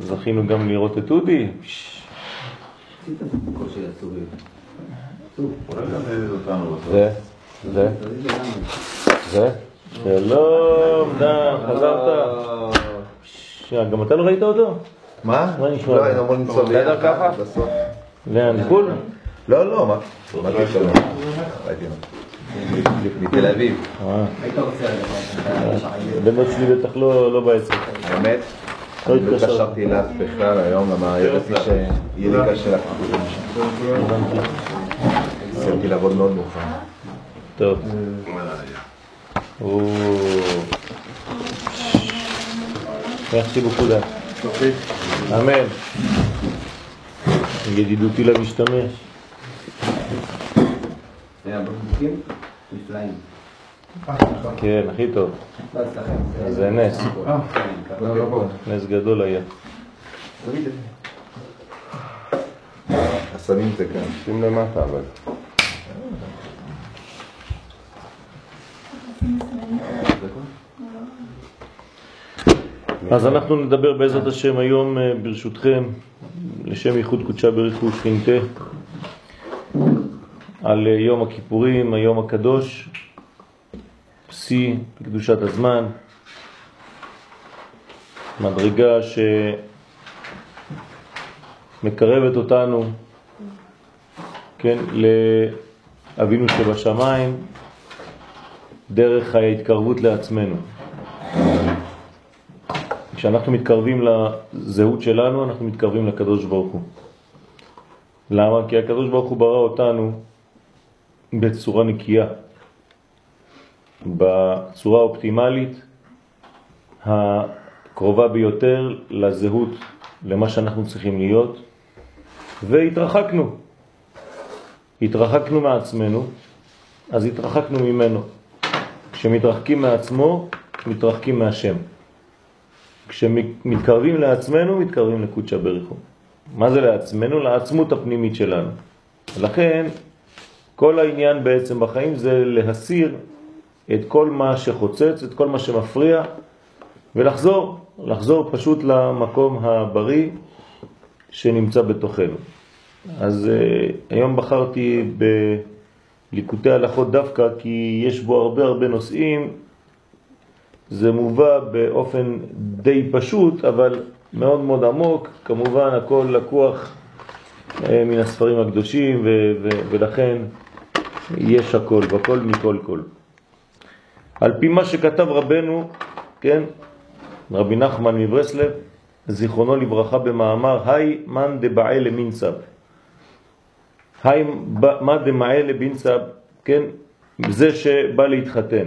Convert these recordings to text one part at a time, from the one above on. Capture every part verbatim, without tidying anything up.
זכינו גם לראות את אודי. זה, זה, זה. שלום, דן, חזרת? גם אתה לא ראית אותו? מה? מה נשמע? לא, היינו אמורים למצוא ליד ככה? לאן? חול? לא, לא, מה? מה קשר? ראיתי מתל אביב. היית רוצה לדעת? בנות שלי בטח לא בעצם. האמת? לא התקשרתי אליו בכלל היום, למה ידעתי שיהיה לי קשה לכם. סיימתי לעבוד מאוד מאוחר. טוב. merci beaucoup là. אמן. ידידותי למשתמש. בקבוקים נפלאים. כן, הכי טוב. זה נס. נס גדול היה. הסמים זה כאן. שים למטה אבל. אז אנחנו נדבר בעזרת השם היום ברשותכם לשם ייחוד קודשה בריך ושכינתה על יום הכיפורים, היום הקדוש, שיא בקדושת הזמן, מדרגה שמקרבת אותנו, כן, לאבינו שבשמיים דרך ההתקרבות לעצמנו. כשאנחנו מתקרבים לזהות שלנו, אנחנו מתקרבים לקדוש ברוך הוא. למה? כי הקדוש ברוך הוא ברא אותנו בצורה נקייה, בצורה אופטימלית, הקרובה ביותר לזהות, למה שאנחנו צריכים להיות, והתרחקנו. התרחקנו מעצמנו, אז התרחקנו ממנו. כשמתרחקים מעצמו, מתרחקים מהשם. כשמתקרבים לעצמנו, מתקרבים לקודשה בריך הוא. מה זה לעצמנו? לעצמות הפנימית שלנו. לכן, כל העניין בעצם בחיים זה להסיר את כל מה שחוצץ, את כל מה שמפריע, ולחזור, לחזור פשוט למקום הבריא שנמצא בתוכנו. אז uh, היום בחרתי בליקוטי הלכות דווקא, כי יש בו הרבה הרבה נושאים, זה מובא באופן די פשוט, אבל מאוד מאוד עמוק, כמובן הכל לקוח מן הספרים הקדושים, ו- ו- ולכן יש הכל, בכל מכל כל. על פי מה שכתב רבנו, כן, רבי נחמן מברסלב, זיכרונו לברכה במאמר, היי מן דבעי למינצב. היי מה דמעי לבינצב, כן, זה שבא להתחתן.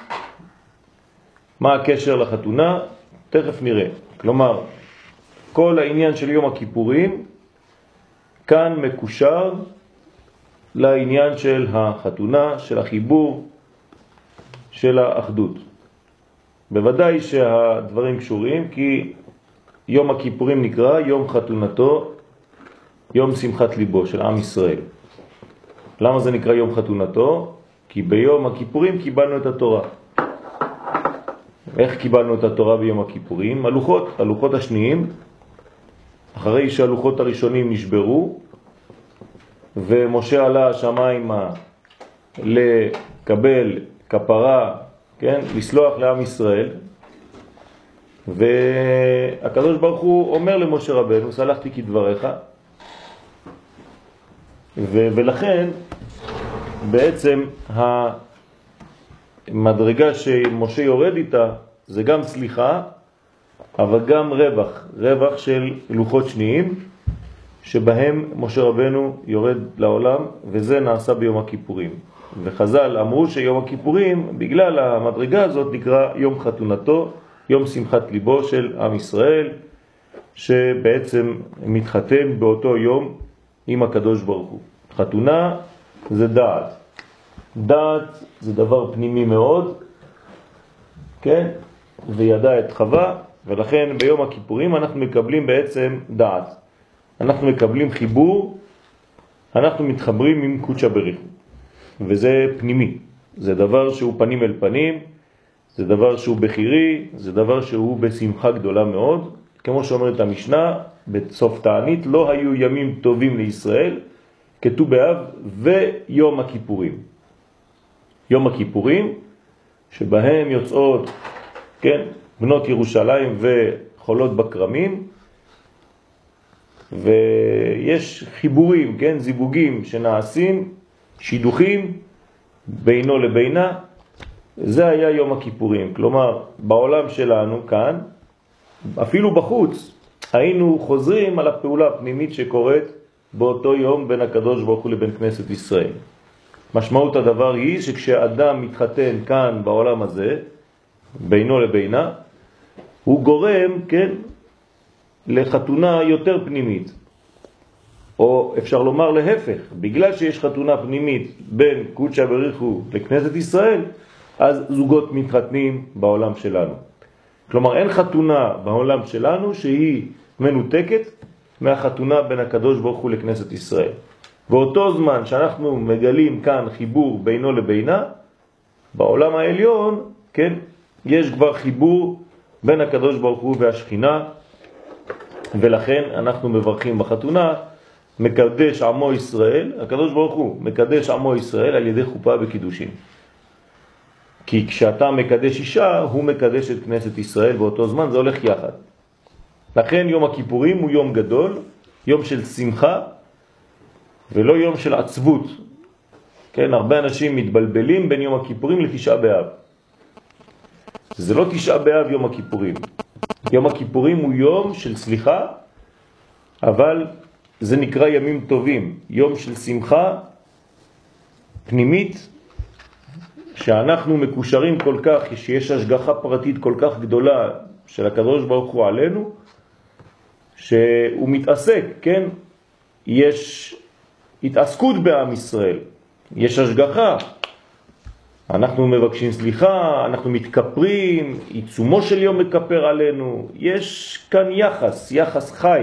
מה הקשר לחתונה? תכף נראה. כלומר, כל העניין של יום הכיפורים כאן מקושר לעניין של החתונה, של החיבור, של האחדות. בוודאי שהדברים קשורים, כי יום הכיפורים נקרא יום חתונתו, יום שמחת ליבו של עם ישראל. למה זה נקרא יום חתונתו? כי ביום הכיפורים קיבלנו את התורה. איך קיבלנו את התורה ביום הכיפורים? הלוחות, הלוחות השניים, אחרי שהלוחות הראשונים נשברו, ומשה עלה השמיימה לקבל כפרה, כן, לסלוח לעם ישראל, והקדוש ברוך הוא אומר למשה רבנו, סלחתי כדבריך, ו- ולכן בעצם המדרגה שמשה יורד איתה זה גם סליחה, אבל גם רווח, רווח של לוחות שניים, שבהם משה רבנו יורד לעולם, וזה נעשה ביום הכיפורים. וחז"ל אמרו שיום הכיפורים, בגלל המדרגה הזאת, נקרא יום חתונתו, יום שמחת ליבו של עם ישראל, שבעצם מתחתן באותו יום עם הקדוש ברוך הוא. חתונה זה דעת. דעת זה דבר פנימי מאוד, כן? וידע את חווה, ולכן ביום הכיפורים אנחנו מקבלים בעצם דעת. אנחנו מקבלים חיבור, אנחנו מתחברים עם קודשה בריך. וזה פנימי. זה דבר שהוא פנים אל פנים, זה דבר שהוא בחירי, זה דבר שהוא בשמחה גדולה מאוד, כמו שאומרת המשנה בסוף תענית, לא היו ימים טובים לישראל כט"ו באב ויום הכיפורים. יום הכיפורים שבהם יוצאות, כן, בנות ירושלים וחולות בקרמים, ויש חיבורים, כן, זיווגים שנעשים, שידוכים בינו לבינה. זה היה יום הכיפורים. כלומר, בעולם שלנו כאן, אפילו בחוץ, היינו חוזרים על הפעולה הפנימית שקורית באותו יום בין הקדוש ברוך הוא לבין כנסת ישראל. משמעות הדבר היא שכשאדם מתחתן כאן בעולם הזה, בינו לבינה, הוא גורם, כן, לחתונה יותר פנימית. או אפשר לומר להפך, בגלל שיש חתונה פנימית בין קודשא בריך הוא לכנסת ישראל, אז זוגות מתחתנים בעולם שלנו. כלומר, אין חתונה בעולם שלנו שהיא מנותקת מהחתונה בין הקדוש ברוך הוא לכנסת ישראל. באותו זמן שאנחנו מגלים כאן חיבור בינו לבינה, בעולם העליון, כן, יש כבר חיבור בין הקדוש ברוך הוא והשכינה, ולכן אנחנו מברכים בחתונה, מקדש עמו ישראל, הקדוש ברוך הוא מקדש עמו ישראל על ידי חופה בקידושים. כי כשאתה מקדש אישה, הוא מקדש את כנסת ישראל באותו זמן, זה הולך יחד. לכן יום הכיפורים הוא יום גדול, יום של שמחה, ולא יום של עצבות. כן, הרבה אנשים מתבלבלים בין יום הכיפורים לתשעה באב. זה לא תשעה באב יום הכיפורים. יום הכיפורים הוא יום של סליחה, אבל זה נקרא ימים טובים, יום של שמחה פנימית, שאנחנו מקושרים כל כך, שיש השגחה פרטית כל כך גדולה של הקדוש ברוך הוא עלינו, שהוא מתעסק, כן? יש התעסקות בעם ישראל, יש השגחה, אנחנו מבקשים סליחה, אנחנו מתכפרים, עיצומו של יום מקפר עלינו, יש כאן יחס, יחס חי,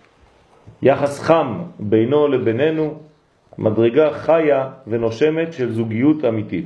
יחס חם בינו לבינינו, מדרגה חיה ונושמת של זוגיות אמיתית.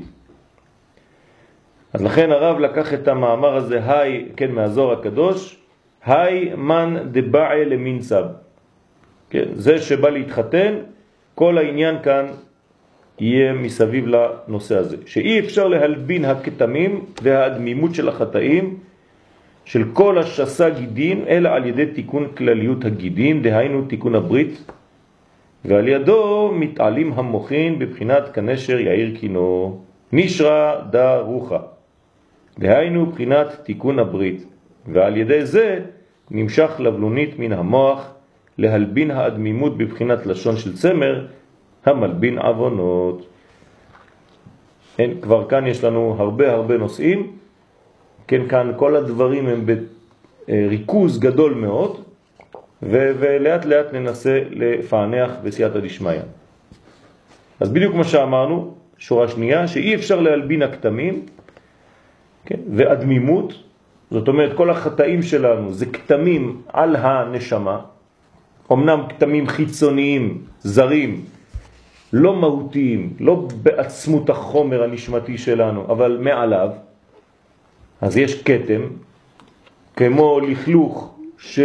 אז לכן הרב לקח את המאמר הזה, היי, כן, מהזוהר הקדוש, היי מן דבעי למינצב. כן, זה שבא להתחתן, כל העניין כאן יהיה מסביב לנושא הזה. שאי אפשר להלבין הכתמים והאדמימות של החטאים, של כל השסה גידין, אלא על ידי תיקון כלליות הגידין, דהיינו תיקון הברית, ועל ידו מתעלים המוחין בבחינת כנשר יאיר קינו, נשרה דה רוחה, דהיינו בחינת תיקון הברית, ועל ידי זה נמשך לבלונית מן המוח להלבין האדמימות בבחינת לשון של צמר, המלבין עוונות. אין, כבר כאן יש לנו הרבה הרבה נושאים, כן, כאן כל הדברים הם בריכוז גדול מאוד, ו- ולאט לאט ננסה לפענח בסייעתא דשמיא. אז בדיוק מה שאמרנו, שורה שנייה, שאי אפשר להלבין הכתמים, כן, ואדמימות, זאת אומרת כל החטאים שלנו זה כתמים על הנשמה, אמנם כתמים חיצוניים, זרים, לא מהותיים, לא בעצמות החומר הנשמתי שלנו, אבל מעליו, אז יש כתם, כמו לכלוך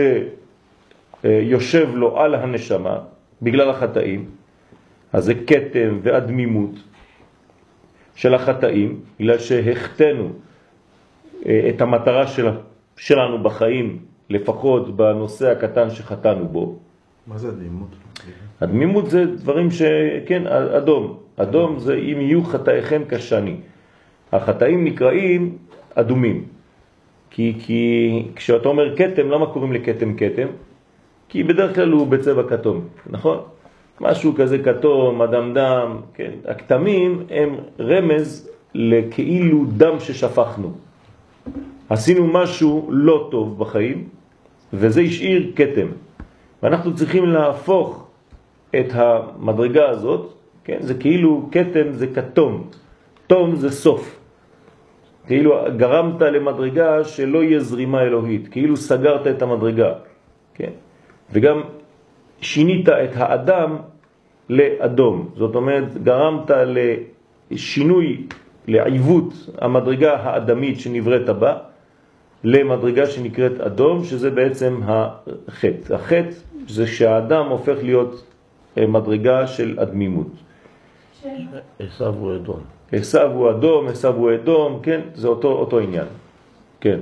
שיושב לו על הנשמה, בגלל החטאים, אז זה כתם ואדמימות של החטאים, בגלל שהחטאנו את המטרה של, שלנו בחיים, לפחות בנושא הקטן שחטאנו בו. מה זה אדמימות? אדמימות זה דברים שכן, אדום. אדום זה אם יהיו חטאיכם כשני. החטאים נקראים אדומים. כי, כי כשאתה אומר כתם, למה קוראים לכתם כתם? כי בדרך כלל הוא בצבע כתום, נכון? משהו כזה כתום, אדם דם, כן? הכתמים הם רמז לכאילו דם ששפכנו. עשינו משהו לא טוב בחיים, וזה השאיר כתם. ואנחנו צריכים להפוך את המדרגה הזאת, כן? זה כאילו כתם זה כתום, תום זה סוף. כאילו גרמת למדרגה שלא יהיה זרימה אלוהית, כאילו סגרת את המדרגה, כן? וגם שינית את האדם לאדום, זאת אומרת גרמת לשינוי, לעיוות המדרגה האדמית שנבראת בה, למדרגה שנקראת אדום, שזה בעצם החטא. החטא זה שהאדם הופך להיות מדרגה של אדמימות. עשיו הוא אדום. עשיו הוא אדום, עשיו הוא אדום, כן? זה אותו, אותו עניין. כן.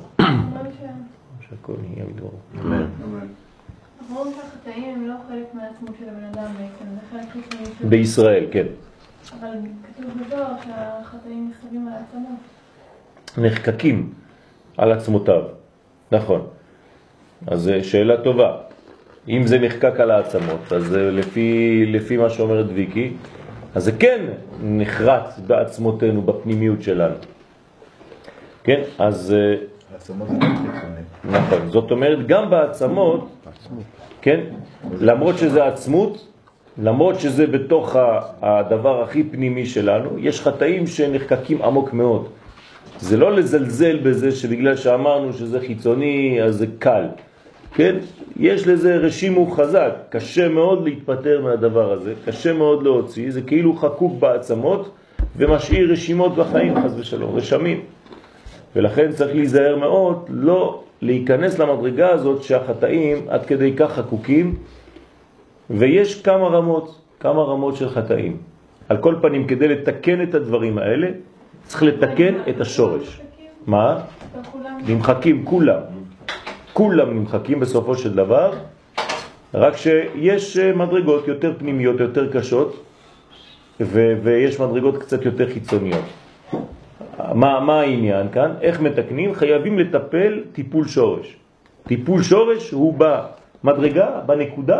שהכל נהיה מדבר. אמן. אנחנו רואים שהחטאים הם לא חלק מהעצמות של הבן אדם בעצם, זה חלק חיצוני של... בישראל, כן. אבל כתוב בזוהר שהחטאים נחשבים על העצמות. נחקקים על עצמותיו, נכון. אז שאלה טובה. אם זה נחקק על העצמות, אז לפי, לפי מה שאומרת ויקי, אז זה כן נחרט בעצמותינו, בפנימיות שלנו. כן, אז... העצמות זה גם חיצוני. נכון, זאת אומרת, גם בעצמות, כן, למרות שזה עצמות, למרות שזה בתוך הדבר הכי פנימי שלנו, יש חטאים שנחקקים עמוק מאוד. זה לא לזלזל בזה שבגלל שאמרנו שזה חיצוני, אז זה קל. כן? יש לזה רשימו חזק, קשה מאוד להתפטר מהדבר הזה, קשה מאוד להוציא, זה כאילו חקוק בעצמות ומשאיר רשימות בחיים, חס ושלום, רשמים. ולכן צריך להיזהר מאוד לא להיכנס למדרגה הזאת שהחטאים עד כדי כך חקוקים, ויש כמה רמות, כמה רמות של חטאים. על כל פנים, כדי לתקן את הדברים האלה, צריך לתקן את השורש. מה? נמחקים כולם. כולם נמחקים בסופו של דבר, רק שיש מדרגות יותר פנימיות, יותר קשות, ו- ויש מדרגות קצת יותר חיצוניות. מה, מה העניין כאן? איך מתקנים? חייבים לטפל טיפול שורש. טיפול שורש הוא במדרגה, בנקודה,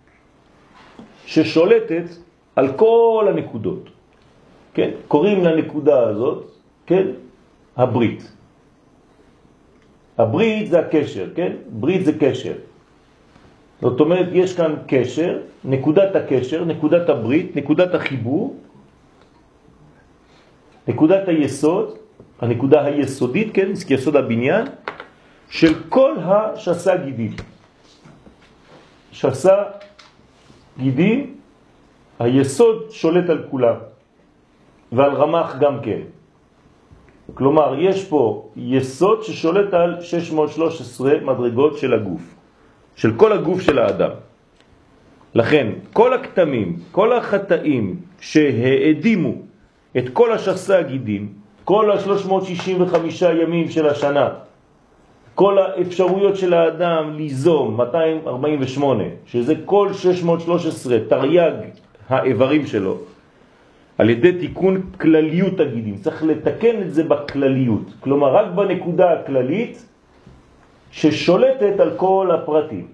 ששולטת על כל הנקודות. כן? קוראים לנקודה הזאת, כן? הברית. הברית זה הקשר, כן? ברית זה קשר. זאת אומרת, יש כאן קשר, נקודת הקשר, נקודת הברית, נקודת החיבור, נקודת היסוד, הנקודה היסודית, כן? יסוד הבניין, של כל השסה גידים. שסה גידים, היסוד שולט על כולם, ועל רמח גם כן. כלומר, יש פה יסוד ששולט על שש מאות ושלוש עשרה מדרגות של הגוף, של כל הגוף של האדם. לכן, כל הכתמים, כל החטאים שהאדימו את כל השסה הגידים, כל ה-שלוש מאות שישים וחמישה ימים של השנה, כל האפשרויות של האדם ליזום, מאתיים ארבעים ושמונה, שזה כל שש מאות ושלוש עשרה תרי"ג האיברים שלו, על ידי תיקון כלליות הגידים. צריך לתקן את זה בכלליות. כלומר, רק בנקודה הכללית ששולטת על כל הפרטים.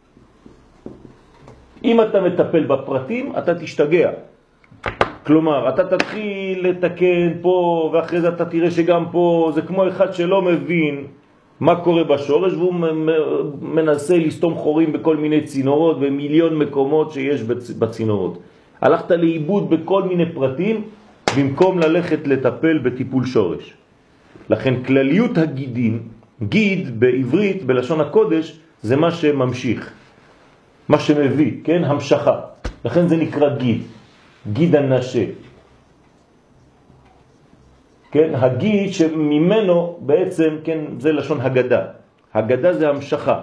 אם אתה מטפל בפרטים, אתה תשתגע. כלומר, אתה תתחיל לתקן פה, ואחרי זה אתה תראה שגם פה, זה כמו אחד שלא מבין מה קורה בשורש, והוא מנסה לסתום חורים בכל מיני צינורות, במיליון מקומות שיש בצינורות. הלכת לאיבוד בכל מיני פרטים, במקום ללכת לטפל בטיפול שורש. לכן כלליות הגידים, גיד בעברית, בלשון הקודש, זה מה שממשיך, מה שמביא, כן? המשכה. לכן זה נקרא גיד, גיד הנשה. כן? הגיד שממנו בעצם, כן, זה לשון הגדה. הגדה זה המשכה.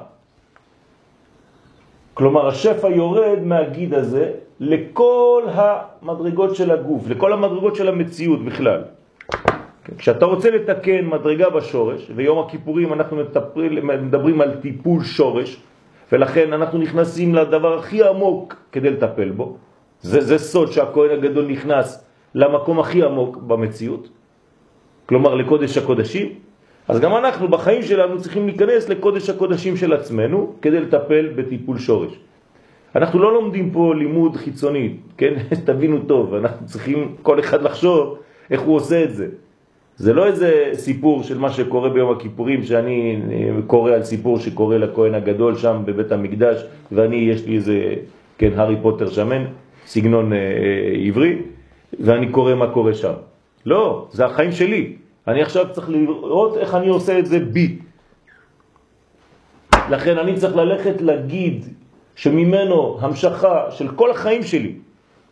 כלומר, השפע יורד מהגיד הזה לכל המדרגות של הגוף, לכל המדרגות של המציאות בכלל. כשאתה רוצה לתקן מדרגה בשורש, ויום הכיפורים אנחנו מדברים על טיפול שורש, ולכן אנחנו נכנסים לדבר הכי עמוק כדי לטפל בו. זה, זה סוד שהכהן הגדול נכנס למקום הכי עמוק במציאות, כלומר לקודש הקודשים. אז גם אנחנו בחיים שלנו צריכים להיכנס לקודש הקודשים של עצמנו כדי לטפל בטיפול שורש. אנחנו לא לומדים פה לימוד חיצוני, כן? תבינו טוב, אנחנו צריכים כל אחד לחשוב איך הוא עושה את זה. זה לא איזה סיפור של מה שקורה ביום הכיפורים, שאני קורא על סיפור שקורה לכהן הגדול שם בבית המקדש, ואני יש לי איזה, כן, הארי פוטר שמן, סגנון אה, עברי, ואני קורא מה קורה שם. לא, זה החיים שלי. אני עכשיו צריך לראות איך אני עושה את זה בי. לכן אני צריך ללכת להגיד שממנו המשכה של כל החיים שלי.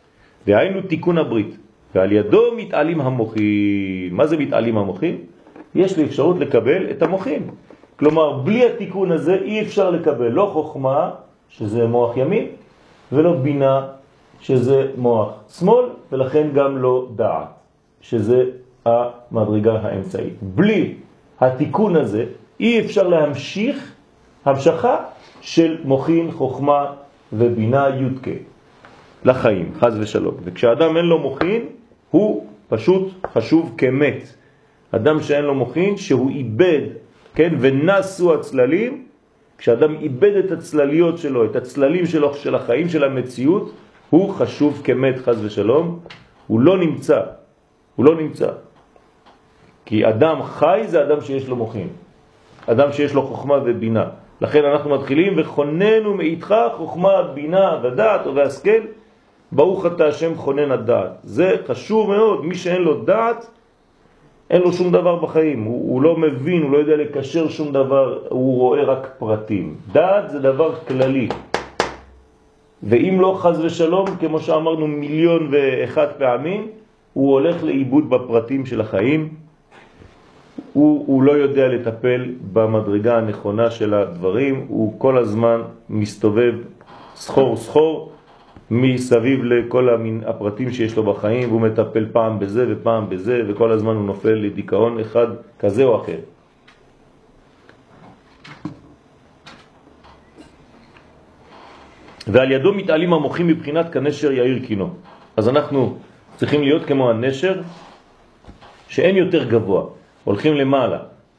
והיינו תיקון הברית. ועל ידו מתעלים המוחים. מה זה מתעלים המוחים? יש לי אפשרות לקבל את המוחין. כלומר, בלי התיקון הזה אי אפשר לקבל לא חוכמה, שזה מוח ימין, ולא בינה, שזה מוח שמאל, ולכן גם לא דעת, שזה המדרגה האמצעית. בלי התיקון הזה אי אפשר להמשיך המשכה של מוחין, חוכמה ובינה יודקה לחיים, חז ושלום. וכשאדם אין לו מוחין, הוא פשוט חשוב כמת. אדם שאין לו מוחין, שהוא איבד, כן, ונסו הצללים, כשאדם איבד את הצלליות שלו, את הצללים שלו, של החיים, של המציאות, הוא חשוב כמת, חז ושלום. הוא לא נמצא, הוא לא נמצא. כי אדם חי זה אדם שיש לו מוחין, אדם שיש לו חוכמה ובינה. לכן אנחנו מתחילים וכוננו מאיתך חוכמה, בינה ודעת והשכל, ברוך אתה השם חונן הדעת. זה חשוב מאוד. מי שאין לו דעת, אין לו שום דבר בחיים, הוא, הוא לא מבין, הוא לא יודע לקשר שום דבר, הוא רואה רק פרטים. דעת זה דבר כללי, ואם לא חז ושלום, כמו שאמרנו מיליון ואחת פעמים, הוא הולך לאיבוד בפרטים של החיים, הוא, הוא לא יודע לטפל במדרגה הנכונה של הדברים, הוא כל הזמן מסתובב סחור סחור מסביב לכל הפרטים שיש לו בחיים, והוא מטפל פעם בזה ופעם בזה, וכל הזמן הוא נופל לדיכאון אחד כזה או אחר. ועל ידו מתעלים המוחים מבחינת כנשר יאיר קינו. אז אנחנו צריכים להיות כמו הנשר שאין יותר גבוה, הולכים למעלה.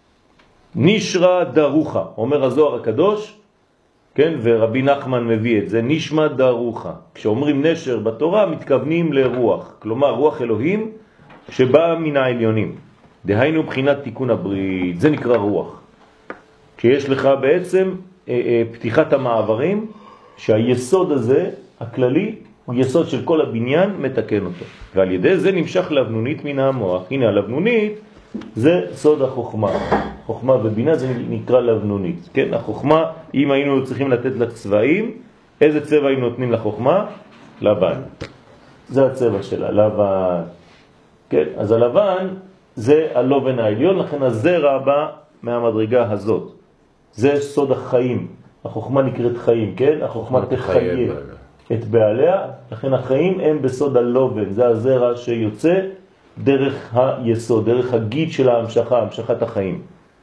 נשרה דרוחה, אומר הזוהר הקדוש, כן, ורבי נחמן מביא את זה, נשמה דרוחה. כשאומרים נשר בתורה מתכוונים לרוח, כלומר רוח אלוהים שבאה מן העליונים. דהיינו בחינת תיקון הברית, זה נקרא רוח. כשיש לך בעצם אה, אה, פתיחת המעברים, שהיסוד הזה, הכללי, הוא יסוד של כל הבניין, מתקן אותו. ועל ידי זה נמשך לבנונית מן המוח. הנה הלבנונית זה סוד החוכמה. חוכמה ובינה זה נקרא לבנונית. כן, החוכמה, אם היינו צריכים לתת לצבעים, איזה צבע היינו נותנים לחוכמה? לבן. זה הצבע שלה, לבן. כן, אז הלבן זה הלובן העליון, לכן הזרע בא מהמדרגה הזאת. זה סוד החיים. החוכמה נקראת חיים, כן? החוכמה תחיה את בעליה, לכן החיים הם בסוד הלובן, זה הזרע שיוצא דרך היסוד, דרך הגיד של ההמשכה, המשכת החיים.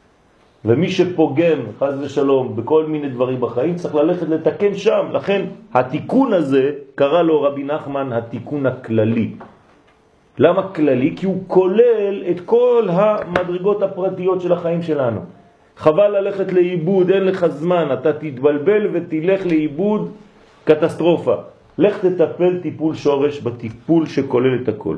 ומי שפוגם, חס ושלום, בכל מיני דברים בחיים, צריך ללכת לתקן שם. לכן התיקון הזה, קרא לו רבי נחמן התיקון הכללי. למה כללי? כי הוא כולל את כל המדרגות הפרטיות של החיים שלנו. חבל ללכת לאיבוד, אין לך זמן, אתה תתבלבל ותלך לאיבוד, קטסטרופה. לך תטפל טיפול שורש בטיפול שכולל את הכל.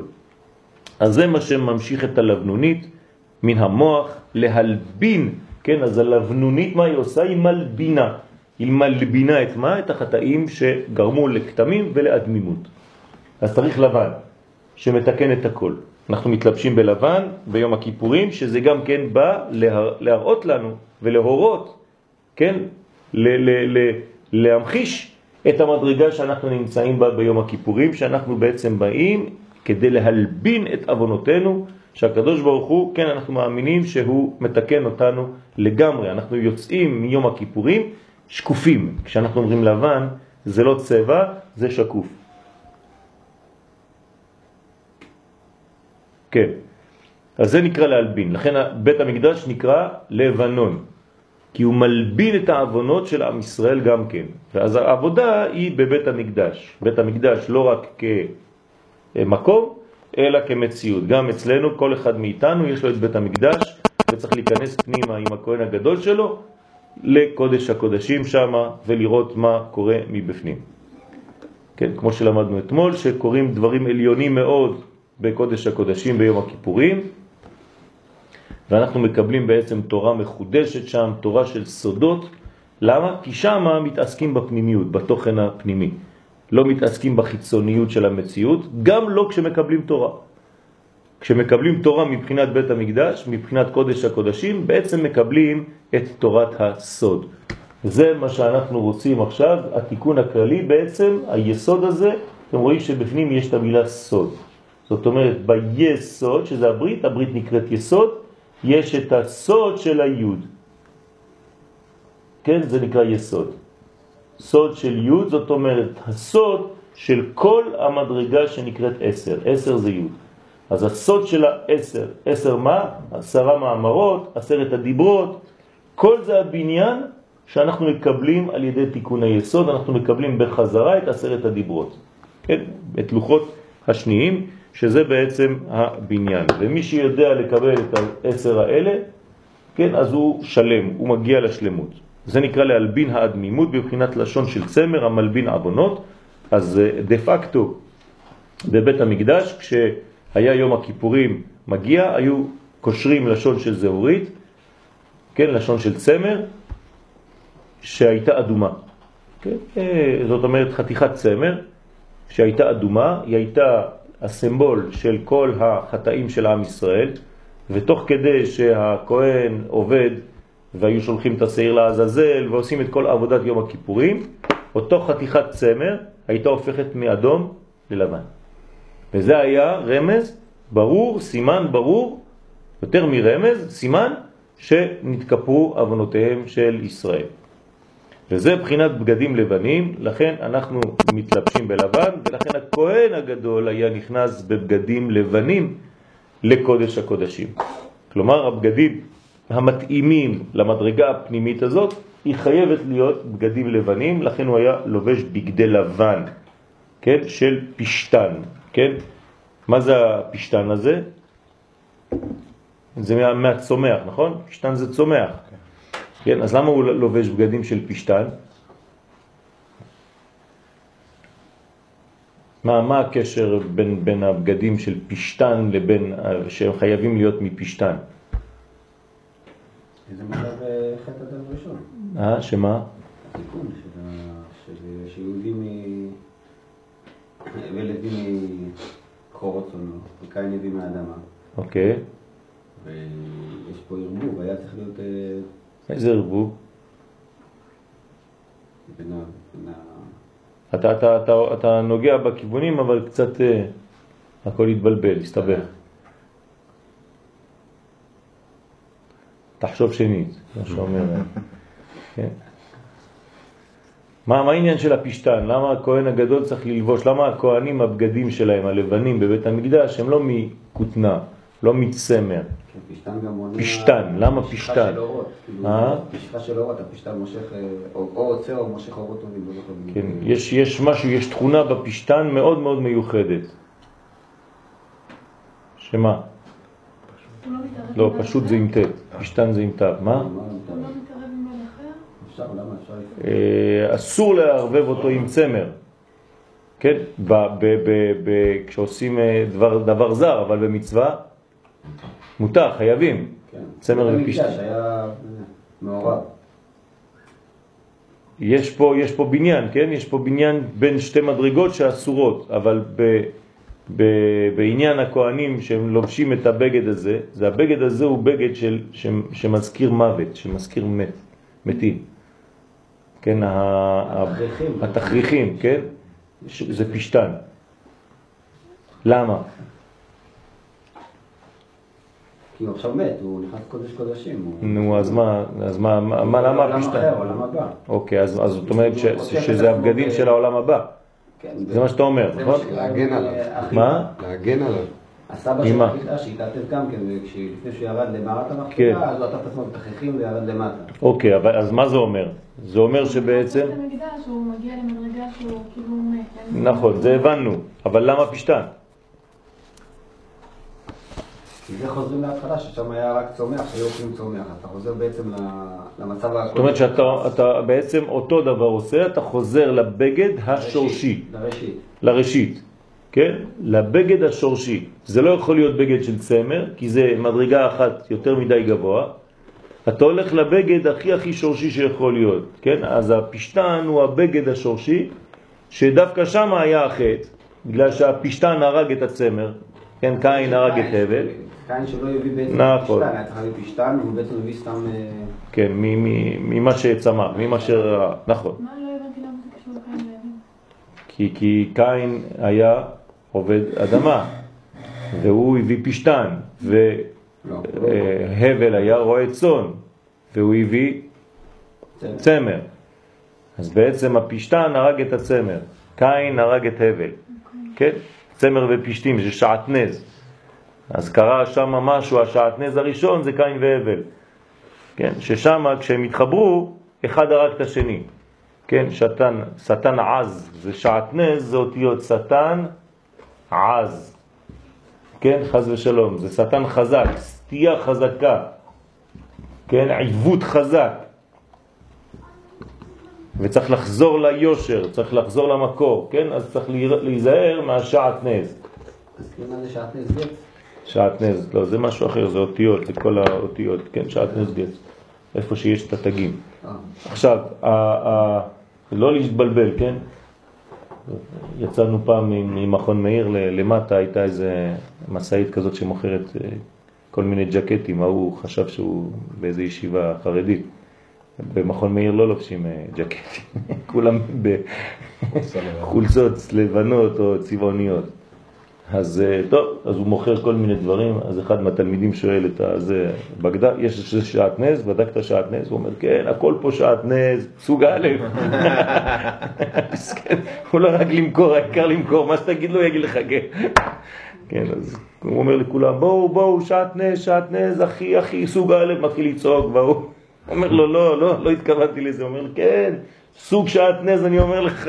אז זה מה שממשיך את הלבנונית מן המוח להלבין, כן, אז הלבנונית מה היא עושה? היא מלבינה. היא מלבינה את מה? את החטאים שגרמו לכתמים ולאדמימות. אז צריך לבן שמתקן את הכל. אנחנו מתלבשים בלבן ביום הכיפורים, שזה גם כן בא להראות לנו ולהורות, כן, ל- ל- ל- להמחיש את המדרגה שאנחנו נמצאים בה ביום הכיפורים, שאנחנו בעצם באים כדי להלבין את אבונותינו, שהקדוש ברוך הוא, כן, אנחנו מאמינים שהוא מתקן אותנו לגמרי. אנחנו יוצאים מיום הכיפורים שקופים. כשאנחנו אומרים לבן, זה לא צבע, זה שקוף. כן, אז זה נקרא להלבין. לכן בית המקדש נקרא לבנון, כי הוא מלבין את העוונות של עם ישראל גם כן. ואז העבודה היא בבית המקדש. בית המקדש לא רק כמקום, אלא כמציאות. גם אצלנו, כל אחד מאיתנו יש לו את בית המקדש, וצריך להיכנס פנימה עם הכהן הגדול שלו לקודש הקודשים שמה, ולראות מה קורה מבפנים. כן, כמו שלמדנו אתמול, שקוראים דברים עליונים מאוד בקודש הקודשים ביום הכיפורים, ואנחנו מקבלים בעצם תורה מחודשת שם, תורה של סודות. למה? כי שם מתעסקים בפנימיות, בתוכן הפנימי. לא מתעסקים בחיצוניות של המציאות, גם לא כשמקבלים תורה. כשמקבלים תורה מבחינת בית המקדש, מבחינת קודש הקודשים, בעצם מקבלים את תורת הסוד. זה מה שאנחנו רוצים עכשיו, התיקון הכללי בעצם, היסוד הזה, אתם רואים שבפנים יש את המילה סוד. זאת אומרת, ביסוד, שזה הברית, הברית נקראת יסוד, יש את הסוד של היוד. כן, זה נקרא יסוד. סוד של יוד, זאת אומרת, הסוד של כל המדרגה שנקראת עשר. עשר זה יוד. אז הסוד של העשר, עשר מה? עשרה מאמרות, עשרת הדיברות, כל זה הבניין שאנחנו מקבלים על ידי תיקון היסוד, אנחנו מקבלים בחזרה את עשרת הדיברות. כן, את לוחות השניים, שזה בעצם הבניין. ומי שיודע לקבל את העשר האלה, כן, אז הוא שלם, הוא מגיע לשלמות. זה נקרא להלבין האדמימות בבחינת לשון של צמר המלבין עוונות. אז דה פקטו בבית המקדש, כשהיה יום הכיפורים מגיע, היו קושרים לשון של זהורית, כן, לשון של צמר, שהייתה אדומה. כן? זאת אומרת חתיכת צמר שהייתה אדומה, היא הייתה הסימבול של כל החטאים של עם ישראל, ותוך כדי שהכהן עובד והיו שולחים את השעיר לעזאזל ועושים את כל עבודת יום הכיפורים, אותו חתיכת צמר הייתה הופכת מאדום ללבן. וזה היה רמז ברור, סימן ברור, יותר מרמז, סימן שנתקפו עוונותיהם של ישראל. וזה בחינת בגדים לבנים, לכן אנחנו מתלבשים בלבן, ולכן הכהן הגדול היה נכנס בבגדים לבנים לקודש הקודשים. כלומר, הבגדים המתאימים למדרגה הפנימית הזאת, היא חייבת להיות בגדים לבנים, לכן הוא היה לובש בגדי לבן, כן, של פשטן, כן? מה זה הפשטן הזה? זה מה, מהצומח, נכון? פשטן זה צומח. כן, אז למה הוא לובש בגדים של פשטן? מה, מה הקשר בין, בין הבגדים של פשטן לבין שהם חייבים להיות מפשטן? זה מצב חטא אדם ראשון. אה, שמה? התיקון של שיהודים ולווים מחורות שונו, וקין הביא מהאדמה. אוקיי. ויש פה ערבוב, היה צריך להיות... איזה ערבוב? בין ה... אתה, אתה, אתה, אתה נוגע בכיוונים, אבל קצת אה, הכל יתבלבל, יסתבך. תחשוב שנית, מה שאומר. כן. מה, מה העניין של הפשטן? למה הכהן הגדול צריך ללבוש? למה הכהנים הבגדים שלהם, הלבנים בבית המקדש, הם לא מכותנה, לא מצמר? פשטן גם עונה... פשטן, למה פשטן? של אורות. פשחה של אורות, הפשטן מושך, או עוצר או מושך אורות טובים. כן, יש, יש משהו, יש תכונה בפשטן מאוד מאוד מיוחדת. שמה? לא, פשוט זה עם תת, פשטן זה עם תו. מה? הוא לא מתערב עם מלך אחר? אפשר, למה? אפשר לפעמים. אסור להערבב אותו עם צמר. כן? כשעושים דבר זר, אבל במצווה מותר, חייבים. צמר ופשטן. היה מעורב. יש פה, יש פה בניין, כן? יש פה בניין בין שתי מדרגות שאסורות, אבל ב, ב, בעניין הכהנים שהם לובשים את הבגד הזה, זה הבגד הזה הוא בגד של, ש, שמזכיר מוות, שמזכיר מת, מתים. כן? התכריכים. התכריכים, כן? זה פשטן. למה? כי הוא עכשיו מת, הוא נכנס קודש קודשים. נו, אז מה, אז מה, מה, למה הפשטן? עולם אחר, עולם הבא. אוקיי, אז זאת אומרת שזה הבגדים של העולם הבא. זה מה שאתה אומר, נכון? להגן עליו. מה? להגן עליו. הסבא של המקדש שהתעטף גם כן, לפני שהוא ירד למערת המכפלה, אז הוא עטף את עצמו בתכריכים וירד למטה. אוקיי, אז מה זה אומר? זה אומר שבעצם... בית המקדש הוא מגיע למדרגה שהוא כאילו מת. נכון, זה הבנו, אבל למה פשטן? כי זה חוזרים להתחלה, ששם היה רק צומח, שהיו אוכלים צומח. אתה חוזר בעצם למצב הקודם. זאת אומרת שאתה בעצם אותו דבר עושה, אתה חוזר לבגד השורשי. לראשית. לראשית, כן? לבגד השורשי. זה לא יכול להיות בגד של צמר, כי זה מדרגה אחת יותר מדי גבוה. אתה הולך לבגד הכי הכי שורשי שיכול להיות, כן? אז הפשטן הוא הבגד השורשי, שדווקא שם היה החטא, בגלל שהפשטן הרג את הצמר, כן? קין הרג את הבל. קין שלא הביא בעצם נכון. פשטן, היה צריך להביא פשטן, והוא בעצם הביא סתם... כן, ממה שצמח, ממה שראה, נכון. מה לא הבנתי למה זה קשור לקין להבין? כי, כי קין היה עובד אדמה, והוא הביא פשטן, הבל היה רועה צאן, והוא הביא צמר. אז בעצם הפשתן הרג את הצמר, קין הרג את הבל. כן? צמר ופשתים, זה שעטנז. אז קרה שם משהו, השעטנז הראשון זה קין והבל. כן? ששם כשהם התחברו, אחד הרג את השני. כן? שטן, שטן עז, זה שעטנז, זה אותיות שטן עז. כן? חז ושלום, זה שטן חזק, סטייה חזקה. כן? עיוות חזק. וצריך לחזור ליושר, צריך לחזור למקור, כן? אז צריך להיזהר מהשעטנז. אז מה זה שעטנז גץ? שעטנז, לא, זה משהו אחר, זה אותיות, זה כל האותיות, כן? שעטנז גץ. איפה שיש את התגים. עכשיו, לא להתבלבל, כן? יצאנו פעם ממכון מאיר למטה, הייתה איזה מסעית כזאת שמוכרת כל מיני ג'קטים, הוא חשב שהוא באיזו ישיבה חרדית. במכון מאיר לא לובשים ג'קטים, כולם בחולצות לבנות או צבעוניות. אז טוב, אז הוא מוכר כל מיני דברים, אז אחד מהתלמידים שואל את הזה, בגדה, יש שעטנז, בדקת שעטנז? הוא אומר, כן, הכל פה שעטנז, סוג א'. הוא לא רק למכור, העיקר למכור, מה שתגיד לו יגיד לך, כן. כן, אז הוא אומר לכולם, בואו, בואו, שעטנז, שעטנז, אחי, אחי, סוג א', מתחיל לצעוק, בואו. הוא אומר לו, לא, לא, לא התכוונתי לזה. הוא אומר לו, כן, סוג שעטנז, אני אומר לך.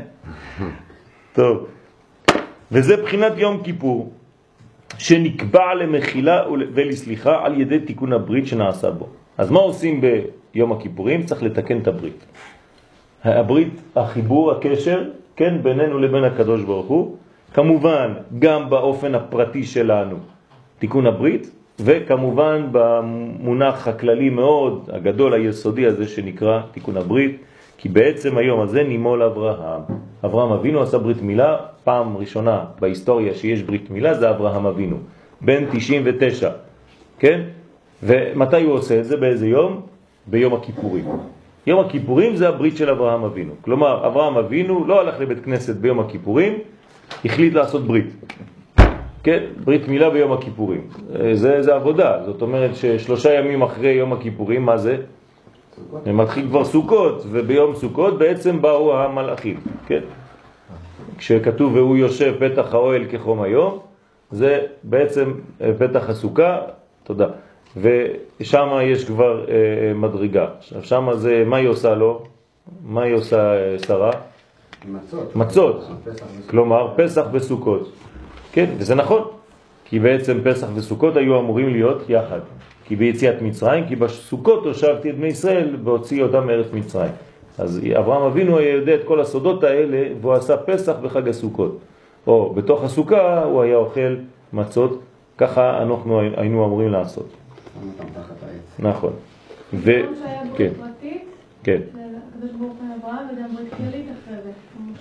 טוב. וזה בחינת יום כיפור, שנקבע למחילה ולסליחה על ידי תיקון הברית שנעשה בו. אז מה עושים ביום הכיפורים? צריך לתקן את הברית. הברית, החיבור, הקשר, כן, בינינו לבין הקדוש ברוך הוא, כמובן גם באופן הפרטי שלנו, תיקון הברית, וכמובן במונח הכללי מאוד, הגדול, היסודי הזה שנקרא תיקון הברית, כי בעצם היום הזה נימול אברהם. אברהם אבינו עשה ברית מילה, פעם ראשונה בהיסטוריה שיש ברית מילה זה אברהם אבינו, בן תשעים ותשע, כן? ומתי הוא עושה את זה? באיזה יום? ביום הכיפורים. יום הכיפורים זה הברית של אברהם אבינו. כלומר, אברהם אבינו לא הלך לבית כנסת ביום הכיפורים, החליט לעשות ברית. כן? ברית מילה ביום הכיפורים. זה, זה עבודה. זאת אומרת ששלושה ימים אחרי יום הכיפורים, מה זה? הם מתחיל כבר סוכות, וביום סוכות בעצם באו המלאכים, כן? כשכתוב והוא יושב פתח האוהל כחום היום, זה בעצם פתח הסוכה, תודה. ושם יש כבר אה, מדרגה. עכשיו שם זה, מה היא עושה לו? מה היא עושה שרה? מצות. מצות. כלומר, פסח וסוכות. כן, וזה נכון. כי בעצם פסח וסוכות היו אמורים להיות יחד. כי ביציאת מצרים, כי בסוכות הושבתי את בני ישראל והוציא אותם מארץ מצרים. אז אברהם אבינו היה יודע את כל הסודות האלה, והוא עשה פסח בחג הסוכות. או בתוך הסוכה הוא היה אוכל מצות, ככה אנחנו היינו אמורים לעשות. נכון. ו... שהיה ברית פרטית, כן. הקדוש ברוך הוא אברהם, וגם ברית כללית אחרי זה.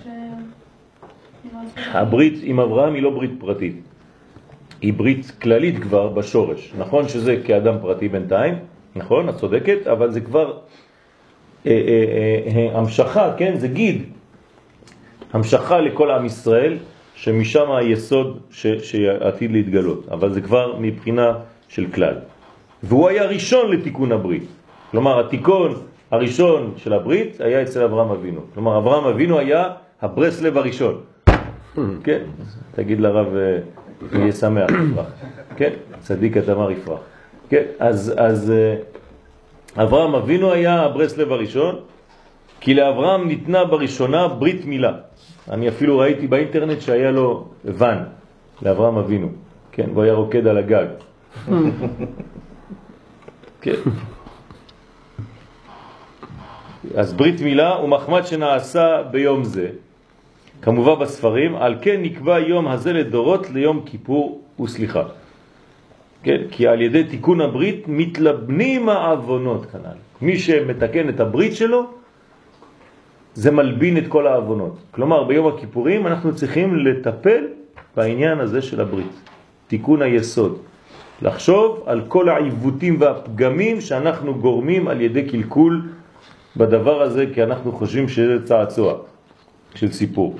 הברית עם אברהם היא לא ברית פרטית. היא ברית כללית כבר בשורש. נכון שזה כאדם פרטי בינתיים, נכון, את צודקת, אבל זה כבר אה, אה, אה, המשכה, כן, זה גיד. המשכה לכל עם ישראל, שמשם היסוד ש, שעתיד להתגלות. אבל זה כבר מבחינה של כלל. והוא היה ראשון לתיקון הברית. כלומר, התיקון הראשון של הברית היה אצל אברהם אבינו. כלומר, אברהם אבינו היה הברסלב הראשון. כן, תגיד לרב... יהיה שמח יפרח, כן? צדיק התמר יפרח. כן, אז, אז אברהם אבינו היה הברסלב הראשון, כי לאברהם ניתנה בראשונה ברית מילה. אני אפילו ראיתי באינטרנט שהיה לו ון, לאברהם אבינו. כן, הוא היה רוקד על הגג. כן. אז ברית מילה ומחמד שנעשה ביום זה, כמובן בספרים, על כן נקבע יום הזה לדורות ליום כיפור וסליחה. כן? כי על ידי תיקון הברית מתלבנים העוונות כנ"ל. מי שמתקן את הברית שלו, זה מלבין את כל העוונות. כלומר, ביום הכיפורים אנחנו צריכים לטפל בעניין הזה של הברית. תיקון היסוד. לחשוב על כל העיוותים והפגמים שאנחנו גורמים על ידי קלקול בדבר הזה, כי אנחנו חושבים שזה צעצוע. של סיפור.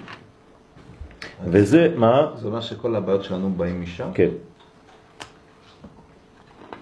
וזה, מה? זה אומר שכל הבעיות שלנו באים משם? כן.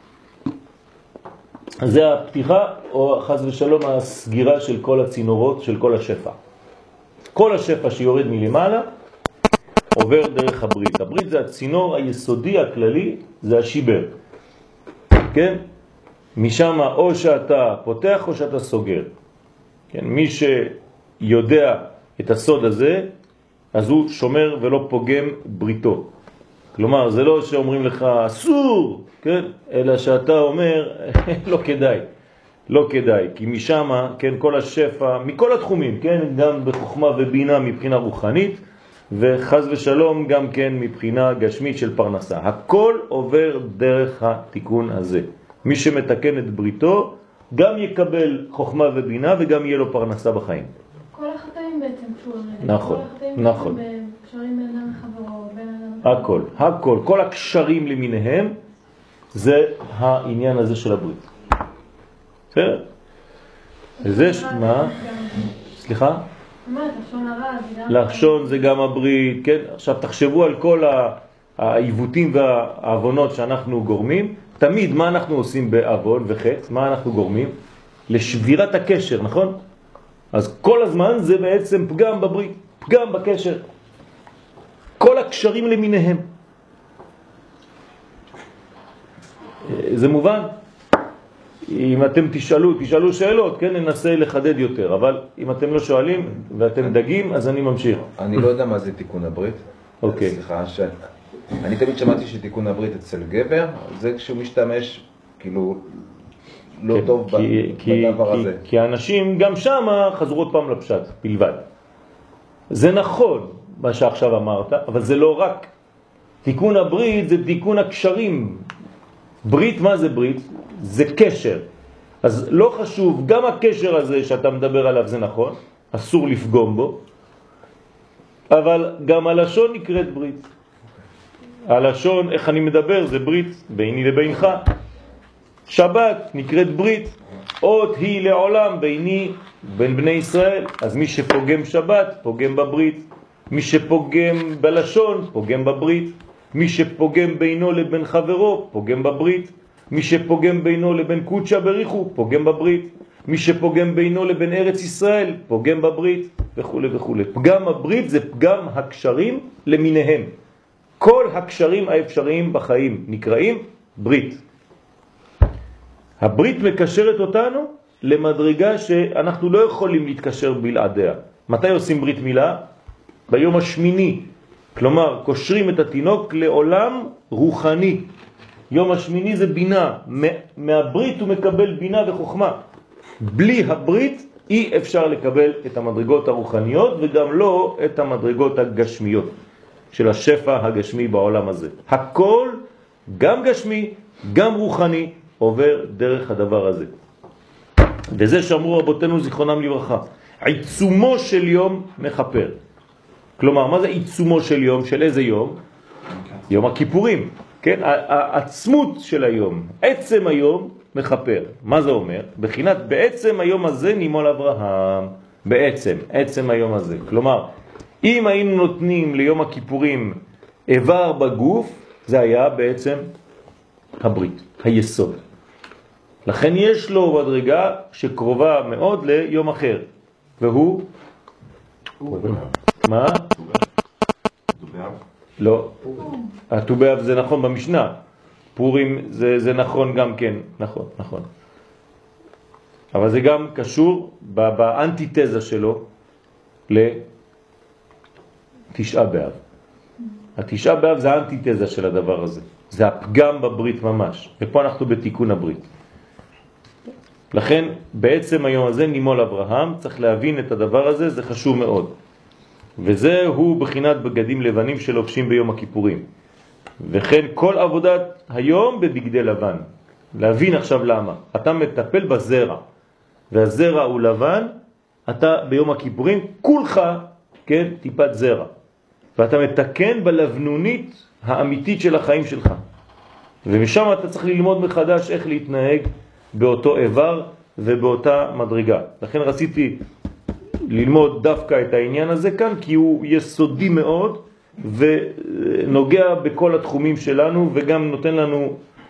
זה הפתיחה, או חס ושלום הסגירה של כל הצינורות, של כל השפע. כל השפע שיורד מלמעלה עובר דרך הברית. הברית זה הצינור היסודי הכללי, זה השיבר. כן? משם או שאתה פותח או שאתה סוגר. כן? מי שיודע את הסוד הזה, אז הוא שומר ולא פוגם בריתו. כלומר, זה לא שאומרים לך אסור, כן? אלא שאתה אומר לא כדאי. לא כדאי, כי משם, כן, כל השפע, מכל התחומים, כן, גם בחוכמה ובינה מבחינה רוחנית, וחז ושלום גם כן מבחינה גשמית של פרנסה. הכל עובר דרך התיקון הזה. מי שמתקן את בריתו, גם יקבל חוכמה ובינה וגם יהיה לו פרנסה בחיים. כל החטאים בעצם קשורים. נכון, נכון. קשרים בין אדם לחברו, בין אדם... הכל, הכל, כל הקשרים למיניהם, זה העניין הזה של הברית. בסדר? וזה, מה? סליחה? לחשון הרע, לחשון זה גם הברית, כן? עכשיו תחשבו על כל העיוותים והעוונות שאנחנו גורמים. תמיד מה אנחנו עושים בעוון וחץ? מה אנחנו גורמים? לשבירת הקשר, נכון? אז כל הזמן זה בעצם פגם בברית, פגם בקשר. כל הקשרים למיניהם. זה מובן? אם אתם תשאלו, תשאלו שאלות, כן, ננסה לחדד יותר, אבל אם אתם לא שואלים ואתם דגים, אז אני ממשיך. אני לא יודע מה זה תיקון הברית. אוקיי. סליחה, ש... אני תמיד שמעתי שתיקון הברית אצל גבר, זה כשהוא משתמש, כאילו, לא כן, טוב כי, בדבר כי, הזה. כי, כי האנשים גם שם חזרו עוד פעם לפשט, בלבד. זה נכון מה שעכשיו אמרת, אבל זה לא רק. תיקון הברית זה תיקון הקשרים. ברית, מה זה ברית? זה קשר. אז לא חשוב, גם הקשר הזה שאתה מדבר עליו זה נכון, אסור לפגום בו, אבל גם הלשון נקראת ברית. הלשון, איך אני מדבר, זה ברית ביני לבינך. שבת נקראת ברית, אות היא לעולם ביני בין בני ישראל. אז מי שפוגם שבת, פוגם בברית. מי שפוגם בלשון, פוגם בברית. מי שפוגם בינו לבין חברו, פוגם בברית. מי שפוגם בינו לבין קודשה בריחו, פוגם בברית. מי שפוגם בינו לבין ארץ ישראל, פוגם בברית, וכו' וכו'. פגם הברית זה פגם הקשרים למיניהם. כל הקשרים האפשריים בחיים נקראים ברית. הברית מקשרת אותנו למדרגה שאנחנו לא יכולים להתקשר בלעדיה. מתי עושים ברית מילה? ביום השמיני. כלומר, קושרים את התינוק לעולם רוחני. יום השמיני זה בינה. מהברית הוא מקבל בינה וחוכמה. בלי הברית אי אפשר לקבל את המדרגות הרוחניות וגם לא את המדרגות הגשמיות של השפע הגשמי בעולם הזה. הכל, גם גשמי, גם רוחני, עובר דרך הדבר הזה. וזה שאמרו רבותינו זיכרונם לברכה, עיצומו של יום מחפר. כלומר, מה זה עיצומו של יום? של איזה יום? יום הכיפורים. כן? העצמות של היום, עצם היום מחפר. מה זה אומר? בחינת בעצם היום הזה נימול אברהם. בעצם, עצם היום הזה. כלומר, אם היינו נותנים ליום הכיפורים איבר בגוף, זה היה בעצם הברית, היסוד. לכן יש לו מדרגה שקרובה מאוד ליום אחר, והוא? מה? לא. ט"ו באב זה נכון במשנה. פורים זה, זה נכון גם כן, נכון, נכון. אבל זה גם קשור באנטיתזה שלו לתשעה באב. התשעה באב זה האנטיתזה של הדבר הזה. זה הפגם בברית ממש. ופה אנחנו בתיקון הברית. לכן בעצם היום הזה נימול אברהם, צריך להבין את הדבר הזה, זה חשוב מאוד. וזה הוא בחינת בגדים לבנים שלובשים ביום הכיפורים. וכן כל עבודת היום בבגדי לבן. להבין עכשיו למה. אתה מטפל בזרע, והזרע הוא לבן, אתה ביום הכיפורים, כולך, כן, טיפת זרע. ואתה מתקן בלבנונית האמיתית של החיים שלך. ומשם אתה צריך ללמוד מחדש איך להתנהג באותו איבר ובאותה מדרגה. לכן רציתי ללמוד דווקא את העניין הזה כאן, כי הוא יסודי מאוד ונוגע בכל התחומים שלנו, וגם נותן לנו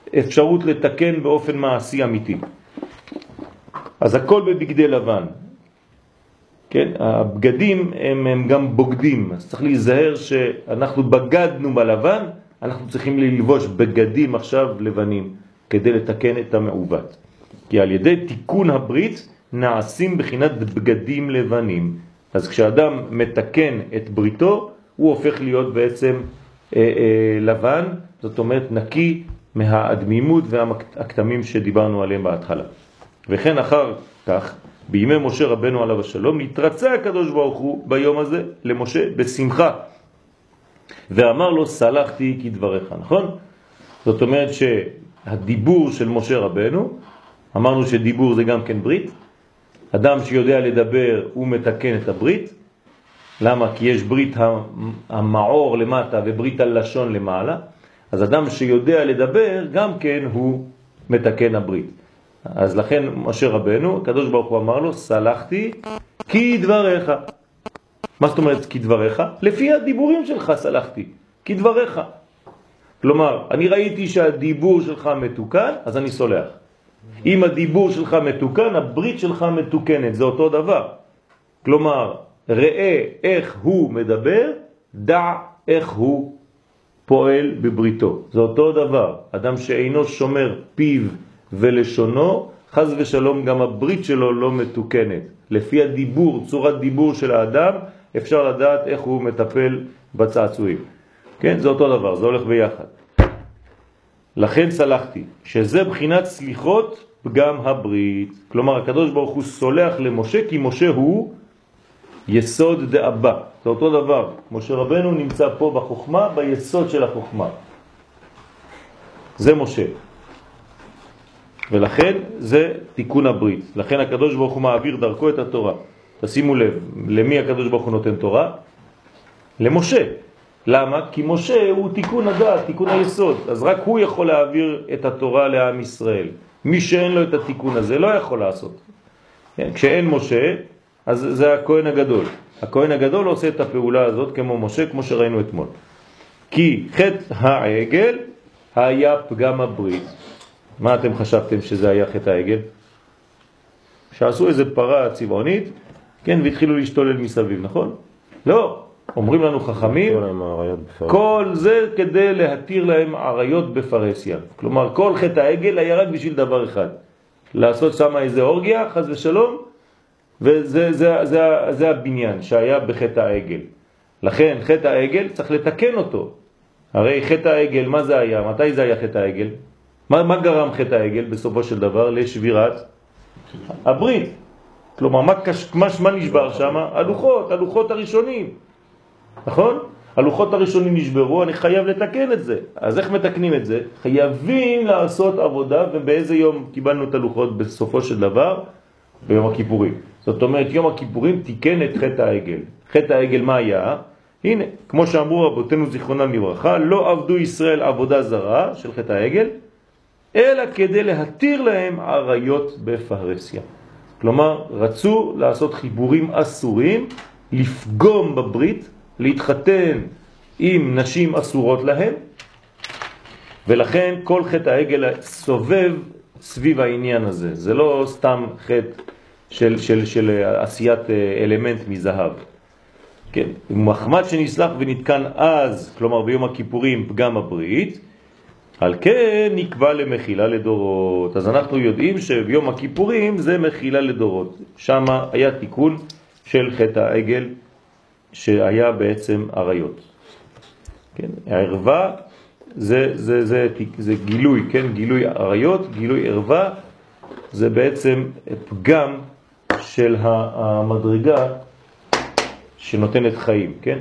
אפשרות לתקן באופן מעשי אמיתי. אז הכל בבגדי לבן. כן? הבגדים הם, הם גם בוגדים, אז צריך להיזהר שאנחנו בגדנו בלבן, אנחנו צריכים ללבוש בגדים עכשיו לבנים, כדי לתקן את המעוות. כי על ידי תיקון הברית נעשים בחינת בגדים לבנים. אז כשאדם מתקן את בריתו, הוא הופך להיות בעצם אה, אה, לבן, זאת אומרת נקי מהאדמימות והכתמים שדיברנו עליהם בהתחלה. וכן אחר כך, בימי משה רבנו עליו השלום, נתרצה הקדוש ברוך הוא ביום הזה למשה בשמחה. ואמר לו, סלחתי כדבריך, נכון? זאת אומרת שהדיבור של משה רבנו, אמרנו שדיבור זה גם כן ברית. אדם שיודע לדבר הוא מתקן את הברית. למה? כי יש ברית המעור למטה וברית הלשון למעלה. אז אדם שיודע לדבר גם כן הוא מתקן הברית. אז לכן משה רבנו, הקדוש ברוך הוא אמר לו, סלחתי כדבריך. מה זאת אומרת כדבריך? לפי הדיבורים שלך סלחתי, כדבריך. כלומר, אני ראיתי שהדיבור שלך מתוקן, אז אני סולח. אם הדיבור שלך מתוקן, הברית שלך מתוקנת, זה אותו דבר. כלומר, ראה איך הוא מדבר, דע איך הוא פועל בבריתו. זה אותו דבר. אדם שאינו שומר פיו ולשונו, חז ושלום גם הברית שלו לא מתוקנת. לפי הדיבור, צורת דיבור של האדם, אפשר לדעת איך הוא מטפל בצעצועים. כן, זה אותו דבר, זה הולך ביחד. לכן סלחתי, שזה בחינת סליחות פגם הברית. כלומר, הקדוש ברוך הוא סולח למשה, כי משה הוא יסוד דאבא. זה אותו דבר. משה רבנו נמצא פה בחוכמה, ביסוד של החוכמה. זה משה. ולכן זה תיקון הברית. לכן הקדוש ברוך הוא מעביר דרכו את התורה. תשימו לב, למי הקדוש ברוך הוא נותן תורה? למשה. למה? כי משה הוא תיקון הדעת, תיקון היסוד. אז רק הוא יכול להעביר את התורה לעם ישראל. מי שאין לו את התיקון הזה לא יכול לעשות. כשאין משה, אז זה הכהן הגדול. הכהן הגדול עושה את הפעולה הזאת כמו משה, כמו שראינו אתמול. כי חטא העגל היה פגם הברית. מה אתם חשבתם שזה היה חטא העגל? שעשו איזה פרה צבעונית, כן, והתחילו להשתולל מסביב, נכון? לא. אומרים לנו חכמים, כל זה כדי להתיר להם עריות בפרסיה. כלומר, כל חטא העגל היה רק בשביל דבר אחד. לעשות שם איזה אורגיה, חס ושלום, וזה זה, זה, זה הבניין שהיה בחטא העגל. לכן, חטא העגל צריך לתקן אותו. הרי חטא העגל, מה זה היה? מתי זה היה חטא העגל? מה, מה גרם חטא העגל בסופו של דבר לשבירת הברית? כלומר, מה, מה, מה נשבר שם? הלוחות, הלוחות הראשונים. נכון? הלוחות הראשונים נשברו, אני חייב לתקן את זה. אז איך מתקנים את זה? חייבים לעשות עבודה, ובאיזה יום קיבלנו את הלוחות בסופו של דבר? ביום הכיפורים. זאת אומרת, יום הכיפורים תיקן את חטא העגל. חטא העגל מה היה? הנה, כמו שאמרו רבותינו זיכרונם לברכה, לא עבדו ישראל עבודה זרה של חטא העגל, אלא כדי להתיר להם עריות בפרהסיה. כלומר, רצו לעשות חיבורים אסורים, לפגום בברית, להתחתן עם נשים אסורות להם, ולכן כל חטא העגל סובב סביב העניין הזה. זה לא סתם חטא של, של, של עשיית אלמנט מזהב. כן, מחמד שנסלח ונתקן אז, כלומר ביום הכיפורים פגם הברית, על כן נקבע למחילה לדורות. אז אנחנו יודעים שביום הכיפורים זה מחילה לדורות. שם היה תיקון של חטא העגל שהיה בעצם עריות. כן, הערווה זה, זה, זה, זה גילוי, כן, גילוי עריות, גילוי ערווה, זה בעצם פגם של המדרגה שנותנת חיים, כן?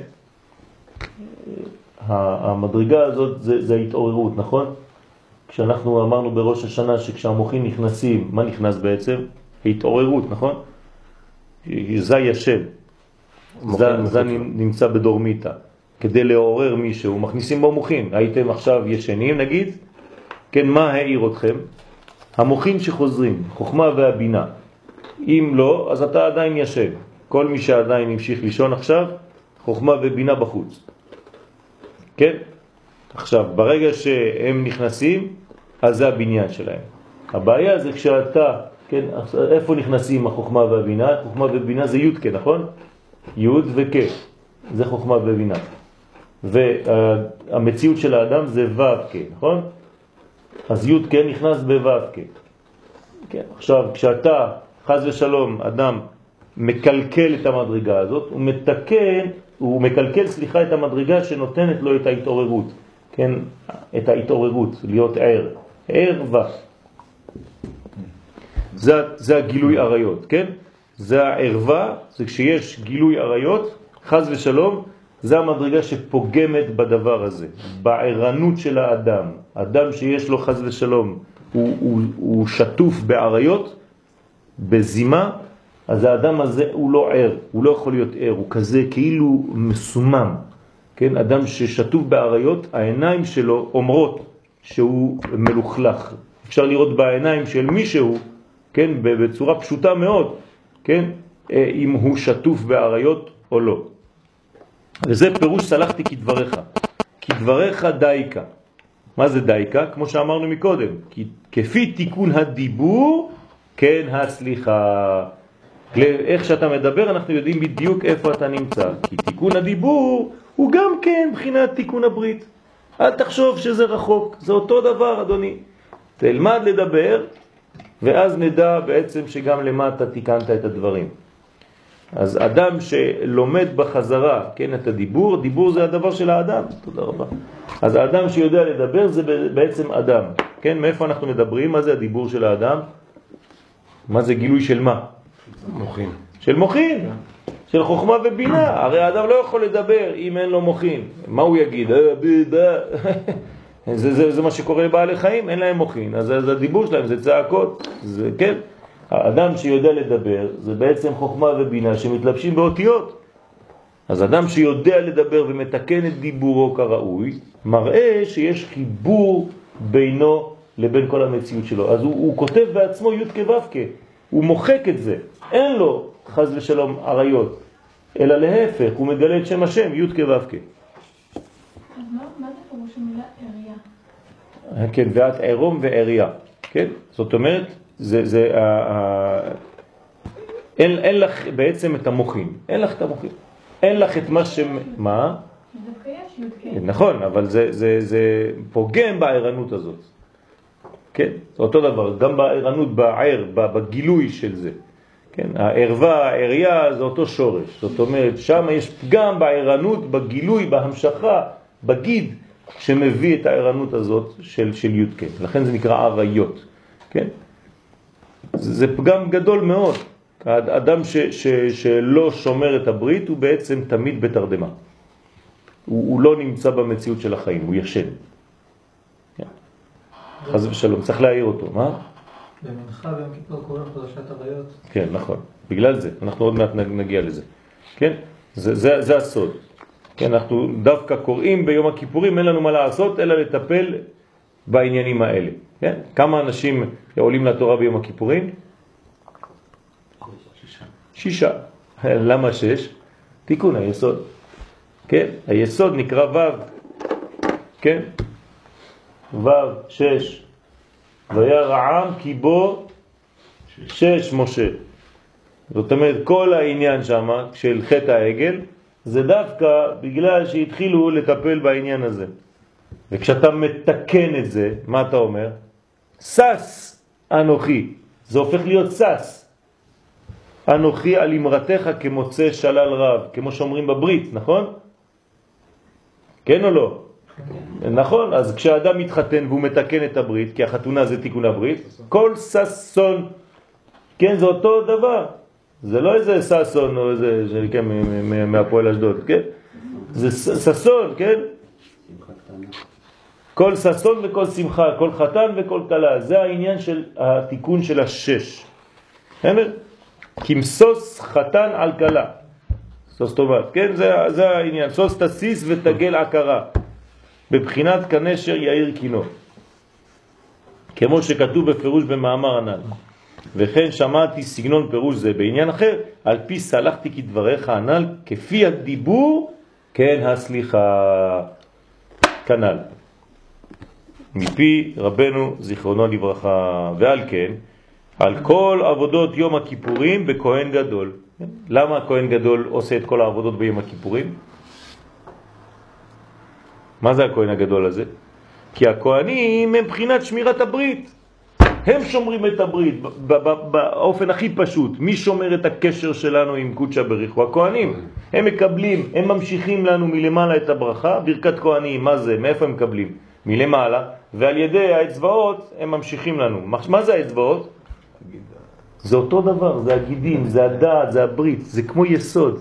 המדרגה הזאת זה, זה ההתעוררות, נכון? כשאנחנו אמרנו בראש השנה שכשהמוחים נכנסים, מה נכנס בעצם? ההתעוררות, נכון? זה ישן. זה, זה נמצא בדורמיטה. כדי לעורר מישהו, מכניסים בו מוחים. הייתם עכשיו ישנים, נגיד? כן, מה העיר אתכם? המוחים שחוזרים, חוכמה והבינה. אם לא, אז אתה עדיין ישן. כל מי שעדיין המשיך לישון עכשיו, חוכמה ובינה בחוץ. כן? עכשיו, ברגע שהם נכנסים, אז זה הבניין שלהם. הבעיה זה כשאתה, כן, איפה נכנסים החוכמה והבינה? חוכמה ובינה זה י' כן, נכון? י' וכ', זה חוכמה ובינה. והמציאות של האדם זה ו' כ', נכון? אז י' כן נכנס בו' כ'. כן, עכשיו כשאתה, חז ושלום, אדם מקלקל את המדרגה הזאת, הוא מתקן, הוא מקלקל, סליחה, את המדרגה שנותנת לו את ההתעוררות, כן, את ההתעוררות, להיות ער, ער ו. זה, זה הגילוי עריות, כן? זה הערווה, זה כשיש גילוי עריות, חז ושלום, זה המדרגה שפוגמת בדבר הזה, בערנות של האדם. אדם שיש לו חז ושלום, הוא, הוא, הוא שטוף בעריות, בזימה, אז האדם הזה הוא לא ער, הוא לא יכול להיות ער, הוא כזה כאילו מסומם. כן? אדם ששטוף בעריות, העיניים שלו אומרות שהוא מלוכלך. אפשר לראות בעיניים של מישהו, כן? בצורה פשוטה מאוד, כן? אם הוא שטוף בעריות או לא. וזה פירוש סלחתי כדבריך. כדבריך דייקה. מה זה דייקה? כמו שאמרנו מקודם. כפי תיקון הדיבור, כן הסליחה. איך שאתה מדבר אנחנו יודעים בדיוק איפה אתה נמצא. כי תיקון הדיבור הוא גם כן בחינת תיקון הברית. אל תחשוב שזה רחוק. זה אותו דבר, אדוני. תלמד לדבר, ואז נדע בעצם שגם למטה תיקנת את הדברים. אז אדם שלומד בחזרה, כן, את הדיבור, דיבור זה הדבר של האדם. תודה רבה. אז האדם שיודע לדבר זה בעצם אדם. כן, מאיפה אנחנו מדברים? מה זה הדיבור של האדם? מה זה גילוי של מה? מוחין. של מוחין. של חוכמה ובינה. הרי האדם לא יכול לדבר אם אין לו מוחין. מה הוא יגיד? זה, זה, זה מה שקורה לבעלי חיים, אין להם מוחין. אז, אז הדיבור שלהם זה צעקות. זה, כן? האדם שיודע לדבר זה בעצם חוכמה ובינה שמתלבשים באותיות. אז אדם שיודע לדבר ומתקן את דיבורו כראוי, מראה שיש חיבור בינו לבין כל המציאות שלו. אז הוא, הוא כותב בעצמו י' כו' כ', הוא מוחק את זה. אין לו חז ושלום עריות, אלא להפך, הוא מגלה את שם השם י' כו' כ'. אז מה, מה זה פירוש המילה עריה? כן, ואת ערום ועריה. כן? זאת אומרת, זה, זה, ה, ה, אין, אין לך בעצם את המוחין. אין לך את המוחין. אין לך את מה ש... מה? דווקא יש י' כן. נכון, אבל זה, זה, זה פוגם בערנות הזאת. כן? זה אותו דבר, גם בערנות, בער, בגילוי של זה. כן? הערווה, העריה, זה אותו שורש. זאת אומרת, שם יש פגם בערנות, בגילוי, בהמשכה, בגיד, שמביא את הערנות הזאת של, של י' כן. לכן זה נקרא עריות. כן? זה, זה פגם גדול מאוד. האדם ש, ש, שלא שומר את הברית הוא בעצם תמיד בתרדמה. הוא, הוא לא נמצא במציאות של החיים, הוא ישן. כן. חס ושלום, צריך להעיר אותו. מה? במנחה ביום כיפור קוראים פרשת עריות. כן, נכון. בגלל זה, אנחנו עוד מעט נגיע לזה. כן? זה, זה, זה הסוד. כן, אנחנו דווקא קוראים ביום הכיפורים, אין לנו מה לעשות, אלא לטפל בעניינים האלה. כן? כמה אנשים עולים לתורה ביום הכיפורים? שישה. שישה. למה שש? תיקון היסוד. כן? היסוד נקרא ו'. כן? ו' שש. וירא העם כי בו שש משה. זאת אומרת, כל העניין שם של חטא העגל, זה דווקא בגלל שהתחילו לטפל בעניין הזה. וכשאתה מתקן את זה, מה אתה אומר? סס אנוכי. זה הופך להיות סס. אנוכי על אמרתך כמוצא שלל רב, כמו שאומרים בברית, נכון? כן או לא? נכון, אז כשאדם מתחתן והוא מתקן את הברית, כי החתונה זה תיקון הברית, כל ססון, כן, זה אותו דבר. זה לא איזה ססון או איזה, כן, מהפועל אשדוד, כן? זה ססון, כן? כל ססון וכל שמחה, כל חתן וכל כלה. זה העניין של התיקון של השש. כמסוס חתן על כלה. סוס טובת, כן? זה, זה העניין. סוס תסיס ותגל עקרה. בבחינת כנשר יאיר קינו. כמו שכתוב בפירוש במאמר הנ"ל. וכן שמעתי סגנון פירוש זה בעניין אחר, על פי סלחתי כדבריך הנ"ל, כפי הדיבור, כן הסליחה. כנ"ל. מפי רבנו זיכרונו לברכה. ועל כן, על כל עבודות יום הכיפורים בכהן גדול. למה הכהן גדול עושה את כל העבודות ביום הכיפורים? מה זה הכהן הגדול הזה? כי הכהנים הם בחינת שמירת הברית. הם שומרים את הברית באופן הכי פשוט. מי שומר את הקשר שלנו עם קודשא בריך הוא? הכהנים. הם מקבלים, הם ממשיכים לנו מלמעלה את הברכה. ברכת כהנים, מה זה? מאיפה הם מקבלים? מלמעלה. ועל ידי האצבעות הם ממשיכים לנו. מה זה האצבעות? זה אותו דבר, זה הגידים, זה הדעת, זה הברית, זה כמו יסוד.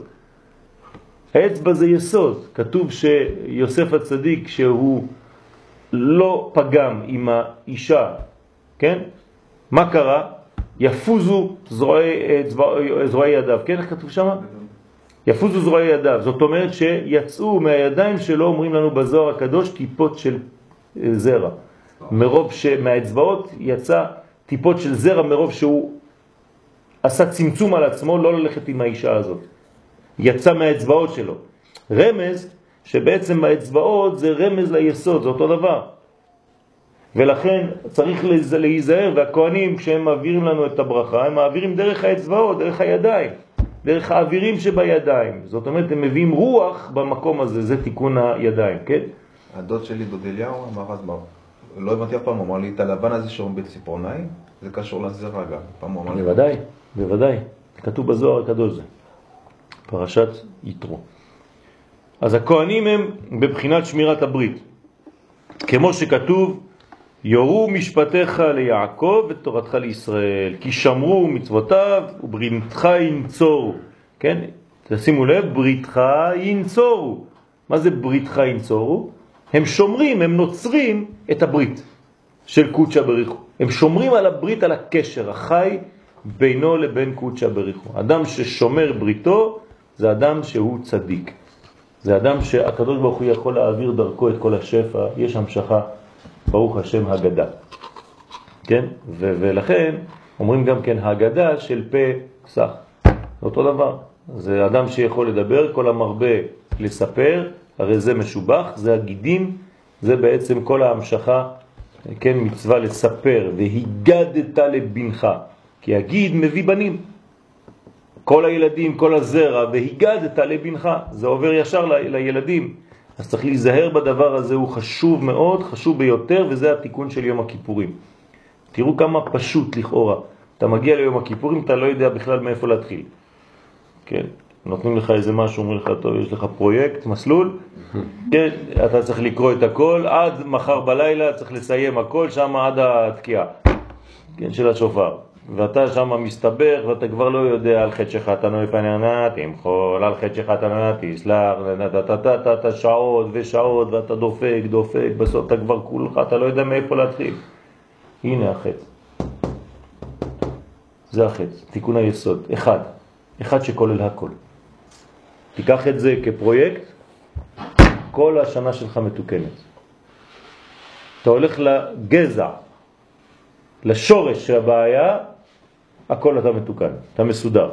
האצבע זה יסוד. כתוב שיוסף הצדיק שהוא לא פגם עם האישה, כן? מה קרה? יפוזו זרועי, זרועי ידיו, כן? איך כתוב שם? יפוזו זרועי ידיו. זאת אומרת שיצאו מהידיים שלו, אומרים לנו בזוהר הקדוש, טיפות של זרע. מרוב שמהאצבעות יצא טיפות של זרע, מרוב שהוא עשה צמצום על עצמו לא ללכת עם האישה הזאת. יצא מהאצבעות שלו. רמז שבעצם האצבעות זה רמז ליסוד, זה אותו דבר. ולכן צריך להיזהר, והכהנים כשהם מעבירים לנו את הברכה, הם מעבירים דרך האצבעות, דרך הידיים, דרך האווירים שבידיים. זאת אומרת, הם מביאים רוח במקום הזה, זה תיקון הידיים, כן? הדוד שלי, דוד אליהו, אמר אז מה? לא הבנתי אף פעם, הוא אמר לי, את הלבן הזה שאומר בציפורניים, זה קשור לזרע גם. פעם הוא אמר לי... בוודאי, בוודאי. כתוב בזוהר הקדוש זה. פרשת יתרו. אז הכהנים הם בבחינת שמירת הברית. כמו שכתוב, יורו משפטיך ליעקב ותורתך לישראל, כי שמרו מצוותיו ובריתך ינצורו. כן? תשימו לב, בריתך ינצורו. מה זה בריתך ינצורו? הם שומרים, הם נוצרים את הברית של קודשא בריך הוא. הם שומרים על הברית, על הקשר החי בינו לבין קודשא בריך הוא. אדם ששומר בריתו זה אדם שהוא צדיק. זה אדם שהקדוש ברוך הוא יכול להעביר דרכו את כל השפע. יש המשכה, ברוך השם, הגדה. כן? ו- ולכן אומרים גם כן הגדה של פסח. זה אותו דבר. זה אדם שיכול לדבר, כל המרבה לספר, הרי זה משובח, זה הגידים, זה בעצם כל ההמשכה, כן, מצווה לספר, והיגדת לבנך, כי הגיד מביא בנים. כל הילדים, כל הזרע, והיגדת לבנך, זה עובר ישר ל- לילדים. אז צריך להיזהר בדבר הזה, הוא חשוב מאוד, חשוב ביותר, וזה התיקון של יום הכיפורים. תראו כמה פשוט לכאורה. אתה מגיע ליום הכיפורים, אתה לא יודע בכלל מאיפה להתחיל. כן, נותנים לך איזה משהו, אומרים לך, טוב, יש לך פרויקט, מסלול, כן, אתה צריך לקרוא את הכל, עד מחר בלילה צריך לסיים הכל, שם עד התקיעה, כן, של השופר. ואתה שם מסתבך, ואתה כבר לא יודע על חטא שחטאנו לפנינו תמחול, על חטא שחטאנו תסלח, אתה שעות ושעות, ואתה דופק, דופק, בסוף אתה כבר כולך, אתה לא יודע מאיפה להתחיל. הנה החטא. זה החטא, תיקון היסוד. אחד. אחד שכולל הכל. תיקח את זה כפרויקט, כל השנה שלך מתוקנת. אתה הולך לגזע, לשורש של הבעיה, הכל אתה מתוקן, אתה מסודר.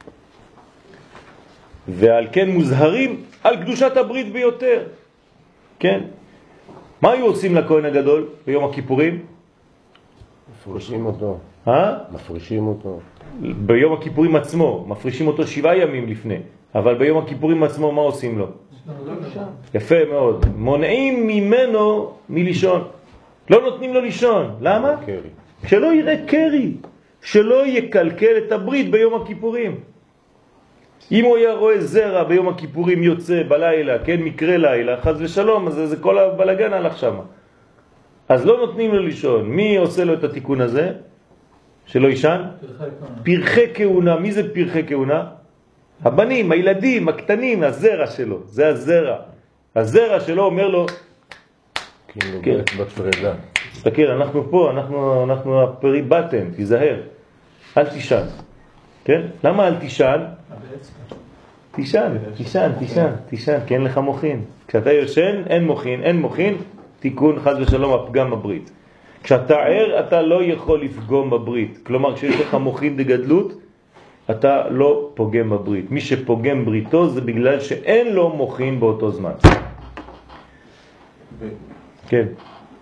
ועל כן מוזהרים על קדושת הברית ביותר. כן? מה היו עושים לכהן הגדול ביום הכיפורים? מפרישים אותו. אה? מפרישים אותו. ביום הכיפורים עצמו, מפרישים אותו שבעה ימים לפני. אבל ביום הכיפורים עצמו מה עושים לו? יפה מאוד. מונעים ממנו מלישון. לא נותנים לו לישון. למה? קרי. שלא יראה קרי. שלא יקלקל את הברית ביום הכיפורים. אם הוא היה רואה זרע ביום הכיפורים יוצא בלילה, כן, מקרה לילה, חס ושלום, אז זה כל הבלגן הלך שם. אז לא נותנים לו לישון. מי עושה לו את התיקון הזה? שלא ישן? פרחי כהונה. מי זה פרחי כהונה? הבנים, הילדים, הקטנים, הזרע שלו. זה הזרע. הזרע שלו אומר לו, כאילו כן. בפרידה. תסתכל, אנחנו פה, אנחנו, אנחנו הפרי בטן, תיזהר. אל תישן. כן? למה אל תישן? תישן, תישן, תישן, תישן, כי אין לך מוחין. כשאתה יושן, אין מוחין, אין מוחין, תיקון חס ושלום הפגם בברית. כשאתה ער, אתה לא יכול לפגום בברית. כלומר, כשיש לך מוחין דגדלות, אתה לא פוגם בברית. מי שפוגם בריתו זה בגלל שאין לו מוחין באותו זמן. כן.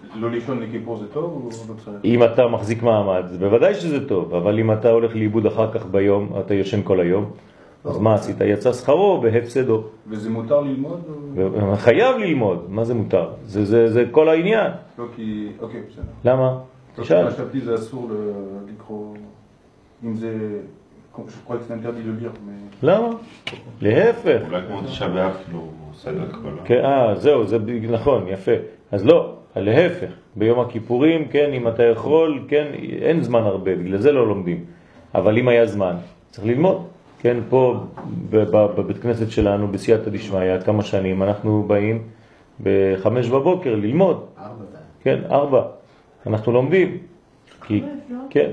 לא לישון לכיפור זה טוב או לא צריך? אם אתה מחזיק מעמד, זה בוודאי שזה טוב, אבל אם אתה הולך לאיבוד אחר כך ביום, אתה יושן כל היום, אז מה עשית? יצא שכרו בהפסדו. וזה מותר ללמוד? או... חייב ללמוד, מה זה מותר? זה, זה, זה כל העניין. לא כי... אוקיי, בסדר. למה? תשאל. מה שתבתי זה אסור לקרוא... אם זה... שכל אקסטנטרדי לליר. למה? להפך. אולי כמו תשע באב, כאילו, סדר קבלה. כן, אה, זהו, זה נכון, יפה. אז לא, להפך. ביום הכיפורים, כן, אם אתה יכול, כן, אין זמן הרבה, בגלל זה לא לומדים. אבל אם היה זמן, צריך ללמוד. כן, פה בבית כנסת שלנו, בסייעתא דשמיא, כמה שנים, אנחנו באים בחמש בבוקר ללמוד. ארבע. כן, ארבע. אנחנו לומדים. כי, כן.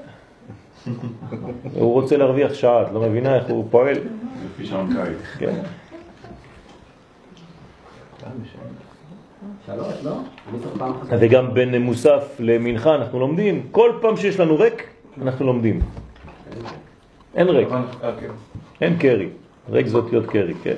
הוא רוצה להרוויח שעה, את לא מבינה איך הוא פועל. לפי שעון קיץ. כן. שלוש, לא? וגם בין מוסף למנחה אנחנו לומדים. כל פעם שיש לנו ריק, אנחנו לומדים. אין ריק. אין קרי. ריק זאת להיות קרי, כן?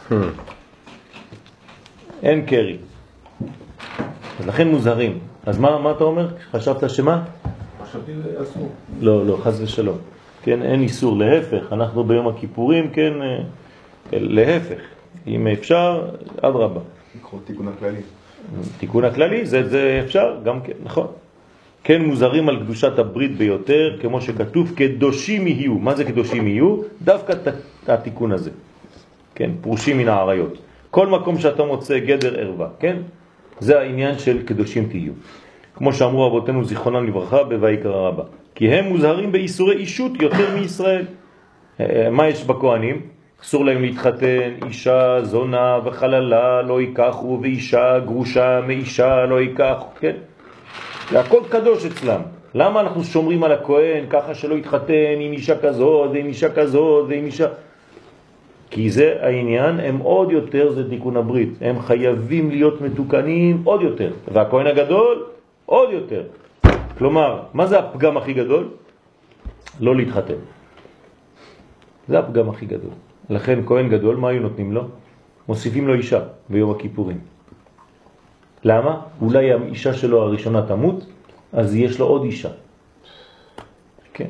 אין קרי. אז לכן מוזהרים. אז מה, מה אתה אומר? חשבת שמה? חשבתי זה אסור. לא, לא, חס ושלום. כן, אין איסור, להפך. אנחנו ביום הכיפורים, כן, להפך. אם אפשר, עד רבה. לקרוא תיקון הכללי. תיקון הכללי, זה, זה אפשר, גם כן, נכון. כן מוזרים על קדושת הברית ביותר, כמו שכתוב, קדושים יהיו. מה זה קדושים יהיו? דווקא התיקון הזה. כן, פרושים מן העריות. כל מקום שאתה מוצא גדר ערווה, כן? זה העניין של קדושים תהיו. כמו שאמרו אבותינו זיכרונם לברכה בויקרא רבה. כי הם מוזהרים באיסורי אישות יותר מישראל. מה יש בכהנים? אסור להם להתחתן, אישה זונה וחללה לא ייקחו, ואישה גרושה מאישה לא ייקחו, כן? זה הכל קדוש אצלם. למה אנחנו שומרים על הכהן ככה שלא יתחתן עם אישה כזאת ועם אישה כזאת ועם אישה... כי זה העניין, הם עוד יותר, זה תיקון הברית. הם חייבים להיות מתוקנים עוד יותר. והכהן הגדול עוד יותר. כלומר, מה זה הפגם הכי גדול? לא להתחתן. זה הפגם הכי גדול. לכן כהן גדול, מה היו נותנים לו? מוסיפים לו אישה ביום הכיפורים. למה? אולי האישה שלו הראשונה תמות, אז יש לו עוד אישה. כן.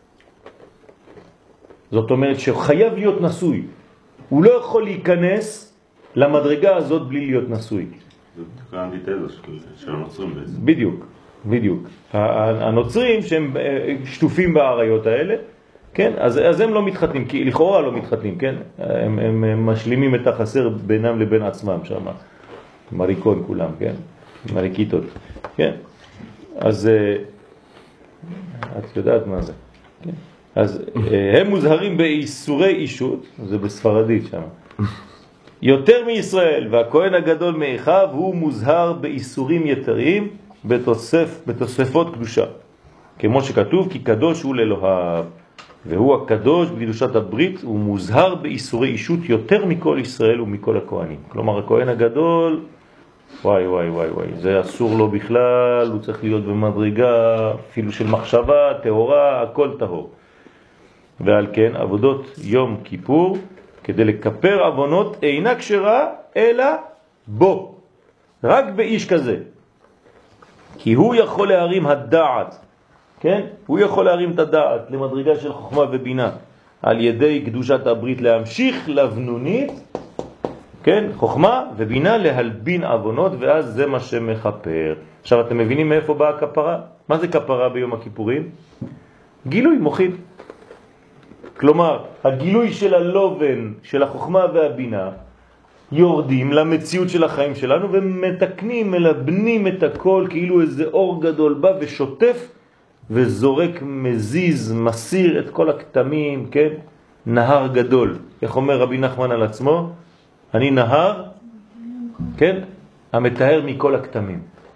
זאת אומרת שחייב להיות נשוי. הוא לא יכול להיכנס למדרגה הזאת בלי להיות נשוי. זה בדיוק האנטיתזה של הנוצרים בעצם. בדיוק, בדיוק. הנוצרים שהם שטופים בעריות האלה, כן? אז, אז הם לא מתחתנים, כי לכאורה לא מתחתנים, כן? הם, הם, הם משלימים את החסר בינם לבין עצמם שם. מריקון כולם, כן? מריקיטות, כן? אז את יודעת מה זה, כן? אז הם מוזהרים באיסורי אישות, זה בספרדית שם, יותר מישראל, והכהן הגדול מאחיו הוא מוזהר באיסורים יתרים בתוסף, בתוספות קדושה. כמו שכתוב, כי קדוש הוא לאלוהיו, והוא הקדוש בקדושת הברית, הוא מוזהר באיסורי אישות יותר מכל ישראל ומכל הכהנים. כלומר, הכהן הגדול, וואי וואי וואי וואי, זה אסור לו בכלל, הוא צריך להיות במדרגה אפילו של מחשבה, טהורה, הכל טהור. ועל כן עבודות יום כיפור כדי לקפר עוונות אינה כשרה אלא בו, רק באיש כזה, כי הוא יכול להרים הדעת, כן? הוא יכול להרים את הדעת למדרגה של חוכמה ובינה על ידי קדושת הברית, להמשיך לבנונית, כן? חוכמה ובינה להלבין עוונות, ואז זה מה שמחפר. עכשיו אתם מבינים מאיפה באה הכפרה? מה זה כפרה ביום הכיפורים? גילוי מוחין. כלומר, הגילוי של הלובן, של החוכמה והבינה, יורדים למציאות של החיים שלנו ומתקנים, מלבנים את הכל, כאילו איזה אור גדול בא ושוטף וזורק, מזיז, מסיר את כל הכתמים, כן? נהר גדול. איך אומר רבי נחמן על עצמו? אני נהר, כן? המטהר מכל הכתמים.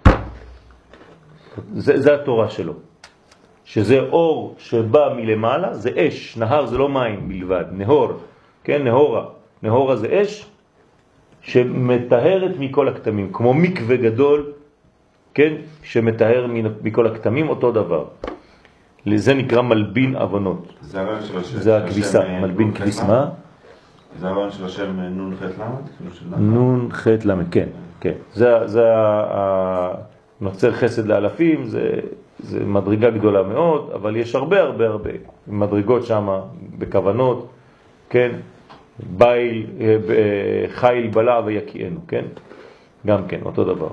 זה, זה התורה שלו. שזה אור שבא מלמעלה, זה אש. נהר זה לא מים בלבד, נהור, כן? נהורה. נהורה זה אש שמטהרת מכל הכתמים, כמו מקווה גדול, כן? שמטהר מכל הכתמים, אותו דבר. לזה נקרא מלבין אבונות. זה הרעיון של השם. זה הכביסה, מלבין כביסמה. זה הרעיון של השם נון ח' למד? נון ח' למד, כן, כן. זה, זה נוצר חסד לאלפים, זה, זה מדרגה גדולה מאוד, אבל יש הרבה הרבה הרבה מדרגות שם בכוונות, כן? ביל, חיל בלע ויקיענו, כן? גם כן, אותו דבר.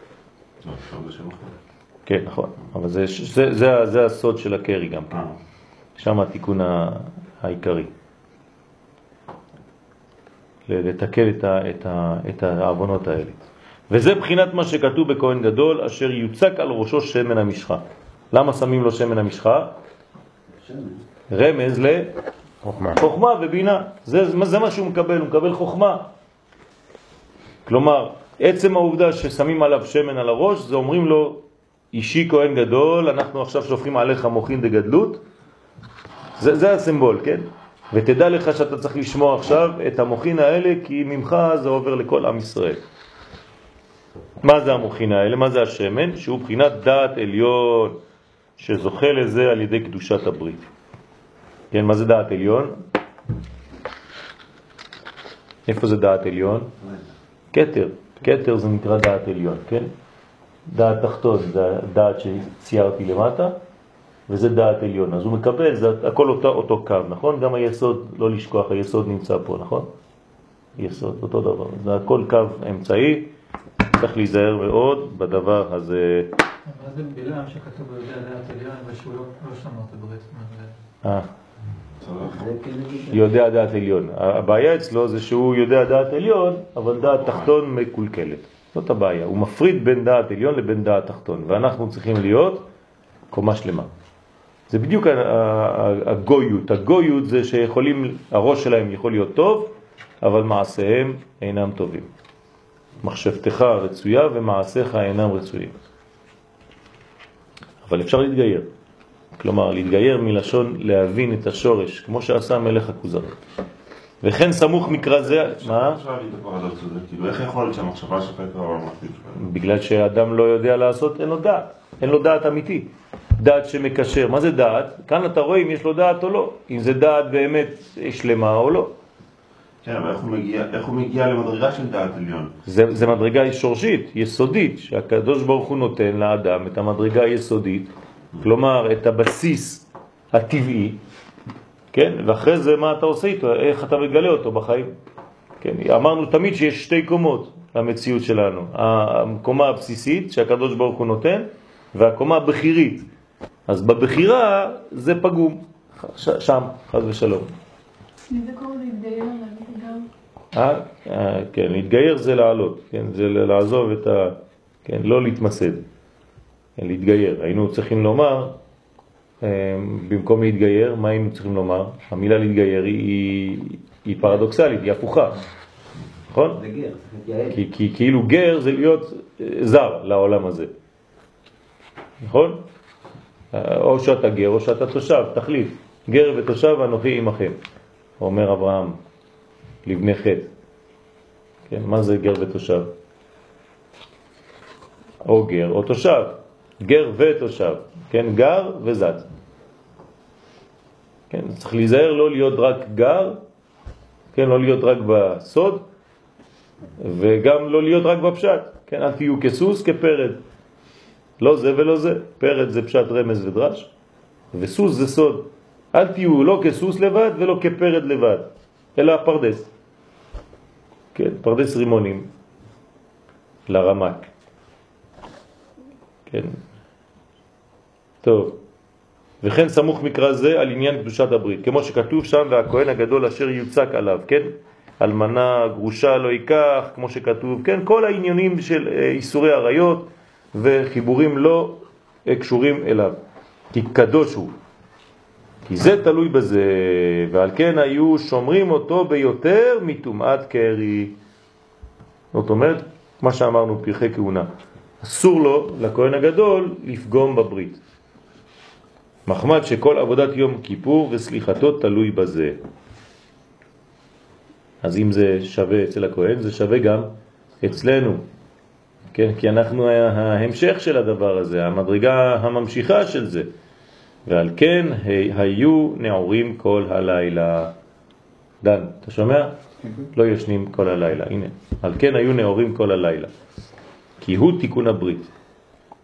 כן, נכון. אבל זה, זה, זה, זה הסוד של הקרי גם כן. שם התיקון העיקרי. לתקל את, ה, את, ה, את העוונות האלה. וזה בחינת מה שכתוב בכהן גדול, אשר יוצק על ראשו שמן המשחה. למה שמים לו שמן המשחה? רמז לחוכמה חוכמה ובינה. זה, זה מה שהוא מקבל, הוא מקבל חוכמה. כלומר, עצם העובדה ששמים עליו שמן על הראש, זה אומרים לו, אישי כהן גדול, אנחנו עכשיו שופכים עליך מוחין דגדלות. זה, זה הסימבול, כן? ותדע לך שאתה צריך לשמוע עכשיו את המוחין האלה, כי ממך זה עובר לכל עם ישראל. מה זה המוחין האלה? מה זה השמן? שהוא בחינת דעת עליון, שזוכה לזה על ידי קדושת הברית. כן, מה זה דעת עליון? איפה זה דעת עליון? כתר. כתר זה נקרא דעת עליון, כן? דעת תחתון זה דעת שציירתי למטה, וזה דעת עליון. אז הוא מקבל, זה הכל אותו, אותו קו, נכון? גם היסוד, לא לשכוח, היסוד נמצא פה, נכון? יסוד, אותו דבר. זה הכל קו אמצעי, צריך להיזהר מאוד בדבר הזה. מה זה בלעם שכתוב ביודע דעת עליון ושהוא לא שמע את הברית? אה. יודע דעת עליון. הבעיה אצלו זה שהוא יודע דעת עליון, אבל דעת תחתון מקולקלת. זאת הבעיה. הוא מפריד בין דעת עליון לבין דעת תחתון, ואנחנו צריכים להיות קומה שלמה. זה בדיוק הגויות. הגויות זה שיכולים, הראש שלהם יכול להיות טוב, אבל מעשיהם אינם טובים. מחשבתך רצויה ומעשיך אינם רצויים. אבל אפשר להתגייר. כלומר, להתגייר מלשון להבין את השורש, כמו שעשה מלך הכוזרי. וכן סמוך מקרא זה... מה? כאילו, איך יכול להיות שהמחשבה שפט כבר אמרתי? בגלל שאדם לא יודע לעשות, אין לו דעת. אין לו דעת אמיתי. דעת שמקשר. מה זה דעת? כאן אתה רואה אם יש לו דעת או לא. אם זה דעת באמת שלמה או לא. כן, אבל איך הוא מגיע, איך הוא מגיע למדרגה של דעת עליון? זה, זה מדרגה שורשית, יסודית, שהקדוש ברוך הוא נותן לאדם את המדרגה היסודית, כלומר את הבסיס הטבעי, כן? ואחרי זה מה אתה עושה איתו? איך אתה מגלה אותו בחיים? כן? אמרנו תמיד שיש שתי קומות למציאות שלנו. הקומה הבסיסית שהקדוש ברוך הוא נותן, והקומה הבחירית. אז בבחירה זה פגום, שם, חס ושלום. זה קורא להתגייר, גם? אה, כן, להתגייר זה לעלות, כן, זה לעזוב את ה... כן, לא להתמסד, כן, להתגייר. היינו צריכים לומר, במקום להתגייר, מה היינו צריכים לומר? המילה להתגייר היא, היא פרדוקסלית, היא הפוכה, נכון? זה גר, זה מתייעל. כי, כי כאילו גר זה להיות זר לעולם הזה, נכון? או שאתה גר או שאתה תושב, תחליף. גר ותושב אנוכי עמכם. אומר אברהם לבני חטא. כן, מה זה גר ותושב? או גר או תושב. גר ותושב. כן, גר וזד. כן, צריך להיזהר לא להיות רק גר, כן, לא להיות רק בסוד, וגם לא להיות רק בפשט. כן, אל תהיו כסוס כפרד. לא זה ולא זה. פרד זה פשט רמז ודרש, וסוס זה סוד. אל תהיו לא כסוס לבד ולא כפרד לבד, אלא פרדס. כן, פרדס רימונים לרמק. כן. טוב. וכן סמוך מקרא זה על עניין קדושת הברית, כמו שכתוב שם, והכהן הגדול אשר יוצק עליו, כן? אלמנה, גרושה לא ייקח, כמו שכתוב, כן? כל העניינים של איסורי עריות וחיבורים לא קשורים אליו. כי קדוש הוא. כי זה תלוי בזה, ועל כן היו שומרים אותו ביותר מטומאת קרי. זאת אומרת, מה שאמרנו פרחי כהונה. אסור לו, לכהן הגדול, לפגום בברית. מחמד שכל עבודת יום כיפור וסליחתו תלוי בזה. אז אם זה שווה אצל הכהן, זה שווה גם אצלנו. כן? כי אנחנו ההמשך של הדבר הזה, המדרגה הממשיכה של זה. ועל כן היו נעורים כל הלילה. דן, אתה שומע? לא ישנים כל הלילה. הנה, על כן היו נעורים כל הלילה. כי הוא תיקון הברית.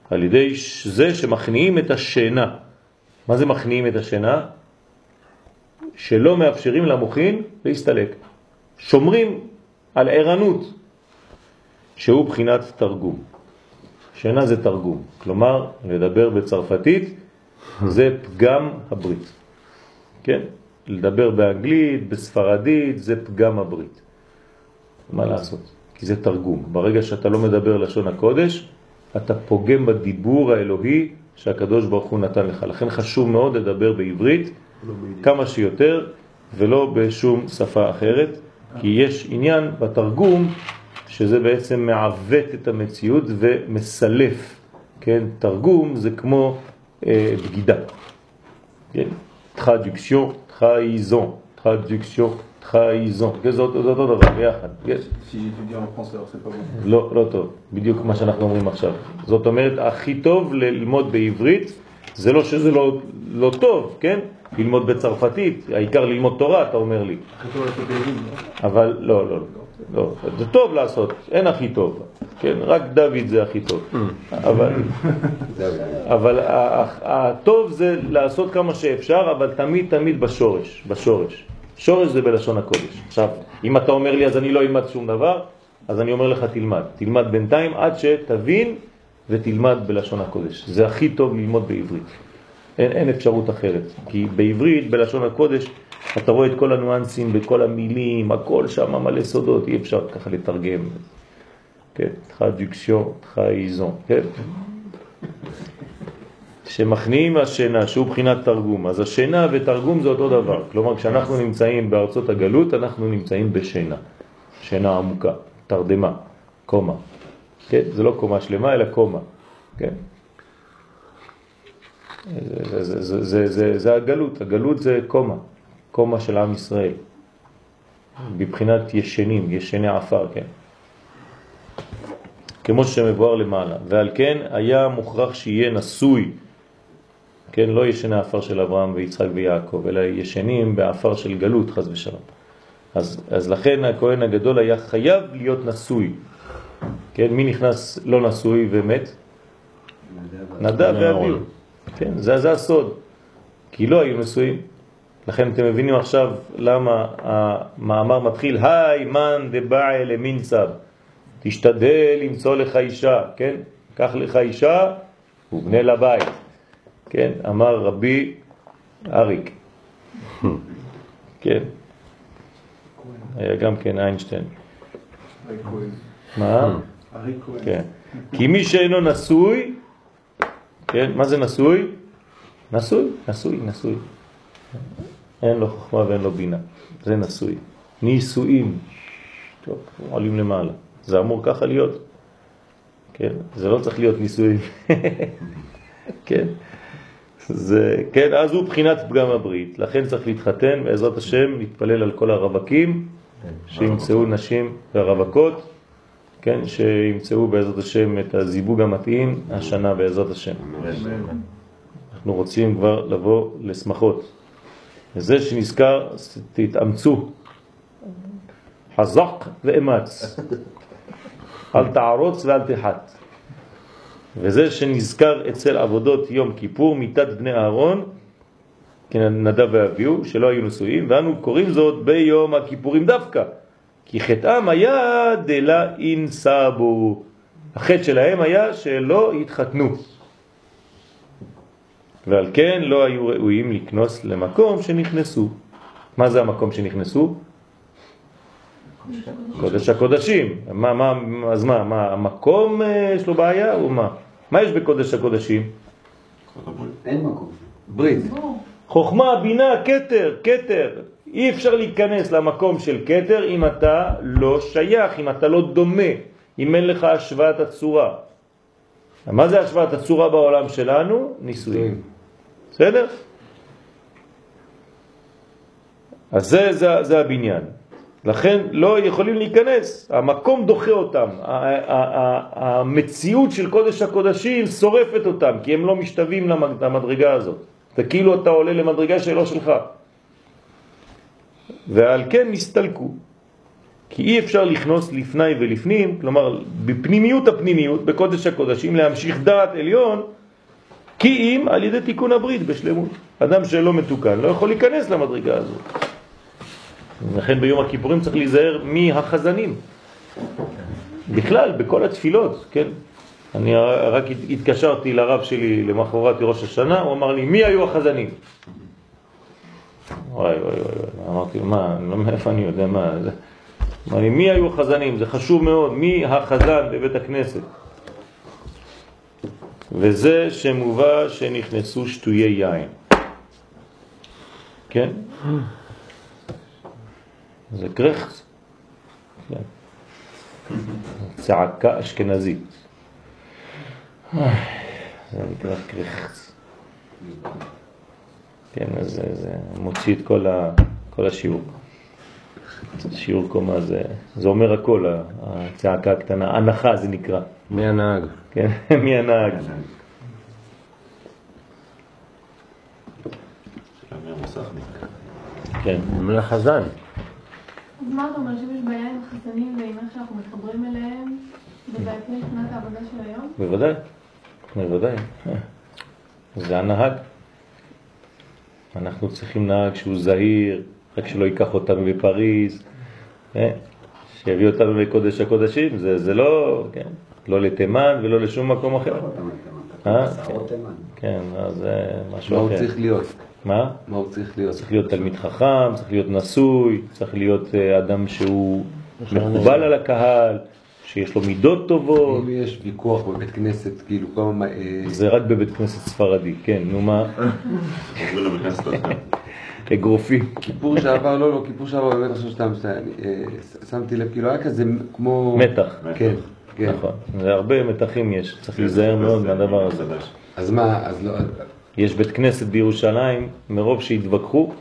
על ידי זה שמכניעים את השינה. מה זה מכניעים את השינה? שלא מאפשרים למוחין להסתלק. שומרים על ערנות, שהוא בחינת תרגום. שינה זה תרגום. כלומר, לדבר בצרפתית זה פגם הברית. כן? לדבר באנגלית, בספרדית, זה פגם הברית. מה לעשות? כי זה תרגום. ברגע שאתה לא מדבר לשון הקודש, אתה פוגם בדיבור האלוהי שהקדוש ברוך הוא נתן לך. לכן חשוב מאוד לדבר בעברית כמה שיותר, ולא בשום שפה אחרת, כי יש עניין בתרגום שזה בעצם מעוות את המציאות ומסלף. כן? תרגום זה כמו אה, בגידה. כן? traduction, trahison, traduction, trahison. זה אותו דבר, ביחד. Si j'étudie en français, alors c'est pas bon. לא, לא טוב. בדיוק מה שאנחנו אומרים עכשיו. זאת אומרת, הכי טוב ללמוד בעברית, זה לא שזה לא, לא טוב, כן? ללמוד בצרפתית, העיקר ללמוד תורה, אתה אומר לי. אבל לא, לא, לא. זה טוב לעשות, אין הכי טוב. כן, רק דוד זה הכי טוב. אבל, אבל הטוב זה לעשות כמה שאפשר, אבל תמיד תמיד בשורש, בשורש. שורש זה בלשון הקודש. עכשיו, אם אתה אומר לי אז אני לא אלמד שום דבר, אז אני אומר לך תלמד. תלמד בינתיים עד שתבין ותלמד בלשון הקודש. זה הכי טוב ללמוד בעברית. אין, אין אפשרות אחרת. כי בעברית, בלשון הקודש, אתה רואה את כל הנואנסים בכל המילים, הכל שם מלא סודות, אי אפשר ככה לתרגם. כן, traduction, trahison, כן? שמכניעים השינה, שהוא בחינת תרגום. אז השינה ותרגום זה אותו דבר. כלומר, כשאנחנו נמצאים בארצות הגלות, אנחנו נמצאים בשינה. שינה עמוקה, תרדמה, קומה. כן? זה לא קומה שלמה, אלא קומה. כן? זה, זה, זה, זה, זה, זה הגלות. הגלות זה קומה. קומה של עם ישראל. בבחינת ישנים, ישני עפר, כן? כמו שמבואר למעלה. ועל כן היה מוכרח שיהיה נשוי, כן, לא ישני העפר של אברהם ויצחק ויעקב, אלא ישנים בעפר של גלות, חס ושלום. אז, אז לכן הכהן הגדול היה חייב להיות נשוי. כן, מי נכנס לא נשוי ומת? נדב ואביהו. כן, זה, זה הסוד. כי לא היו נשואים. לכן אתם מבינים עכשיו למה המאמר מתחיל, היי מן דבעי למינסב. תשתדל למצוא לך אישה, כן? קח לך אישה ובנה לבית. כן, אמר רבי אריק. כן. היה גם כן איינשטיין. מה? כן. כי מי שאינו נשוי, כן, מה זה נשוי? נשוי, נשוי, נשוי. אין לו חוכמה ואין לו בינה. זה נשוי. נישואים. טוב, עולים למעלה. זה אמור ככה להיות. כן, זה לא צריך להיות נישואים. כן. זה, כן, אז הוא בחינת פגם הברית. לכן צריך להתחתן, בעזרת השם, להתפלל על כל הרווקים, שימצאו נשים והרווקות, כן, שימצאו בעזרת השם את הזיווג המתאים השנה בעזרת השם. אנחנו רוצים כבר לבוא לשמחות. וזה שנזכר, תתאמצו. חזק ואמץ. אל תערוץ ואל תחת. וזה שנזכר אצל עבודות יום כיפור מיתת בני אהרון, כן, נדב ואביהו, שלא היו נשואים, ואנו קוראים זאת ביום הכיפורים דווקא, כי חטאם היה דלה אינסבו. החטא שלהם היה שלא התחתנו, ועל כן לא היו ראויים לקנוס למקום שנכנסו. מה זה המקום שנכנסו? קודש הקודשים. מה, מה, אז מה, מה, המקום יש לו בעיה או מה? מה יש בקודש הקודשים? אין מקום. ברית. חוכמה, בינה, כתר, כתר. אי אפשר להיכנס למקום של כתר אם אתה לא שייך, אם אתה לא דומה, אם אין לך השוואת הצורה. מה זה השוואת הצורה בעולם שלנו? נישואים. בסדר? אז זה, זה, זה הבניין. לכן לא יכולים להיכנס, המקום דוחה אותם, המציאות של קודש הקודשים שורפת אותם, כי הם לא משתווים למדרגה הזאת. אתה כאילו אתה עולה למדרגה שלא שלך. ועל כן נסתלקו. כי אי אפשר לכנוס לפני ולפנים, כלומר בפנימיות הפנימיות, בקודש הקודשים, להמשיך דעת עליון, כי אם על ידי תיקון הברית בשלמות. אדם שלא מתוקן לא יכול להיכנס למדרגה הזאת. לכן ביום הכיפורים צריך להיזהר מהחזנים. בכלל, בכל התפילות, כן? אני רק התקשרתי לרב שלי למחרת ראש השנה, הוא אמר לי, מי היו החזנים? וואי וואי וואי, אמרתי, מה, איפה אני יודע מה זה? אמר לי, מי היו החזנים? זה חשוב מאוד, מי החזן בבית הכנסת? וזה שמובא שנכנסו שטויי יין. כן? זה קרחץ. כן. צעקה אשכנזית. זה נקרא קרחץ. כן, אז זה, זה מוציא את כל, ה, כל השיעור. שיעור קומה זה, זה אומר הכל, הצעקה הקטנה. הנחה זה נקרא. מי הנהג? כן, מי הנהג? כן. מי החזן? אז מה אתה אומר, שיש בעיה עם החסנים ועם איך שאנחנו מתחברים אליהם ובעצם מבחינת העבודה של היום? בוודאי, בוודאי. זה הנהג. אנחנו צריכים נהג שהוא זהיר, רק שלא ייקח אותנו בפריז, שיביא אותנו לקודש הקודשים, זה, זה לא, כן, לא לתימן ולא לשום מקום אחר. כן, אז זה משהו אחר. מה הוא צריך להיות? מה? מה הוא צריך להיות? צריך להיות תלמיד חכם, צריך להיות נשוי, צריך להיות אדם שהוא מקובל על הקהל, שיש לו מידות טובות. אם יש ויכוח בבית כנסת, כאילו כמה... זה רק בבית כנסת ספרדי, כן, נו מה? עוברים לבית כנסת עוד כאן. אגרופים. כיפור שעבר, לא, לא, כיפור שעבר באמת עכשיו שתם, שמתי לב, כאילו היה כזה כמו... מתח. כן, כן. נכון, זה הרבה מתחים יש, צריך להיזהר מאוד מהדבר הזה. אז מה, אז לא... יש בית כנסת בירושלים, מרוב שהתווכחו,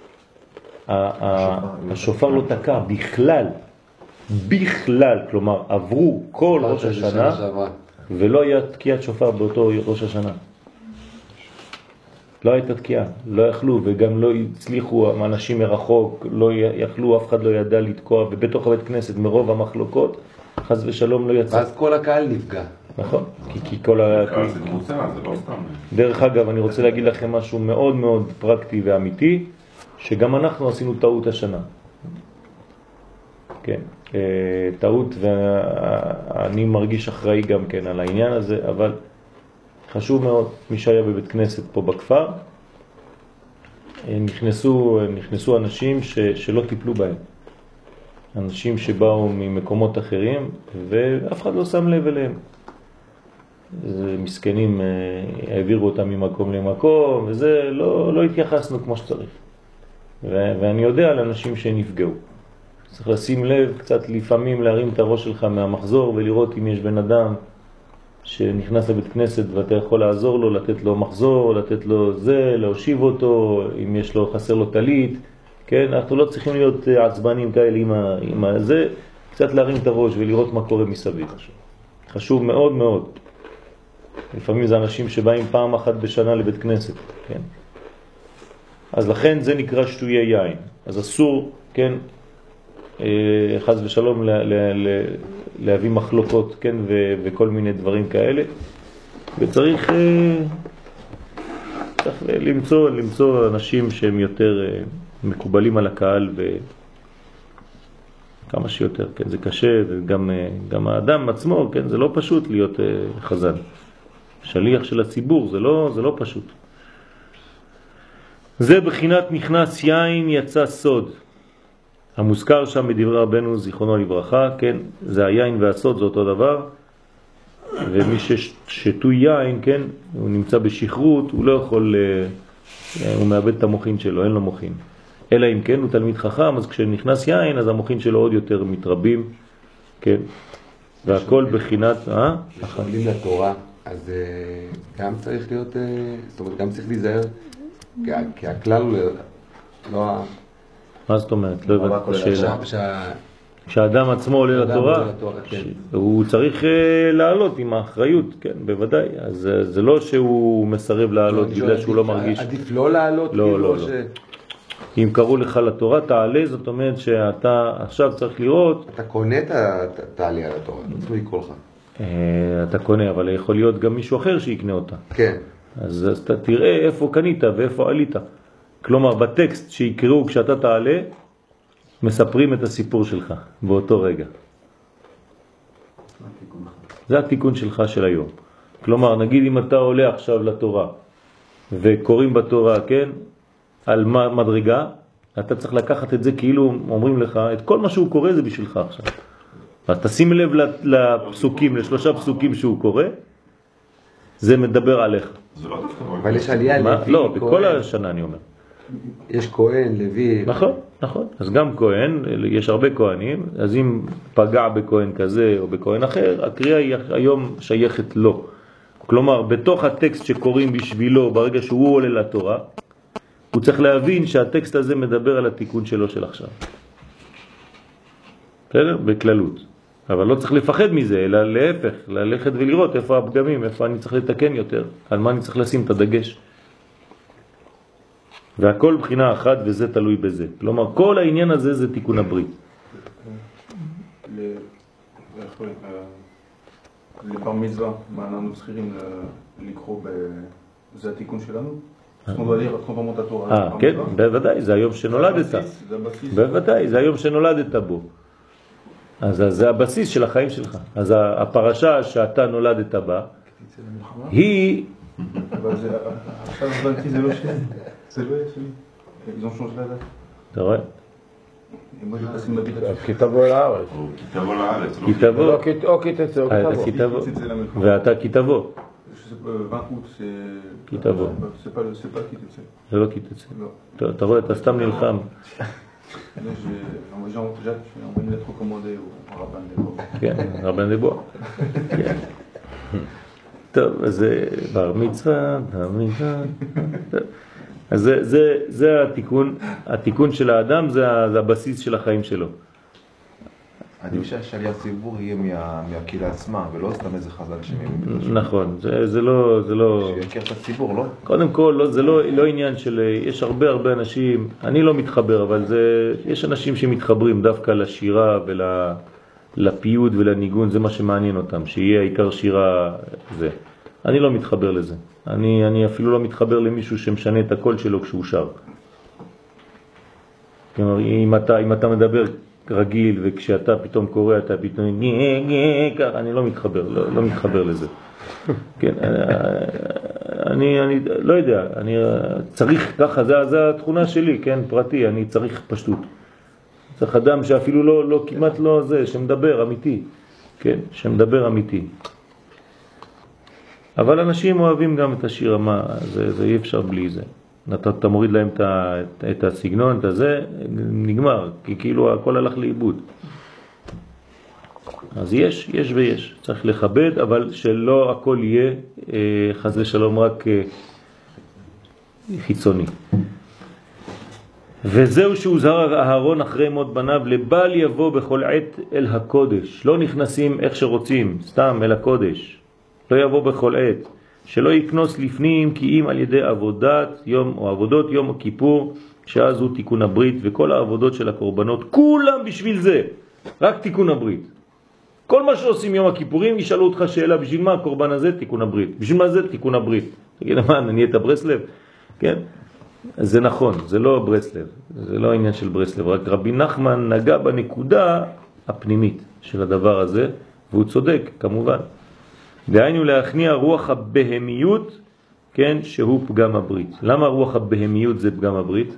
השופר לא תקע בכלל, בכלל, כלומר עברו כל ראש השנה ולא היה תקיעת שופר באותו ראש השנה. לא הייתה תקיעה, לא יכלו וגם לא הצליחו אנשים מרחוק, לא יכלו, אף אחד לא ידע לתקוע, ובתוך הבית כנסת מרוב המחלוקות, חס ושלום לא יצא. ואז כל הקהל נפגע. נכון, כי, כי כל ה... זה קבוצה, זה לא סתם. דרך אגב, אני רוצה להגיד לכם משהו מאוד מאוד פרקטי ואמיתי, שגם אנחנו עשינו טעות השנה. כן, טעות, ואני מרגיש אחראי גם כן על העניין הזה, אבל חשוב מאוד, מי שהיה בבית כנסת פה בכפר, נכנסו, נכנסו אנשים ש, שלא טיפלו בהם. אנשים שבאו ממקומות אחרים, ואף אחד לא שם לב אליהם. זה מסכנים, העבירו אותם ממקום למקום, וזה לא, לא התייחסנו כמו שצריך. ו, ואני יודע על אנשים שנפגעו. צריך לשים לב קצת לפעמים להרים את הראש שלך מהמחזור ולראות אם יש בן אדם שנכנס לבית כנסת ואתה יכול לעזור לו, לתת לו מחזור, לתת לו זה, להושיב אותו, אם יש לו, חסר לו תלית, כן? אנחנו לא צריכים להיות עצבנים כאלה עם, ה, עם ה, זה, קצת להרים את הראש ולראות מה קורה מסביב. חשוב מאוד מאוד. לפעמים זה אנשים שבאים פעם אחת בשנה לבית כנסת, כן? אז לכן זה נקרא שטויי יין. אז אסור, כן, חס ושלום לה, לה, לה, להביא מחלוקות, כן, ו, וכל מיני דברים כאלה. וצריך צריך למצוא, למצוא אנשים שהם יותר מקובלים על הקהל וכמה שיותר, כן, זה קשה, וגם גם האדם עצמו, כן, זה לא פשוט להיות חזן. שליח של הציבור, זה לא, זה לא פשוט. זה בחינת נכנס יין יצא סוד. המוזכר שם בדברי רבנו זיכרונו לברכה, כן, זה היין והסוד, זה אותו דבר. ומי ששתו יין, כן, הוא נמצא בשכרות, הוא לא יכול, הוא מאבד את המוחין שלו, אין לו מוחין. אלא אם כן הוא תלמיד חכם, אז כשנכנס יין, אז המוחין שלו עוד יותר מתרבים, כן. והכל בחינת, אה? כשעולים לתורה, אז גם צריך להיות, זאת אומרת, גם צריך להיזהר, כי הכלל הוא לא... מה זאת אומרת? לא הבנתי את השאלה. כשאדם עצמו עולה לתורה, הוא צריך לעלות עם האחריות, כן, בוודאי. אז זה לא שהוא מסרב לעלות בגלל שהוא לא מרגיש. עדיף לא לעלות? לא, לא, לא. אם קראו לך לתורה, תעלה, זאת אומרת שאתה עכשיו צריך לראות... אתה קונה את העלייה לתורה, לא צריך לקרוא לך. אתה קונה, אבל יכול להיות גם מישהו אחר שיקנה אותה. כן. אז, אז אתה תראה איפה קנית ואיפה עלית. כלומר, בטקסט שיקראו כשאתה תעלה, מספרים את הסיפור שלך באותו רגע. זה התיקון שלך של היום. כלומר, נגיד אם אתה עולה עכשיו לתורה, וקוראים בתורה, כן, על מדרגה, אתה צריך לקחת את זה כאילו אומרים לך, את כל מה שהוא קורא זה בשבילך עכשיו. אז תשים לב לפסוקים, לשלושה פסוקים שהוא קורא, זה מדבר עליך. זה לא דווקא. אבל יש עלייה לוי, לא, בכל השנה אני אומר. יש כהן, לוי. נכון, נכון. אז גם כהן, יש הרבה כהנים, אז אם פגע בכהן כזה או בכהן אחר, הקריאה היא היום שייכת לו. כלומר, בתוך הטקסט שקוראים בשבילו, ברגע שהוא עולה לתורה, הוא צריך להבין שהטקסט הזה מדבר על התיקון שלו של עכשיו. בסדר? בכללות. אבל לא צריך לפחד מזה, אלא להפך, ללכת ולראות איפה הפגמים, איפה אני צריך לתקן יותר, על מה אני צריך לשים את הדגש. והכל בחינה אחת וזה תלוי בזה. כלומר, כל העניין הזה זה תיקון הברית. לבר מצווה, מה אנחנו צריכים לקרוא, זה התיקון שלנו? אנחנו לא לראות חובמות התורה. אה, כן, בוודאי, זה היום שנולדת. בוודאי, זה היום שנולדת בו. אז זה הבסיס של החיים שלך. אז הפרשה שאתה נולדת בה, היא... אבל זה, עכשיו הבנתי, זה לא שלי. זה לא שלי. ils ont changé la date. אתה רואה? כי תבוא לארץ. כי תבוא לארץ. כי תבוא. או כי תצא או כי תבוא. ואתה כי תבוא. כי תבוא. זה לא כי תצא. אתה רואה, אתה סתם נלחם. כן, רבן דבוע. טוב, אז זה בר מצווה, בר מצווה. אז זה, זה, זה התיקון, התיקון של האדם, זה, זה הבסיס של החיים שלו. עדיף שהשליח ציבור יהיה מה, מהקהילה עצמה, ולא סתם איזה חז"ל שמיים. נכון, זה, זה לא... זה לא... שיכיר את הציבור, לא? קודם כל, לא, זה לא, לא עניין של... יש הרבה הרבה אנשים, אני לא מתחבר, אבל זה, יש אנשים שמתחברים דווקא לשירה ולפיוד ולניגון, זה מה שמעניין אותם, שיהיה העיקר שירה זה. אני לא מתחבר לזה. אני, אני אפילו לא מתחבר למישהו שמשנה את הקול שלו כשהוא שר. כלומר, אם אתה, אם אתה מדבר רגיל וכשאתה פתאום קורא, אתה פתאום ככה, אני לא מתחבר, לא, לא מתחבר לזה. כן, אני, אני לא יודע, אני צריך ככה, זה, זה התכונה שלי, כן, פרטי, אני צריך פשטות. צריך אדם שאפילו לא, לא, כמעט לא זה, שמדבר אמיתי, כן, שמדבר אמיתי. אבל אנשים אוהבים גם את השיר, מה, זה, זה אי אפשר בלי זה. אתה, אתה מוריד להם את, את, את הסגנון, את הזה, נגמר, כי כאילו הכל הלך לאיבוד. אז יש, יש ויש, צריך לכבד, אבל שלא הכל יהיה אה, חס ושלום רק אה, חיצוני. וזהו שהוזהר אהרון אחרי מות בניו, לבל יבוא בכל עת אל הקודש. לא נכנסים איך שרוצים, סתם אל הקודש. לא יבוא בכל עת. שלא יקנוס לפנים כי אם על ידי עבודת יום או עבודות יום הכיפור, שאז הוא תיקון הברית, וכל העבודות של הקורבנות, כולם בשביל זה, רק תיקון הברית. כל מה שעושים יום הכיפורים, ישאלו אותך שאלה, בשביל מה הקורבן הזה? תיקון הברית. בשביל מה זה? תיקון הברית. תגיד, מה, נהיית ברסלב? כן? זה נכון, זה לא ברסלב, זה לא העניין של ברסלב, רק רבי נחמן נגע בנקודה הפנימית של הדבר הזה, והוא צודק, כמובן. דהיינו להכניע רוח הבהמיות, כן, שהוא פגם הברית. למה רוח הבהמיות זה פגם הברית?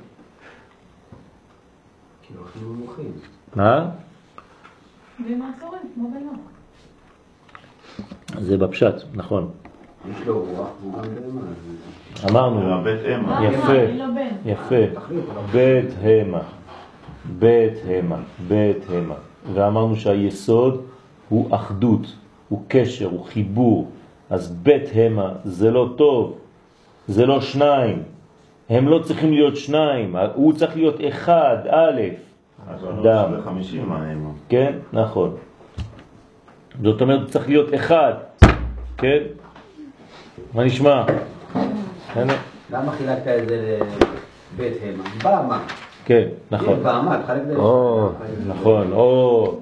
כי לא אנחנו מוכרים. מה? במעשורים, כמו בנו. זה בפשט, נכון. יש לו רוח, והוא גם בהמה. אמרנו, בית המה. יפה, יפה, בית המה, בית המה, בית המה. ואמרנו שהיסוד הוא אחדות, הוא קשר, הוא חיבור. אז בית המה זה לא טוב, זה לא שניים. הם לא צריכים להיות שניים, הוא צריך להיות אחד, א', דם. חמישים המה. כן, נכון. זאת אומרת, צריך להיות אחד, כן? מה נשמע? למה חילקת את זה לבית המה? במה. כן, נכון. פעמד, חלק זה... או, נכון, או...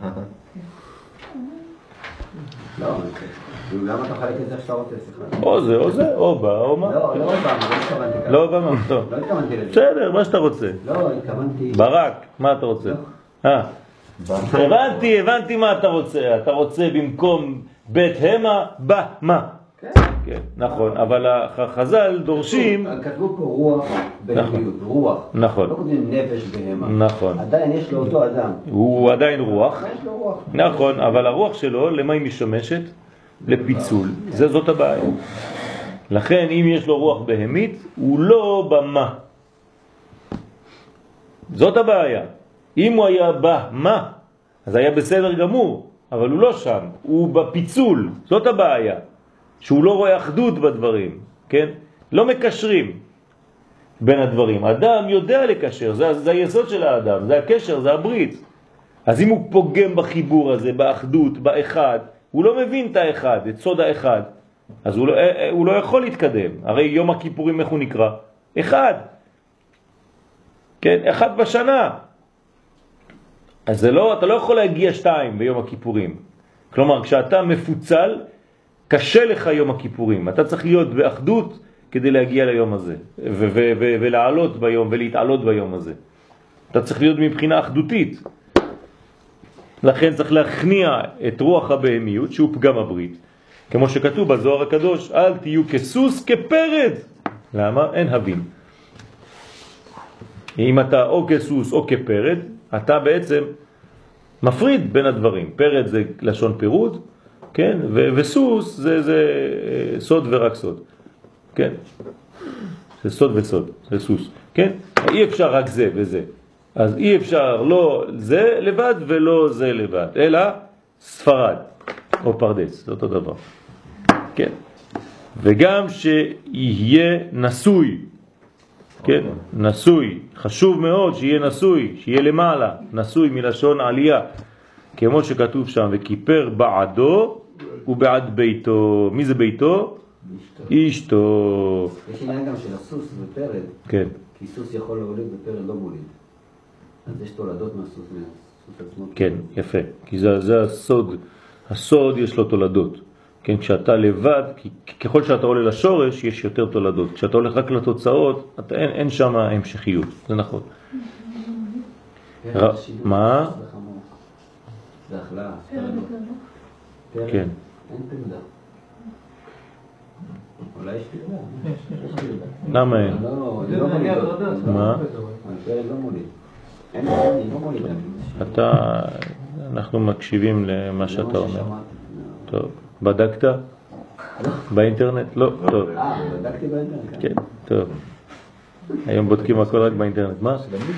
לא, למה אתה חלק את זה שאתה רוצה, סליחה? או זה, או זה, או בא, או מה. לא, לא פעמד, לא התכוונתי ככה. לא בא, מה, טוב. לא התכוונתי לזה. בסדר, מה שאתה רוצה. לא, התכוונתי... ברק, מה אתה רוצה? אה. הבנתי, הבנתי מה אתה רוצה. אתה רוצה במקום בית המה, בא, מה? כן. כן, נכון, אבל החז"ל דורשים... כתבו פה רוח בהמיות, רוח. נכון. לא כותבים נפש בהמה. נכון. עדיין יש לו אותו אדם. הוא עדיין רוח. יש לו רוח. נכון, אבל הרוח שלו, למה היא משמשת? לפיצול. זה זאת הבעיה. לכן, אם יש לו רוח בהמית, הוא לא במה. זאת הבעיה. אם הוא היה במה, אז היה בסדר גמור, אבל הוא לא שם. הוא בפיצול. זאת הבעיה. שהוא לא רואה אחדות בדברים, כן? לא מקשרים בין הדברים. אדם יודע לקשר, זה, זה היסוד של האדם, זה הקשר, זה הברית. אז אם הוא פוגם בחיבור הזה, באחדות, באחד, הוא לא מבין את האחד, את סוד האחד, אז הוא לא, הוא לא יכול להתקדם. הרי יום הכיפורים איך הוא נקרא? אחד. כן? אחד בשנה. אז זה לא, אתה לא יכול להגיע שתיים ביום הכיפורים. כלומר, כשאתה מפוצל, קשה לך יום הכיפורים. אתה צריך להיות באחדות כדי להגיע ליום הזה, ו- ו- ו- ולעלות ביום, ולהתעלות ביום הזה. אתה צריך להיות מבחינה אחדותית. לכן צריך להכניע את רוח הבהמיות, שהוא פגם הברית. כמו שכתוב בזוהר הקדוש, אל תהיו כסוס כפרד. למה? אין הבין. אם אתה או כסוס או כפרד, אתה בעצם מפריד בין הדברים. פרד זה לשון פירוד, כן? ו- וסוס זה, זה סוד ורק סוד. כן? זה סוד וסוד, זה סוס. כן? אי אפשר רק זה וזה. אז אי אפשר לא זה לבד ולא זה לבד, אלא ספרד או פרדס, זה אותו דבר. כן? וגם שיהיה נשוי, כן? נשוי, חשוב מאוד שיהיה נשוי, שיהיה למעלה, נשוי מלשון עלייה, כמו שכתוב שם, וכיפר בעדו ובעד ביתו. מי זה ביתו? אשתו. יש עניין גם של הסוס ופרד. כן. כי סוס יכול להוליד ופרד לא מוליד. אז יש תולדות מהסוס, מהסוס עצמו. כן, יפה. כי זה, זה הסוד. הסוד יש לו תולדות. כן, כשאתה לבד, ככל שאתה עולה לשורש, יש יותר תולדות. כשאתה הולך רק לתוצאות, אתה, אין, אין שם המשכיות. זה נכון. ר... מה? זה אכלה. כן. אין פרדה. אולי יש פרדה. למה אין? לא, זה לא מוליד. מה? פרד לא מוליד. אין פרד, לא מוליד. אתה, אנחנו מקשיבים למה שאתה אומר. טוב. בדקת? באינטרנט? לא, טוב. אה, בדקתי באינטרנט. כן, טוב. היום בודקים הכל רק באינטרנט. מה?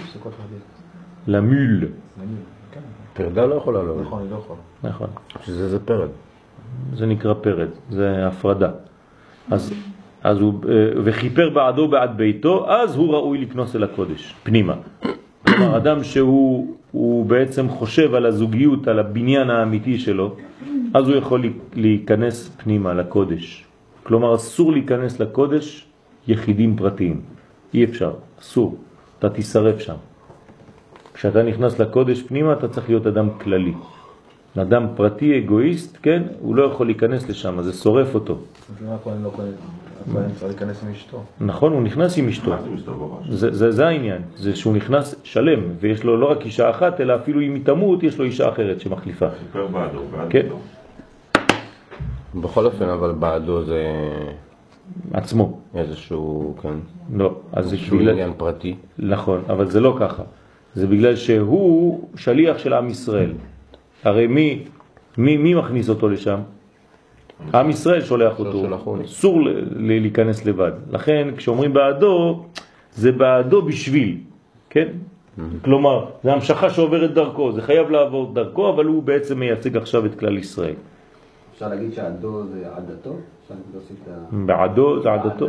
למול. פרדה לא יכולה לא. נכון, היא לא יכולה. נכון. שזה זה פרד. זה נקרא פרד, זה הפרדה. אז, אז הוא, וכיפר בעדו בעד ביתו, אז הוא ראוי לכנוס אל הקודש, פנימה. כלומר, אדם שהוא הוא בעצם חושב על הזוגיות, על הבניין האמיתי שלו, אז הוא יכול להיכנס פנימה לקודש. כלומר, אסור להיכנס לקודש יחידים פרטיים. אי אפשר, אסור. אתה תישרף שם. כשאתה נכנס לקודש פנימה, אתה צריך להיות אדם כללי. אדם פרטי, אגואיסט, כן? הוא לא יכול להיכנס לשם, זה שורף אותו. אז למה הכהן לא כהן? הכהן צריך להיכנס עם אשתו. נכון, הוא נכנס עם אשתו. זה, זה, זה העניין. זה שהוא נכנס שלם, ויש לו לא רק אישה אחת, אלא אפילו אם היא תמות, יש לו אישה אחרת שמחליפה. חיפר בעדו, בעד כן. בכל אופן, אבל בעדו זה עצמו. איזשהו, כן. לא, אז זה איזשהו בגלל... עניין פרטי. נכון, אבל זה לא ככה. זה בגלל שהוא שליח של עם ישראל. הרי מי, מי, מי מכניס אותו לשם? עם ישראל שולח אותו. אסור להיכנס לבד. לכן כשאומרים בעדו, זה בעדו בשביל, כן? כלומר, זה המשכה שעוברת דרכו, זה חייב לעבור דרכו, אבל הוא בעצם מייצג עכשיו את כלל ישראל. אפשר להגיד שעדו זה עדתו? אפשר להוסיף את ה... בעדו זה עדתו.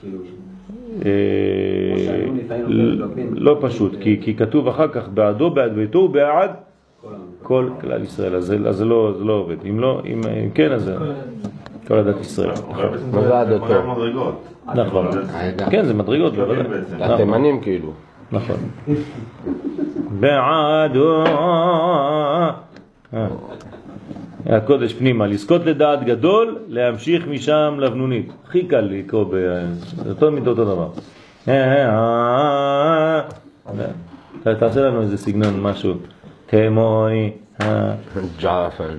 לא פשוט, כי כתוב אחר כך בעדו, בעד ביתו ובעד כל כלל ישראל. אז זה לא עובד. אם לא, אם כן, אז זה כל עדת ישראל. מה זה עדתו? נכון. כן, זה מדרגות. התימנים כאילו. נכון. בעדו הקודש פנימה, לזכות לדעת גדול, להמשיך משם לבנונית. הכי קל לקרוא באותו מידות אותו דבר. תעשה לנו איזה סגנון, משהו. תמוי. ג'עפן.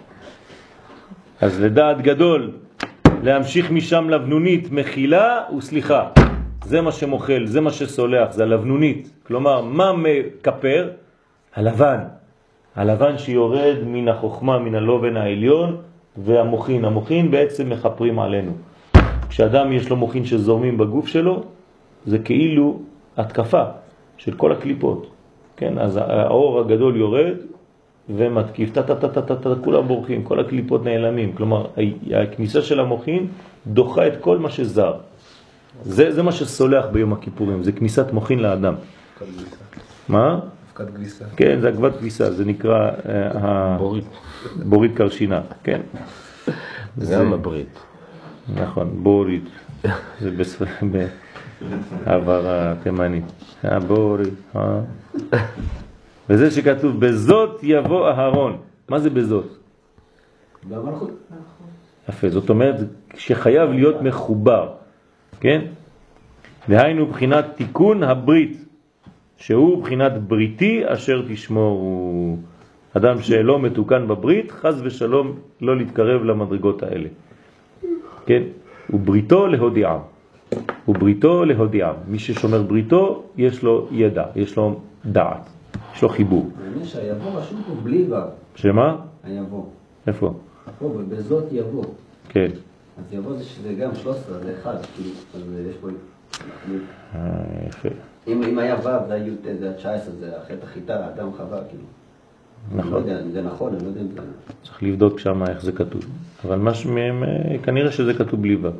אז לדעת גדול, להמשיך משם לבנונית, מחילה וסליחה. זה מה שמוכל, זה מה שסולח, זה הלבנונית. כלומר, מה מקפר? הלבן. הלבן שיורד מן החוכמה, מן הלובן העליון, והמוחין. המוחין בעצם מחפרים עלינו. כשאדם יש לו מוחין שזורמים בגוף שלו, זה כאילו התקפה של כל הקליפות. כן, אז האור הגדול יורד ומתקיף, טה-טה-טה-טה-טה, כולם בורחים, כל הקליפות נעלמים. כלומר, הכניסה של המוחין דוחה את כל מה שזר. זה, זה מה שסולח ביום הכיפורים, זה כניסת מוחין לאדם. מה? אבקת גביסה. כן, זה אבקת גביסה, זה נקרא אה, בורית. בורית קרשינה, כן. זה גם הברית. נכון, בורית. זה בעברה תימנית. הבורית, אה. וזה שכתוב, בזאת יבוא אהרון. מה זה בזאת? במלכות. יפה, זאת אומרת שחייב להיות מחובר, כן? והיינו בחינת תיקון הברית, שהוא בחינת בריתי אשר תשמור. הוא אדם שלא מתוקן בברית, חז ושלום לא להתקרב למדרגות האלה. כן? ובריתו להודיעם. ובריתו להודיעם. מי ששומר בריתו, יש לו ידע, יש לו דעת, יש לו חיבור. אני שהיבוא רשום פה בלי ו'. שמה? היבוא. איפה? פה, בזאת יבוא. כן. אז יבוא זה שזה גם שלוש עשרה, זה אחד, כאילו, אז יש פה... אה, יפה. אם, אם היה ו' זה היה זה ה-תשע עשרה, זה החטא החיטה, אדם חווה, כאילו. נכון. אני לא יודע, זה נכון, אני לא יודע אם זה... צריך לבדוק שם איך זה כתוב. אבל משהו מהם, כנראה שזה כתוב בלי ו'.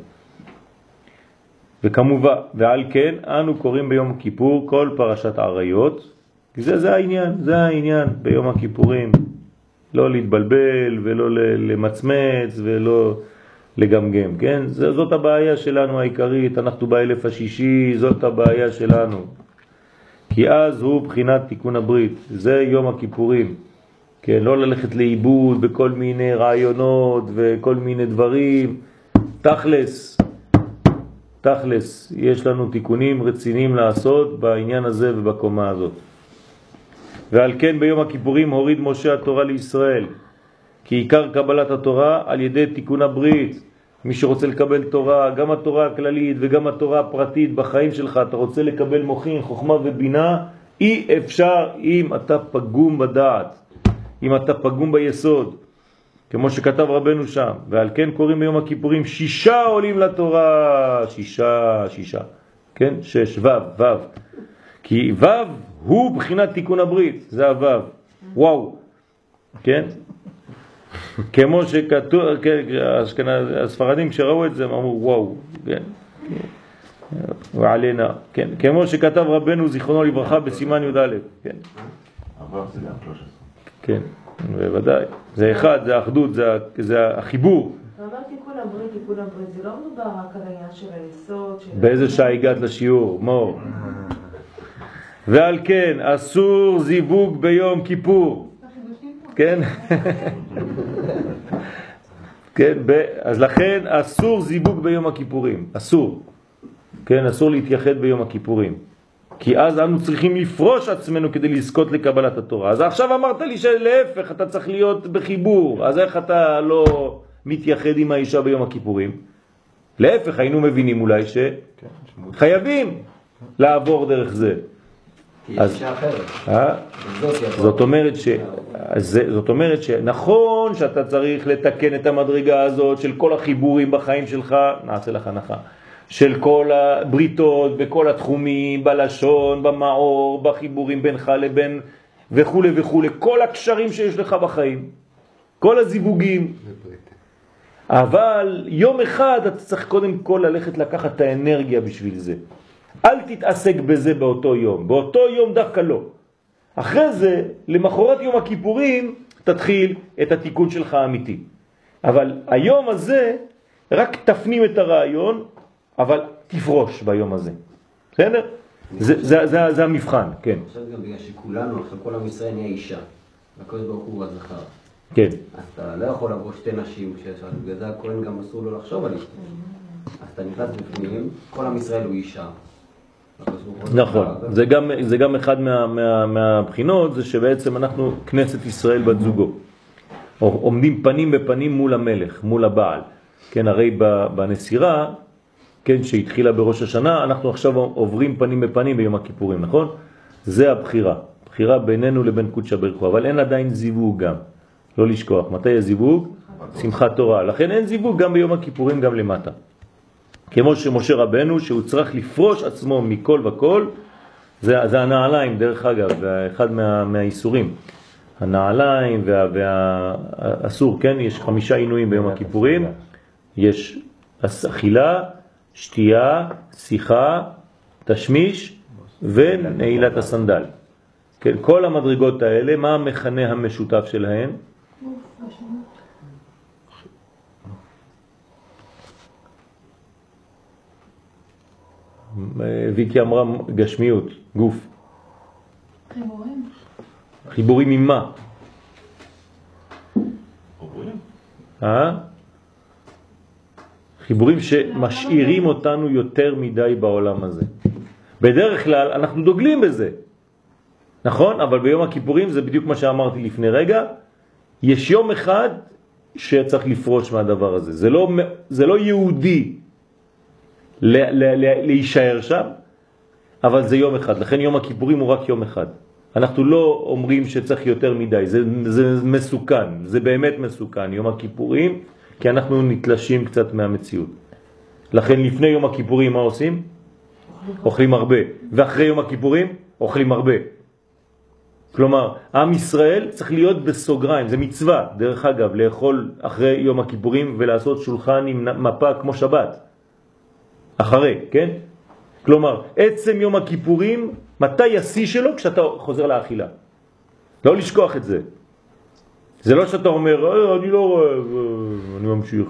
וכמובן, ועל כן, אנו קוראים ביום כיפור כל פרשת עריות. זה, זה העניין, זה העניין ביום הכיפורים. לא להתבלבל ולא למצמץ ולא לגמגם, כן? זאת הבעיה שלנו העיקרית, אנחנו באלף השישי, זאת הבעיה שלנו. כי אז הוא בחינת תיקון הברית, זה יום הכיפורים. כן, לא ללכת לאיבוד בכל מיני רעיונות וכל מיני דברים. תכלס, תכלס, יש לנו תיקונים רציניים לעשות בעניין הזה ובקומה הזאת. ועל כן ביום הכיפורים הוריד משה התורה לישראל, כי עיקר קבלת התורה על ידי תיקון הברית. מי שרוצה לקבל תורה, גם התורה הכללית וגם התורה הפרטית בחיים שלך, אתה רוצה לקבל מוחין, חוכמה ובינה, אי אפשר אם אתה פגום בדעת, אם אתה פגום ביסוד, כמו שכתב רבנו שם. ועל כן קוראים ביום הכיפורים שישה עולים לתורה, שישה, שישה, כן? שש, וו, וו. כי וו הוא בחינת תיקון הברית, זה הוו. וואו. כן? כמו שכתוב, הספרדים כשראו את זה, הם אמרו וואו, כן. ועלינה, כן. כמו שכתב רבנו זיכרונו לברכה בסימן י' א', כן. הוו זה גם שלוש עשרה. כן, בוודאי. זה אחד, זה האחדות, זה החיבור. אבל תיקון הברית, תיקון הברית, זה לא מדובר רק על העניין של היסוד, באיזה שעה הגעת לשיעור, מור? ועל כן, אסור זיווג ביום כיפור. כן? כן, אז לכן אסור זיווג ביום הכיפורים. אסור. כן, אסור להתייחד ביום הכיפורים. כי אז אנו צריכים לפרוש עצמנו כדי לזכות לקבלת התורה. אז עכשיו אמרת לי שלהפך, אתה צריך להיות בחיבור. אז איך אתה לא מתייחד עם האישה ביום הכיפורים? להפך, היינו מבינים אולי שחייבים לעבור דרך זה. אז, אה? זאת אומרת ש... זאת אומרת שנכון שאתה צריך לתקן את המדרגה הזאת של כל החיבורים בחיים שלך, נעשה לך הנחה, של כל הבריתות בכל התחומים, בלשון, במאור, בחיבורים בינך לבין וכו' וכו', כל הקשרים שיש לך בחיים, כל הזיווגים. אבל יום אחד אתה צריך קודם כל ללכת לקחת את האנרגיה בשביל זה. אל תתעסק בזה באותו יום, באותו יום דווקא לא. אחרי זה, למחרת יום הכיפורים, תתחיל את התיקון שלך האמיתי. אבל היום הזה, רק תפנים את הרעיון, אבל תפרוש ביום הזה. בסדר? זה, זה, זה, זה המבחן, כן. אני חושב גם בגלל שכולנו, עכשיו כל עם ישראל נהיה אישה, והקדוש ברוך הוא הזכר. כן. אז אתה לא יכול לבוא שתי נשים, בגלל זה הכהן גם אסור לו לחשוב על אשתו. אז אתה נכנס בפנים, כל עם ישראל הוא אישה. נכון, זה גם, זה גם אחד מה, מה, מהבחינות, זה שבעצם אנחנו כנסת ישראל בת זוגו. עומדים פנים בפנים מול המלך, מול הבעל. כן, הרי בנסירה, כן, שהתחילה בראש השנה, אנחנו עכשיו עוברים פנים בפנים ביום הכיפורים, נכון? זה הבחירה. בחירה בינינו לבין קודשא בריך הוא, אבל אין עדיין זיווג גם. לא לשכוח. מתי יש זיווג? שמחת תורה. לכן אין זיווג גם ביום הכיפורים, גם למטה. כמו שמשה רבנו, שהוא צריך לפרוש עצמו מכל וכל, זה, זה הנעליים, דרך אגב, זה אחד מה, מהאיסורים. הנעליים והאסור, וה, כן? יש חמישה עינויים ביום הכיפורים. יש אכילה, שתייה, שיחה, תשמיש ונעילת הסנדל. כן, כל המדרגות האלה, מה המכנה המשותף שלהן? ויקי אמרה גשמיות, גוף. חיבורים. חיבורים עם מה? חיבורים? אה? חיבורים שמשאירים אותנו יותר מדי בעולם הזה. בדרך כלל אנחנו דוגלים בזה. נכון? אבל ביום הכיפורים זה בדיוק מה שאמרתי לפני רגע. יש יום אחד שצריך לפרוש מהדבר הזה. זה לא, זה לא יהודי ל- ל- ל- להישאר שם, אבל זה יום אחד. לכן יום הכיפורים הוא רק יום אחד. אנחנו לא אומרים שצריך יותר מדי. זה, זה מסוכן. זה באמת מסוכן. יום הכיפורים, כי אנחנו נתלשים קצת מהמציאות. לכן לפני יום הכיפורים מה עושים? אוכלים הרבה. ואחרי יום הכיפורים אוכלים הרבה. כלומר, עם ישראל צריך להיות בסוגריים, זה מצווה, דרך אגב, לאכול אחרי יום הכיפורים ולעשות שולחן עם מפה כמו שבת. אחרי, כן? כלומר, עצם יום הכיפורים, מתי השיא שלו? כשאתה חוזר לאכילה. לא לשכוח את זה. זה לא שאתה אומר, אני לא רואה, אני ממשיך.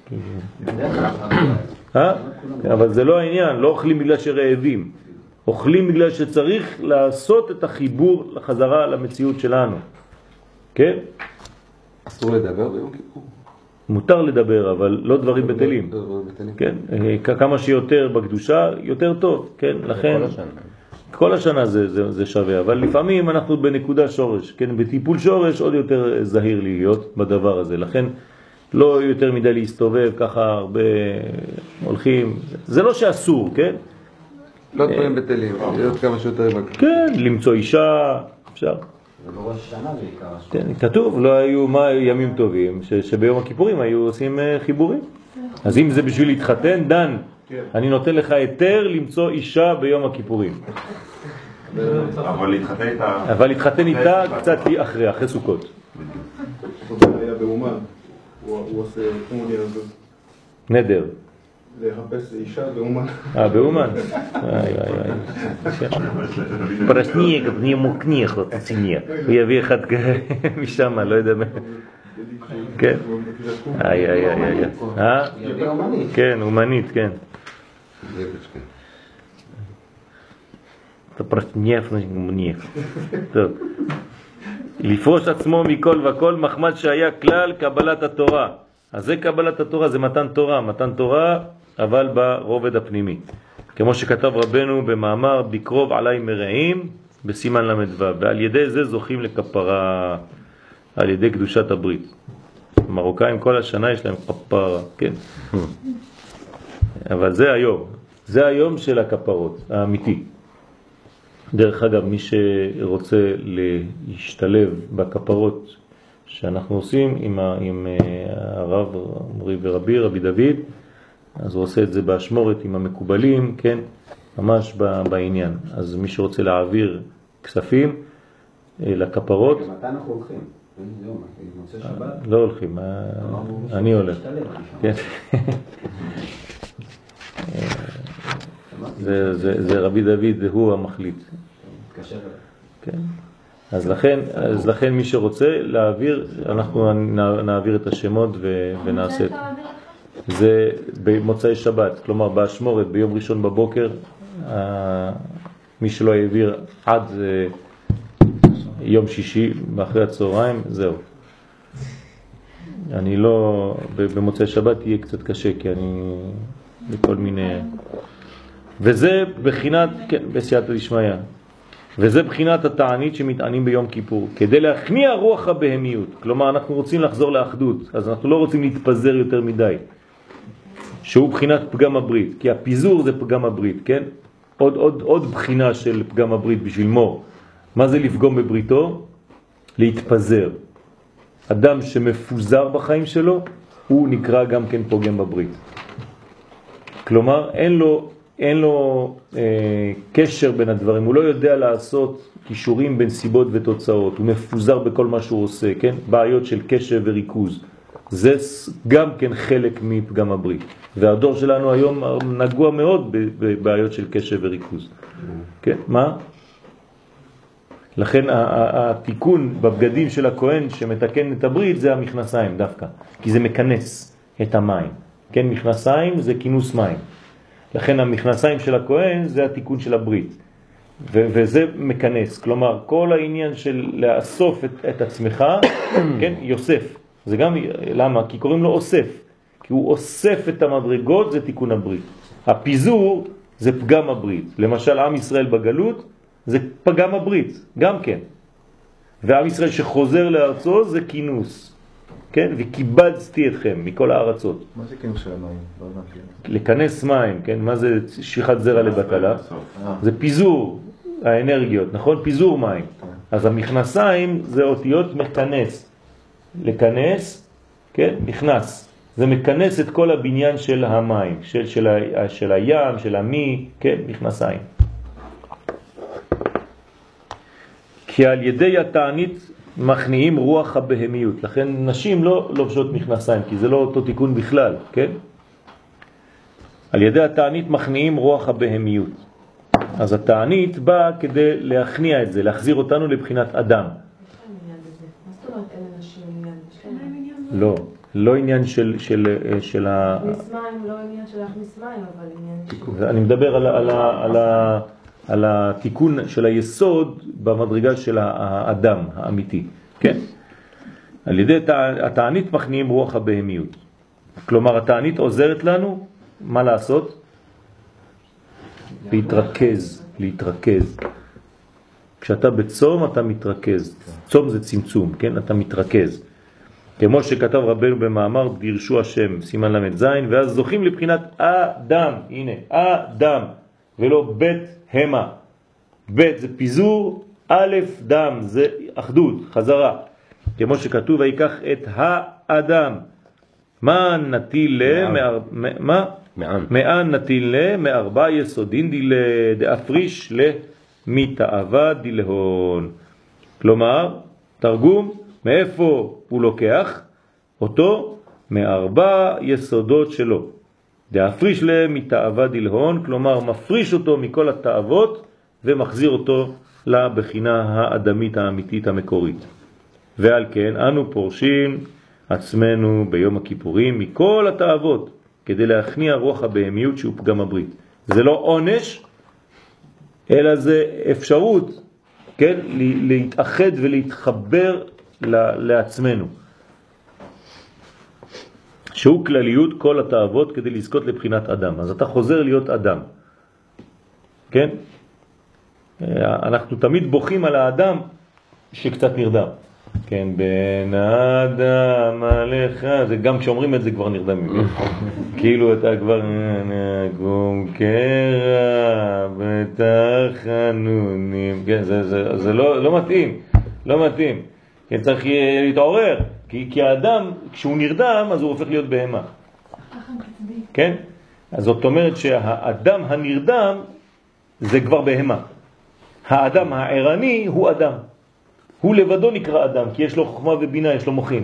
אבל זה לא העניין, לא אוכלים בגלל שרעבים. אוכלים בגלל שצריך לעשות את החיבור לחזרה למציאות שלנו. כן? אסור לדבר ביום כיפור? מותר לדבר, אבל לא דברים בטלים. כן, כמה שיותר בקדושה, יותר טוב. כן, לכן... כל השנה. כל השנה זה, זה, זה שווה, אבל לפעמים אנחנו בנקודה שורש, כן, בטיפול שורש עוד יותר זהיר להיות בדבר הזה. לכן לא יותר מדי להסתובב, ככה הרבה הולכים. זה לא שאסור, כן? לא דברים בטלים, להיות כמה שיותר בקדושה. כן, למצוא אישה, אפשר. זה בראש השנה בעיקר. כן, כתוב, לא היו מה ימים טובים, ש, שביום הכיפורים היו עושים חיבורים. אז אם זה בשביל להתחתן, דן, אני נותן לך היתר למצוא אישה ביום הכיפורים. אבל להתחתן איתה... אבל להתחתן איתה קצת אחרי, אחרי סוכות. היה באומן, הוא עושה תמוני הזה. נדר. לחפש אישה באומן. אה, באומן? איי, איי, איי. פרשניק, בני מוקניח, לא תציני. הוא יביא אחד משם, לא יודע מה. כן? איי, איי, איי, איי. אה? כן, אומנית, כן. אתה פרשניח, מניח. טוב. לפרוש עצמו מכל וכל, מחמד שהיה כלל קבלת התורה. אז זה קבלת התורה, זה מתן תורה. מתן תורה, אבל ברובד הפנימי. כמו שכתב רבנו במאמר, בקרוב עליי מרעים, בסימן למדווה. ועל ידי זה זוכים לכפרה, על ידי קדושת הברית. המרוקאים כל השנה יש להם כפרה, כן? אבל זה היום. זה היום של הכפרות, האמיתי. דרך אגב, מי שרוצה להשתלב בכפרות שאנחנו עושים עם, ה, עם הרב מורי ורבי, רבי דוד, אז הוא עושה את זה באשמורת עם המקובלים, כן? ממש בעניין. אז מי שרוצה להעביר כספים לכפרות... מתי אנחנו הולכים? מוצא שבת? לא הולכים, אני הולך. כן. זה, זה, זה רבי דוד, הוא המחליט. מתקשר אליו. כן. אז לכן, אז לכן מי שרוצה להעביר, אנחנו נעביר את השמות ו, ונעשה את זה במוצאי שבת, כלומר באשמורת, ביום ראשון בבוקר, מי שלא העביר עד יום שישי באחרי הצהריים, זהו. אני לא, במוצאי שבת יהיה קצת קשה, כי אני בכל מיני... וזה בחינת, כן, בסייעתא דשמיא. וזה בחינת התענית שמתענים ביום כיפור, כדי להכניע רוח הבהמיות. כלומר, אנחנו רוצים לחזור לאחדות, אז אנחנו לא רוצים להתפזר יותר מדי, שהוא בחינת פגם הברית, כי הפיזור זה פגם הברית, כן? עוד, עוד, עוד בחינה של פגם הברית בשביל מור. מה זה לפגום בבריתו? להתפזר. אדם שמפוזר בחיים שלו, הוא נקרא גם כן פוגם בברית. כלומר, אין לו, אין לו אה, קשר בין הדברים, הוא לא יודע לעשות קישורים בין סיבות ותוצאות, הוא מפוזר בכל מה שהוא עושה, כן? בעיות של קשב וריכוז. זה גם כן חלק מפגם הברית. והדור שלנו היום נגוע מאוד בבעיות של קשב וריכוז. כן? מה? לכן התיקון בבגדים של הכהן שמתקן את הברית זה המכנסיים דווקא, כי זה מכנס את המים. כן, מכנסיים זה כינוס מים. לכן המכנסיים של הכהן זה התיקון של הברית. ו- וזה מכנס. כלומר, כל העניין של לאסוף את, את עצמך, כן, יוסף. זה גם, למה? כי קוראים לו אוסף. כי הוא אוסף את המדרגות, זה תיקון הברית. הפיזור זה פגם הברית. למשל, עם ישראל בגלות, זה פגם הברית, גם כן. ועם ישראל שחוזר לארצו זה כינוס. כן? וקיבצתי אתכם מכל הארצות. מה זה כינוס של המים? לא הבנתי. לכנס מים, כן? מה זה שפיכת זרע לבטלה? זה פיזור האנרגיות, נכון? פיזור מים. אז המכנסיים זה אותיות מכנס. לכנס, כן? מכנס. זה מכנס את כל הבניין של המים, של, של, ה, של הים, של המי, כן? מכנסיים. כי על ידי התענית מכניעים רוח הבהמיות. לכן נשים לא לובשות מכנסיים, כי זה לא אותו תיקון בכלל, כן? על ידי התענית מכניעים רוח הבהמיות. אז התענית באה כדי להכניע את זה, להחזיר אותנו לבחינת אדם. מה זאת אומרת אין אנשים עניין? יש להם עניין? לא, לא עניין של, של, של ה... להכניס מים, לא עניין של להכניס מים, אבל עניין של... אני מדבר על, על, על, על, על התיקון של היסוד במדרגה של האדם האמיתי, כן? על ידי התענית מכניעים רוח הבהמיות. כלומר, התענית עוזרת לנו, מה לעשות? להתרכז, להתרכז. כשאתה בצום אתה מתרכז. צום זה צמצום, כן? אתה מתרכז. כמו שכתב רבנו במאמר דירשו השם, סימן למד זין, ואז זוכים לבחינת אדם, הנה, אדם, ולא בית המה. בית זה פיזור, א' דם זה אחדות, חזרה. כמו שכתוב, ויקח את האדם. מה נטיל לה, מה? מען. מען נטיל לה, מארבע יסודין דילה, דאפריש למתאווה דילהון. כלומר, תרגום, מאיפה הוא לוקח? אותו מארבע יסודות שלו. דאפריש למתאווה דילהון, כלומר מפריש אותו מכל התאוות ומחזיר אותו לבחינה האדמית האמיתית המקורית. ועל כן אנו פורשים עצמנו ביום הכיפורים מכל התאוות כדי להכניע רוח הבהמיות שהוא פגם הברית. זה לא עונש, אלא זה אפשרות, כן, להתאחד ולהתחבר לעצמנו. שהוא כלליות כל התאוות כדי לזכות לבחינת אדם. אז אתה חוזר להיות אדם. כן? אנחנו תמיד בוכים על האדם שקצת נרדם. כן, בן האדם עליך, זה גם כשאומרים את זה כבר נרדמים. כאילו אתה כבר נגום קרע בתחנונים. כן, זה, זה, זה לא, לא מתאים. לא מתאים. כן, צריך להתעורר. כי, כי האדם, כשהוא נרדם, אז הוא הופך להיות בהמה. כן? אז זאת אומרת שהאדם הנרדם זה כבר בהמה. האדם הערני הוא אדם. הוא לבדו נקרא אדם, כי יש לו חוכמה ובינה, יש לו מוחין.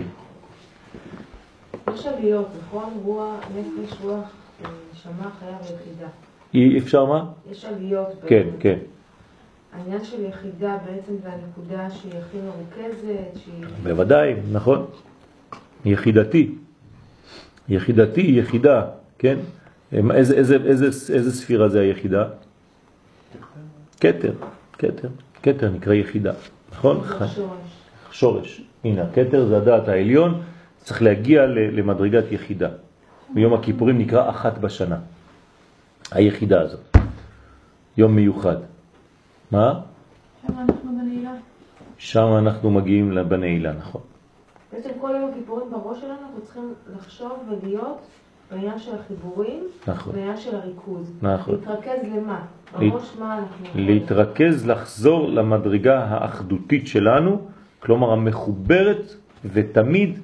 יש עליות, נכון? רוח, נפש, רוח, נשמה, חיה ויחידה. אי אפשר מה? יש עליות. כן, כן. העניין של יחידה בעצם זה הנקודה שהיא הכי מרוכזת, שהיא... בוודאי, נכון. יחידתי. יחידתי היא יחידה, כן? איזה, איזה, איזה, איזה ספירה זה היחידה? כתר, כתר, כתר נקרא יחידה, נכון? שורש. שורש. הנה, הכתר זה הדעת העליון, צריך להגיע למדרגת יחידה. ביום הכיפורים נקרא אחת בשנה. היחידה הזאת. יום מיוחד. מה? שם אנחנו בנעילה. שם אנחנו מגיעים לבנעילה, נכון. בעצם כל יום הכיפורים בראש שלנו אנחנו צריכים לחשוב ולהיות בעניין של החיבורים, נכון. בעניין של הריכוז. נכון. להתרכז למה? בראש מה אנחנו... להתרכז, לחזור למדרגה האחדותית שלנו, כלומר המחוברת ותמיד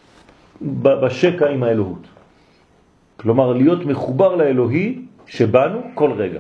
בשקע עם האלוהות. כלומר להיות מחובר לאלוהי שבנו כל רגע.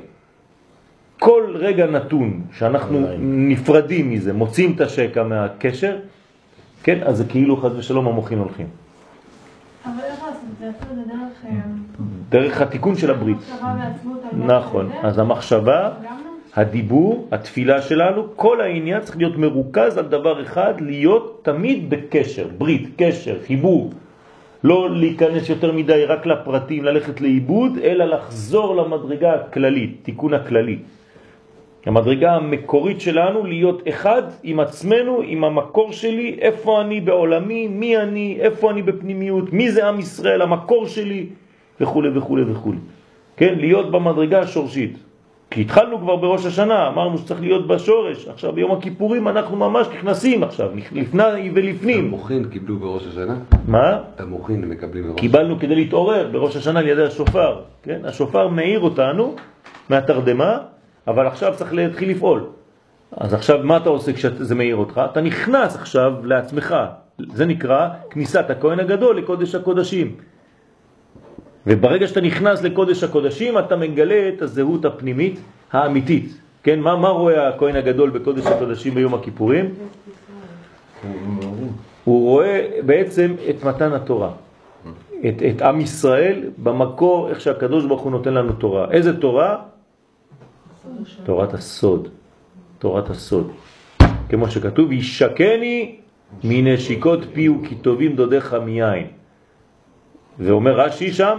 כל רגע נתון שאנחנו נפרדים מזה, מוצאים את השקע מהקשר, כן, אז זה כאילו חס ושלום המוחים הולכים. אבל איך לעשות את זה? לעשות את זה דרך... דרך התיקון של הברית. המחשבה בעצמות. נכון, אז המחשבה, הדיבור, התפילה שלנו, כל העניין צריך להיות מרוכז על דבר אחד, להיות תמיד בקשר, ברית, קשר, חיבור. לא להיכנס יותר מדי רק לפרטים, ללכת לאיבוד, אלא לחזור למדרגה הכללית, תיקון הכללי. המדרגה המקורית שלנו להיות אחד עם עצמנו, עם המקור שלי, איפה אני בעולמי, מי אני, איפה אני בפנימיות, מי זה עם ישראל, המקור שלי, וכו' וכו' וכו'. כן, להיות במדרגה השורשית. כי התחלנו כבר בראש השנה, אמרנו שצריך להיות בשורש, עכשיו ביום הכיפורים אנחנו ממש נכנסים עכשיו, לפני ולפנים. המוחין קיבלו בראש השנה? מה? המוחין מקבלים בראש השנה. קיבלנו כדי להתעורר בראש השנה על ידי השופר, כן? השופר מאיר אותנו מהתרדמה, אבל עכשיו צריך להתחיל לפעול. אז עכשיו מה אתה עושה כשזה מאיר אותך? אתה נכנס עכשיו לעצמך, זה נקרא כניסת הכהן הגדול לקודש הקודשים. וברגע שאתה נכנס לקודש הקודשים, אתה מגלה את הזהות הפנימית האמיתית. כן, מה, מה רואה הכהן הגדול בקודש הקודשים ביום הכיפורים? הוא רואה בעצם את מתן התורה. את, את עם ישראל במקור, איך שהקדוש ברוך הוא נותן לנו תורה. איזה תורה? תורת הסוד. תורת הסוד. כמו שכתוב, ישקני מנשיקות פיו כי טובים דודיך מיין. ואומר רש"י שם,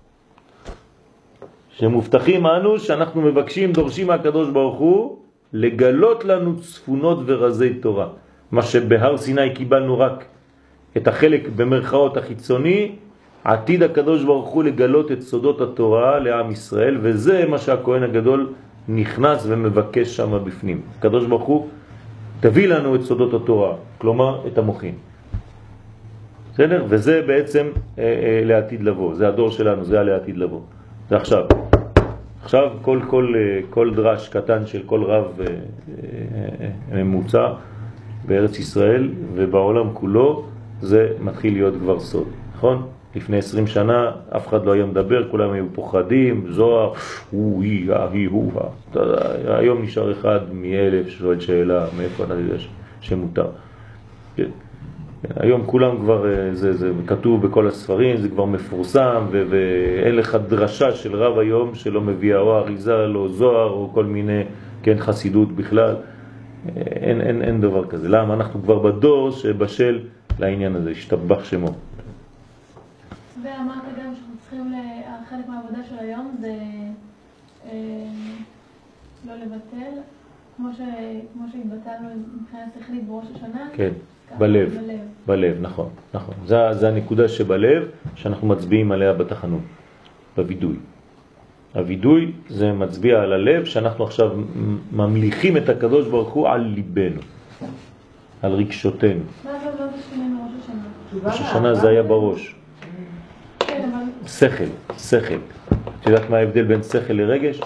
שמובטחים אנו שאנחנו מבקשים, דורשים מהקדוש ברוך הוא, לגלות לנו צפונות ורזי תורה. מה שבהר סיני קיבלנו רק את החלק במרכאות החיצוני, עתיד הקדוש ברוך הוא לגלות את סודות התורה לעם ישראל, וזה מה שהכהן הגדול נכנס ומבקש שם בפנים. הקדוש ברוך הוא תביא לנו את סודות התורה, כלומר את המוחין. בסדר? וזה בעצם אה, אה, לעתיד לבוא, זה הדור שלנו, זה לעתיד לבוא. זה עכשיו. עכשיו כל, כל, אה, כל דרש קטן של כל רב אה, אה, ממוצע בארץ ישראל ובעולם כולו, זה מתחיל להיות כבר סוד, נכון? לפני עשרים שנה אף אחד לא היה מדבר, כולם היו פוחדים, זוהר, הוא, היא, היא, הוא, היום נשאר אחד מאלף ששואל שאלה, מאיפה אני יודע שמותר. כן. היום כולם כבר, זה, זה כתוב בכל הספרים, זה כבר מפורסם, ו- ואין לך דרשה של רב היום שלא מביא או אריזה, לא זוהר, או כל מיני, כן, חסידות בכלל. אין, אין, אין דבר כזה. למה? אנחנו כבר בדור שבשל לעניין הזה, השתבח שמו. ואמרת גם שאנחנו צריכים, חלק מהעבודה של היום זה אה, לא לבטל, כמו, ש, כמו שהתבטלנו מבחינת שכלית בראש השנה. כן. בלב, בלב, בלב, נכון, נכון. זה, זה הנקודה שבלב שאנחנו מצביעים עליה בתחנות, בוידוי. הוידוי זה מצביע על הלב שאנחנו עכשיו ממליכים את הקדוש ברוך הוא על ליבנו, על רגשותינו. מה זה לא בשבילים בראש השנה? ראש השנה זה היה בראש. כן, אבל... שכל, שכל. את יודעת מה ההבדל בין שכל לרגש?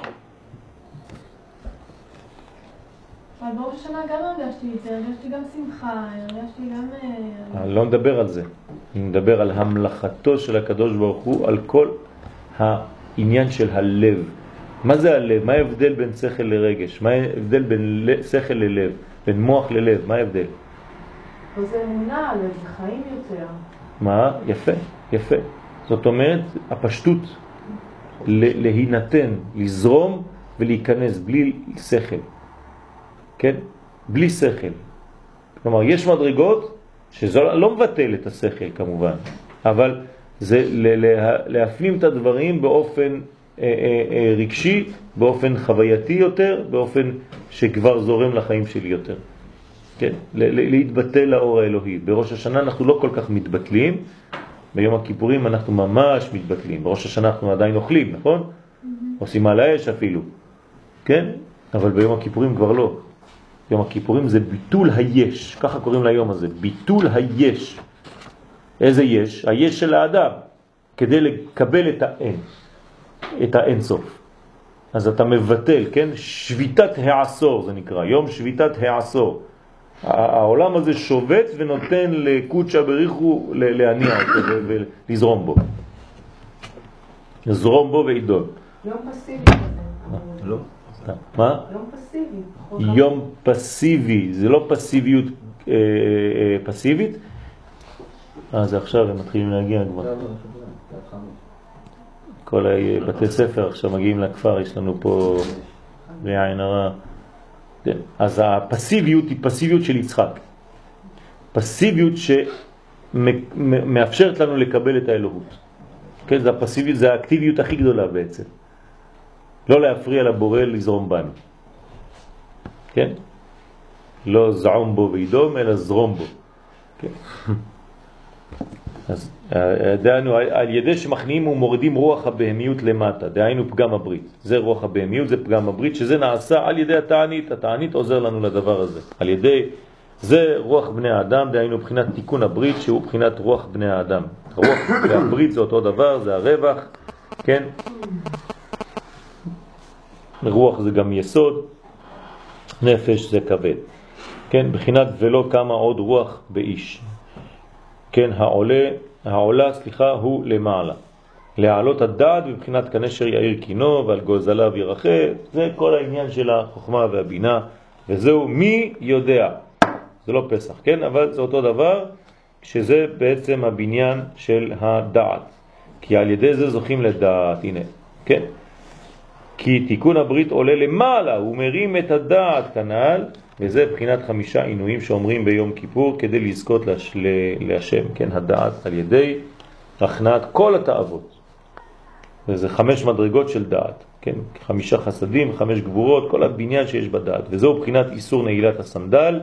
אבל בראש השנה גם הרגשתי את זה, הרגשתי גם שמחה, הרגשתי גם... אני לא מדבר על זה, אני מדבר על המלאכתו של הקדוש ברוך הוא, על כל העניין של הלב. מה זה הלב? מה ההבדל בין שכל לרגש? מה ההבדל בין שכל ללב? בין מוח ללב? מה ההבדל? זה אמונה, זה חיים יותר. מה? יפה, יפה. זאת אומרת, הפשטות להינתן, לזרום ולהיכנס בלי שכל. כן? בלי שכל. כלומר, יש מדרגות שזה לא מבטל את השכל כמובן, אבל זה להפנים את הדברים באופן רגשי, באופן חווייתי יותר, באופן שכבר זורם לחיים שלי יותר. כן? להתבטל לאור האלוהי. בראש השנה אנחנו לא כל כך מתבטלים, ביום הכיפורים אנחנו ממש מתבטלים. בראש השנה אנחנו עדיין אוכלים, נכון? עושים על האש אפילו. כן? אבל ביום הכיפורים כבר לא. יום הכיפורים זה ביטול היש, ככה קוראים ליום הזה, ביטול היש. איזה יש? היש של האדם, כדי לקבל את האין, את האין סוף. אז אתה מבטל, כן? שביטת העשור זה נקרא, יום שביטת העשור. העולם הזה שובת ונותן לקודשא בריחו להניע אותו ולזרום בו. לזרום בו ועידון. יום פסיבי כזה. לא. מה? יום פסיבי. יום פסיבי, זה לא פסיביות אה, אה, פסיבית. אז עכשיו הם מתחילים להגיע כבר. כל בתי ספר עכשיו מגיעים לכפר, יש לנו פה בעין הרע. אז הפסיביות היא פסיביות של יצחק. פסיביות שמאפשרת לנו לקבל את האלוהות. כן, זה הפסיביות, זה האקטיביות הכי גדולה בעצם. לא להפריע לבורא לזרום בנו. כן? לא זעום בו וידום, אלא זרום בו. כן. אז דהיינו, על ידי שמכניעים ומורידים רוח הבהמיות למטה, דהיינו פגם הברית. זה רוח הבהמיות, זה פגם הברית, שזה נעשה על ידי התענית. התענית עוזר לנו לדבר הזה. על ידי, זה רוח בני האדם, דהיינו בחינת תיקון הברית, שהוא בחינת רוח בני האדם. הרוח והברית זה אותו דבר, זה הרווח, כן? רוח זה גם יסוד, נפש זה כבד. כן, בחינת ולא כמה עוד רוח באיש. כן, העולה, העולה, סליחה, הוא למעלה. להעלות הדעת בבחינת כנשר יאיר קינו ועל גוזליו ירחה. זה כל העניין של החוכמה והבינה, וזהו מי יודע. זה לא פסח, כן? אבל זה אותו דבר, שזה בעצם הבניין של הדעת. כי על ידי זה זוכים לדעת, הנה, כן? כי תיקון הברית עולה למעלה, הוא מרים את הדעת כנל, וזה בחינת חמישה עינויים שאומרים ביום כיפור כדי לזכות לש... להשם, כן, הדעת על ידי הכנעת כל התאוות. וזה חמש מדרגות של דעת, כן, חמישה חסדים, חמש גבורות, כל הבניין שיש בדעת. וזהו בחינת איסור נעילת הסנדל,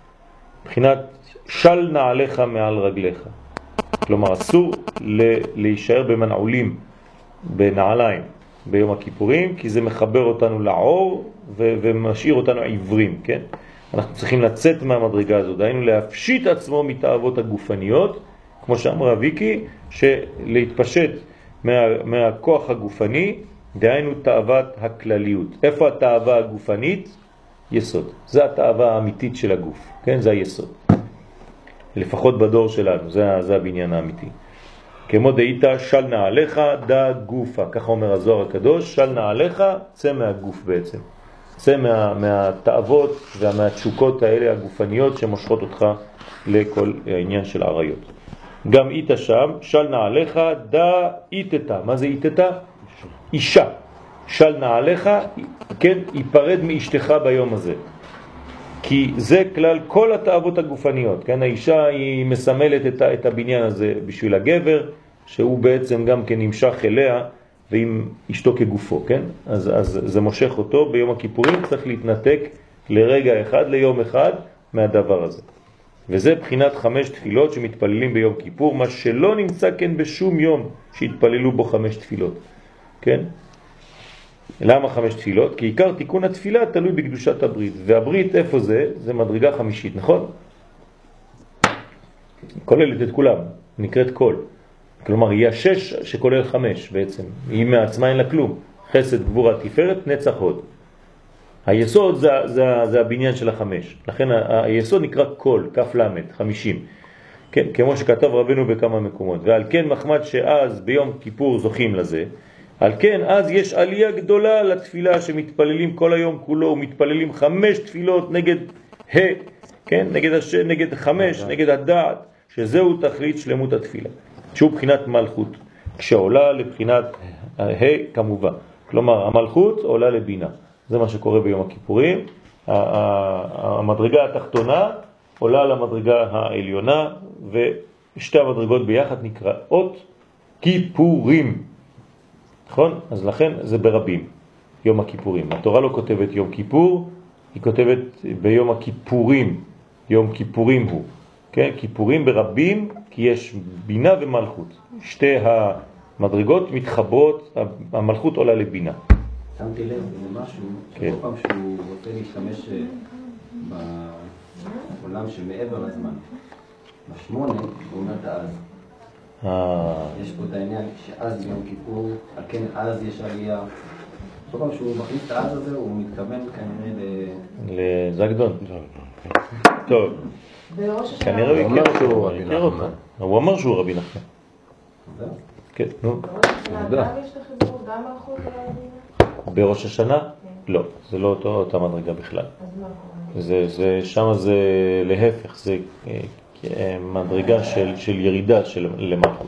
בחינת של נעליך מעל רגליך. כלומר, אסור ל... להישאר במנעולים, בנעליים. ביום הכיפורים, כי זה מחבר אותנו לעור ו- ומשאיר אותנו עיוורים, כן? אנחנו צריכים לצאת מהמדרגה הזו, דהיינו להפשיט עצמו מתאוות הגופניות, כמו שאמרה ויקי, שלהתפשט מה- מהכוח הגופני, דהיינו תאוות הכלליות. איפה התאווה הגופנית? יסוד. זה התאווה האמיתית של הגוף, כן? זה היסוד. לפחות בדור שלנו, זה, זה הבניין האמיתי. כמו דאיתה של נעליך דה גופה, ככה אומר הזוהר הקדוש, של נעליך צא מהגוף בעצם, צא מה, מהתאוות ומהתשוקות האלה הגופניות שמושכות אותך לכל העניין של העריות. גם איתה שם, של נעליך דה איתתה, מה זה איתתה? אישה. של נעליך, כן, ייפרד מאשתך ביום הזה. כי זה כלל כל התאוות הגופניות, כן? האישה היא מסמלת את, את הבניין הזה בשביל הגבר, שהוא בעצם גם כן נמשך אליה, ועם אשתו כגופו, כן? אז, אז זה מושך אותו, ביום הכיפורים צריך להתנתק לרגע אחד, ליום אחד, מהדבר הזה. וזה בחינת חמש תפילות שמתפללים ביום כיפור, מה שלא נמצא כן בשום יום שהתפללו בו חמש תפילות, כן? למה חמש תפילות? כי עיקר תיקון התפילה תלוי בקדושת הברית. והברית איפה זה? זה מדרגה חמישית, נכון? כוללת את כולם, נקראת כל. כלומר, היא השש שכולל חמש בעצם. היא מעצמה אין לה כלום. חסד, גבורה, תפארת, נצח הוד. היסוד זה, זה, זה הבניין של החמש. לכן היסוד נקרא כל, כף למד, חמישים. כן, כמו שכתב רבנו בכמה מקומות. ועל כן מחמד שאז ביום כיפור זוכים לזה, על כן, אז יש עלייה גדולה לתפילה שמתפללים כל היום כולו, ומתפללים חמש תפילות נגד ה, כן? נגד, הש... נגד חמש, נגד הדעת, שזהו תכלית שלמות התפילה, שהוא בחינת מלכות, כשעולה לבחינת ה כמובן. כלומר, המלכות עולה לבינה. זה מה שקורה ביום הכיפורים. המדרגה התחתונה עולה למדרגה העליונה, ושתי המדרגות ביחד נקראות כיפורים. נכון? אז לכן זה ברבים, יום הכיפורים. התורה לא כותבת יום כיפור, היא כותבת ביום הכיפורים, יום כיפורים הוא. כן? כיפורים ברבים, כי יש בינה ומלכות. שתי המדרגות מתחברות, המלכות עולה לבינה. שמתי לב למשהו, כן. שכל פעם שהוא רוצה להשתמש בעולם שמעבר לזמן, בשמונה, הוא אומר את אז. יש פה את העניין שאז יום כיפור, על כן אז יש עלייה. כל פעם שהוא מכניס את האז הזה, הוא מתכוון כנראה ל... לזגדון. טוב. כנראה הוא הכיר אותו. הוא אמר שהוא רבי נחמן. כן, נו. בראש השנה? לא, זה לא אותה מדרגה בכלל. שם זה להפך, זה מדרגה של ירידה למלכות.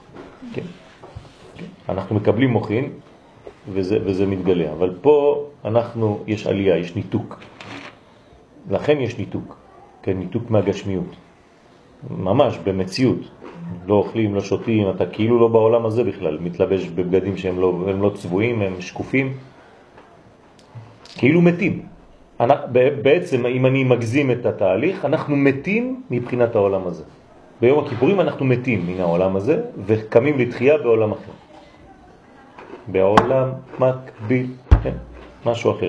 אנחנו מקבלים מוחין וזה מתגלה, אבל פה אנחנו, יש עלייה, יש ניתוק. לכן יש ניתוק, כן, ניתוק מהגשמיות. ממש, במציאות. לא אוכלים, לא שותים, אתה כאילו לא בעולם הזה בכלל, מתלבש בבגדים שהם לא, הם לא צבועים, הם שקופים. כאילו מתים. בעצם, אם אני מגזים את התהליך, אנחנו מתים מבחינת העולם הזה. ביום הכיפורים אנחנו מתים מן העולם הזה, וקמים לתחייה בעולם אחר. בעולם מקביל, כן, משהו אחר.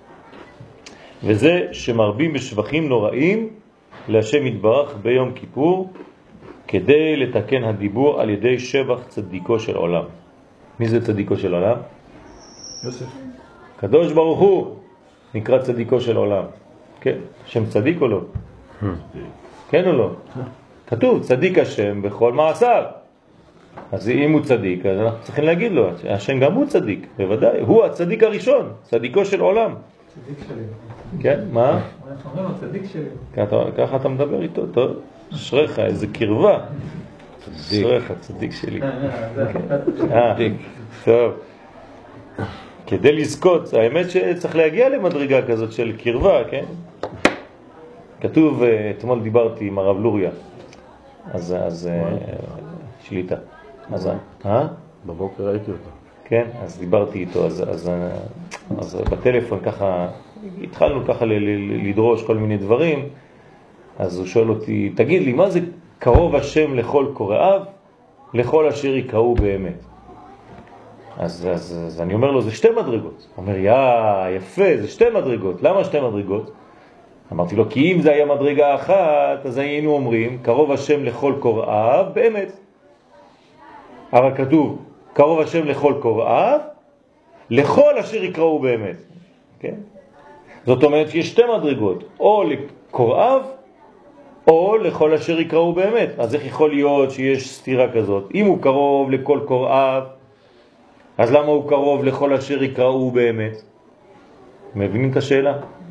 וזה שמרבים בשבחים נוראים להשם יתברך ביום כיפור, כדי לתקן הדיבור על ידי שבח צדיקו של עולם. מי זה צדיקו של עולם? יוסף. קדוש ברוך הוא נקרא צדיקו של עולם. כן, שם צדיק או לא? כן או לא? כתוב צדיק השם בכל מעשיו. אז אם הוא צדיק, אז אנחנו צריכים להגיד לו, השם גם הוא צדיק, בוודאי. הוא הצדיק הראשון, צדיקו של עולם. צדיק שלי. כן, מה? אנחנו אומרים לו צדיק שלי. ככה אתה מדבר איתו, טוב. שריך, איזה קרבה. שריך, צדיק שלי. אה, טוב. כדי לזכות, האמת שצריך להגיע למדרגה כזאת של קרבה, כן? כתוב, אתמול דיברתי עם הרב לוריה, אז, אז, שליטה. אז, אה? בבוקר ראיתי אותו. כן, אז דיברתי איתו, אז, אז, אז בטלפון ככה, התחלנו ככה לדרוש כל מיני דברים, אז הוא שואל אותי, תגיד לי, מה זה קרוב השם לכל קוראיו, לכל אשר יקראו באמת? אז, אז, אז אני אומר לו, זה שתי מדרגות. הוא אומר, יא, יפה, זה שתי מדרגות. למה שתי מדרגות? אמרתי לו, כי אם זה היה מדרגה אחת, אז היינו אומרים, קרוב השם לכל קוראיו באמת. אבל כתוב, קרוב השם לכל קוראיו, לכל אשר יקראו באמת. כן? זאת אומרת שיש שתי מדרגות, או לקוראיו, או לכל אשר יקראו באמת. אז איך יכול להיות שיש סתירה כזאת? אם הוא קרוב לכל קוראיו, אז למה הוא קרוב לכל אשר יקראו באמת? מבינים את השאלה?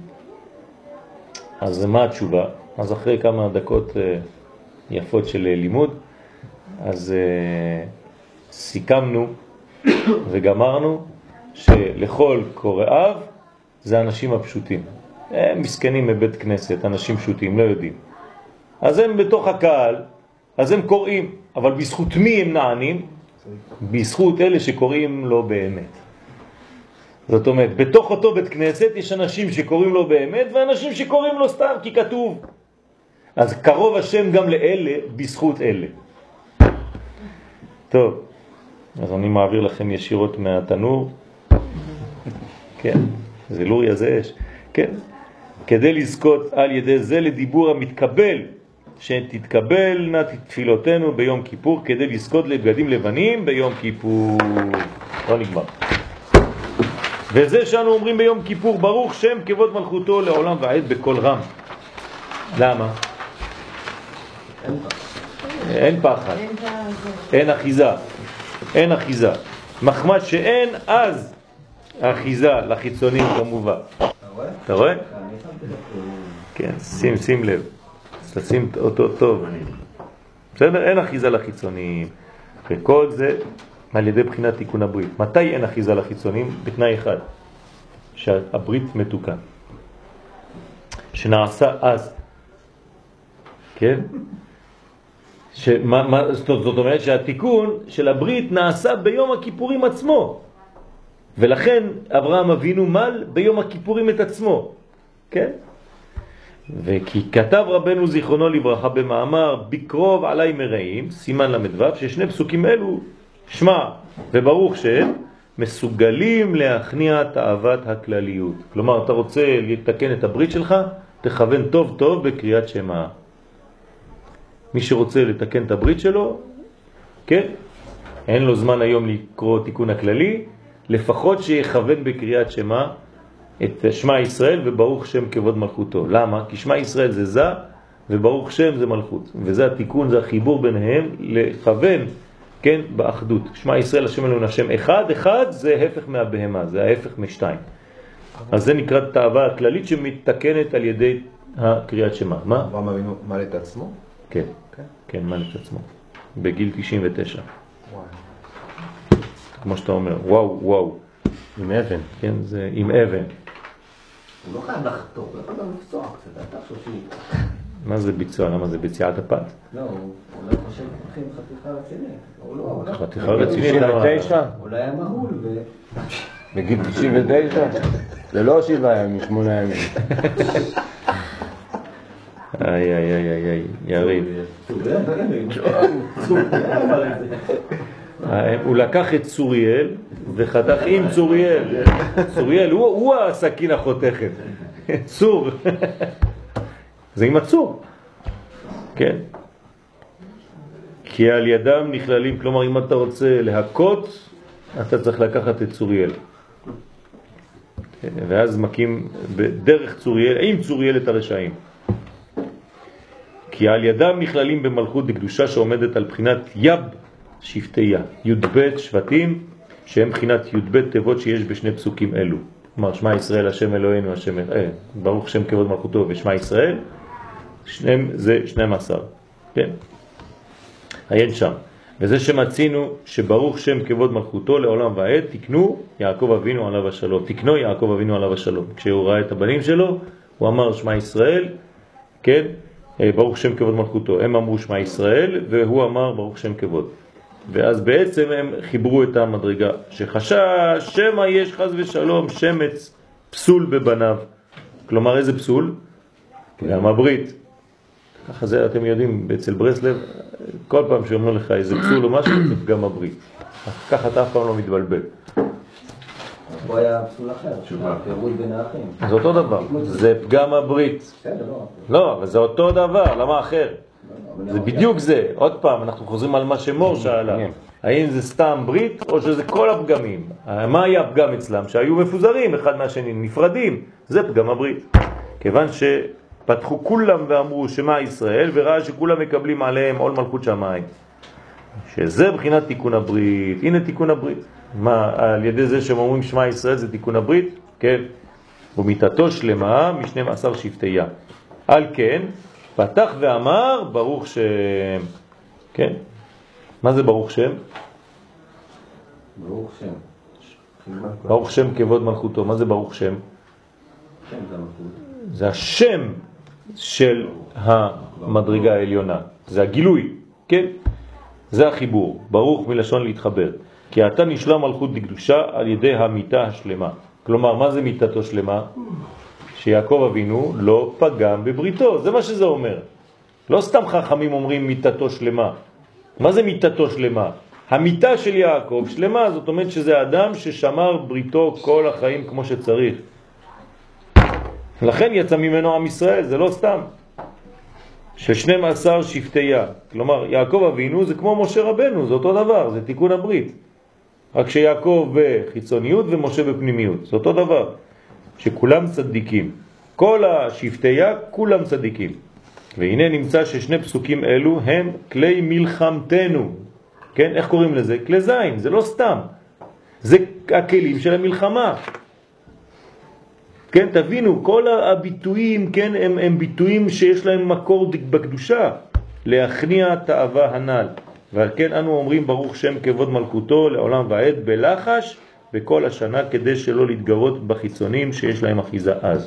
אז מה התשובה? אז אחרי כמה דקות יפות של לימוד, אז סיכמנו וגמרנו שלכל קוראיו זה אנשים הפשוטים. הם מסכנים מבית כנסת, אנשים פשוטים, לא יודעים. אז הם בתוך הקהל, אז הם קוראים, אבל בזכות מי הם נענים? בזכות אלה שקוראים לו באמת. זאת אומרת, בתוך אותו בית כנסת יש אנשים שקוראים לו באמת, ואנשים שקוראים לו סתם כי כתוב. אז קרוב השם גם לאלה בזכות אלה. טוב, אז אני מעביר לכם ישירות מהתנור. כן, זה לוריה זה אש. כן, כדי לזכות על ידי זה לדיבור המתקבל, שתתקבלנה תפילותינו ביום כיפור, כדי לזכות לבגדים לבנים ביום כיפור. לא נגמר. וזה שאנו אומרים ביום כיפור, ברוך שם כבוד מלכותו לעולם ועד בכל רם. למה? אין פחד. אין אחיזה. אין אחיזה. מחמד שאין אז אחיזה לחיצונים כמובן. אתה רואה? כן, שים, שים לב. תשים אותו טוב. בסדר? אין אחיזה לחיצונים. וכל זה על ידי בחינת תיקון הברית. מתי אין אחיזה לחיצונים? בתנאי אחד. שהברית מתוקן. שנעשה אז. כן? שמה, מה, זאת אומרת שהתיקון של הברית נעשה ביום הכיפורים עצמו. ולכן אברהם אבינו מל ביום הכיפורים את עצמו, כן? וכי כתב רבנו זיכרונו לברכה במאמר בקרוב עלי מרעים, סימן למדבב, ששני פסוקים אלו, שמע וברוך שם, מסוגלים להכניע תאוות הכלליות. כלומר, אתה רוצה לתקן את הברית שלך, תכוון טוב טוב בקריאת שמע. מי שרוצה לתקן את הברית שלו, כן? אין לו זמן היום לקרוא תיקון הכללי, לפחות שיכוון בקריאת שמע את שמע ישראל וברוך שם כבוד מלכותו. למה? כי שמע ישראל זה זה וברוך שם זה מלכות. וזה התיקון, זה החיבור ביניהם לכוון, כן, באחדות. שמע ישראל השם אלוהינו השם אחד, אחד זה ההפך מהבהמה, זה ההפך משתיים. אז זה נקרא תאווה הכללית שמתקנת על ידי הקריאת שמע. מה? אברהם אבינו מעל את עצמו? כן, כן, מעל את עצמו. בגיל תשעים ותשע. וואי. כמו שאתה אומר, וואו, וואו. עם אבן. כן, זה עם אבן. הוא לא חייב לחתוך, הוא יכול גם לפצוע קצת, אתה חושב שהוא... מה זה ביצוע? למה זה ביציאת הפת? לא, הוא אולי חושב שפתחים חתיכה רצינית. הוא לא... חתיכה רצינית. תשעים ותשע? אולי היה מהול ו... בגיל תשעים ותשע? זה לא שבעה ימים, שמונה ימים. איי, איי, איי, איי, איי, יריב. הוא לקח את צוריאל וחתך עם צוריאל. צוריאל הוא הסכין החותכת. צור. זה עם הצור. כן. כי על ידם נכללים, כלומר אם אתה רוצה להכות, אתה צריך לקחת את צוריאל. ואז מקים בדרך צוריאל, עם צוריאל את הרשעים. כי על ידם נכללים במלכות בקדושה שעומדת על בחינת יב שבטיה, י"ב שבטים שהם בחינת י"ב תיבות שיש בשני פסוקים אלו. כלומר, שמע ישראל השם אלוהינו השם, אה, ברוך שם כבוד מלכותו ושמע ישראל, שניהם זה שנים עשר, כן? עיין שם. וזה שמצינו שברוך שם כבוד מלכותו לעולם ועד, תקנו יעקב אבינו עליו השלום. תקנו יעקב אבינו עליו השלום. כשהוא ראה את הבנים שלו, הוא אמר שמע ישראל, כן? ברוך שם כבוד מלכותו. הם אמרו שמע ישראל, והוא אמר ברוך שם כבוד. ואז בעצם הם חיברו את המדרגה שחשש שמה יש חס ושלום שמץ פסול בבניו. כלומר איזה פסול? גם הברית. ככה זה אתם יודעים אצל ברסלב, כל פעם שאומרים לך איזה פסול או משהו, זה פגם הברית. ככה אתה אף פעם לא מתבלבל. פה היה פסול אחר, פירוד בין האחים. זה אותו דבר, זה פגם הברית. לא, אבל זה אותו דבר, למה אחר? זה בדיוק זה. עוד פעם, אנחנו חוזרים על מה שמור שאלה. האם זה סתם ברית או שזה כל הפגמים? מה היה הפגם אצלם? שהיו מפוזרים אחד מהשני, נפרדים. זה פגם הברית. כיוון שפתחו כולם ואמרו שמה ישראל, וראה שכולם מקבלים עליהם עול מלכות שמיים. שזה בחינת תיקון הברית. הנה תיקון הברית. מה, על ידי זה שהם אומרים שמה ישראל זה תיקון הברית? כן. ומיתתו שלמה משנים עשר שבטיה. על כן, פתח ואמר ברוך שם. כן? מה זה ברוך שם? ברוך שם. ברוך שם כבוד מלכותו. מה זה ברוך שם? שם זה מלכות. זה השם של המדרגה העליונה. זה הגילוי. כן? זה החיבור. ברוך מלשון להתחבר. כי אתה נשלם מלכות בקדושה על ידי המיטה השלמה. כלומר, מה זה מיטתו שלמה? שיעקב אבינו לא פגם בבריתו. זה מה שזה אומר. לא סתם חכמים אומרים מיטתו שלמה. מה זה מיטתו שלמה? המיטה של יעקב שלמה, זאת אומרת שזה אדם ששמר בריתו כל החיים כמו שצריך. לכן יצא ממנו עם ישראל, זה לא סתם. ששנים עשר שבטיה. כלומר, יעקב אבינו זה כמו משה רבנו, זה אותו דבר, זה תיקון הברית. רק שיעקב בחיצוניות ומשה בפנימיות, זה אותו דבר. שכולם צדיקים. כל השבטיה, כולם צדיקים. והנה נמצא ששני פסוקים אלו הם כלי מלחמתנו. כן? איך קוראים לזה? כלי זין, זה לא סתם. זה הכלים של המלחמה. כן, תבינו, כל הביטויים, כן, הם, הם ביטויים שיש להם מקור בקדושה. להכניע תאווה הנ"ל. ועל כן אנו אומרים ברוך שם כבוד מלכותו לעולם ועד בלחש בכל השנה כדי שלא להתגרות בחיצונים שיש להם אחיזה אז.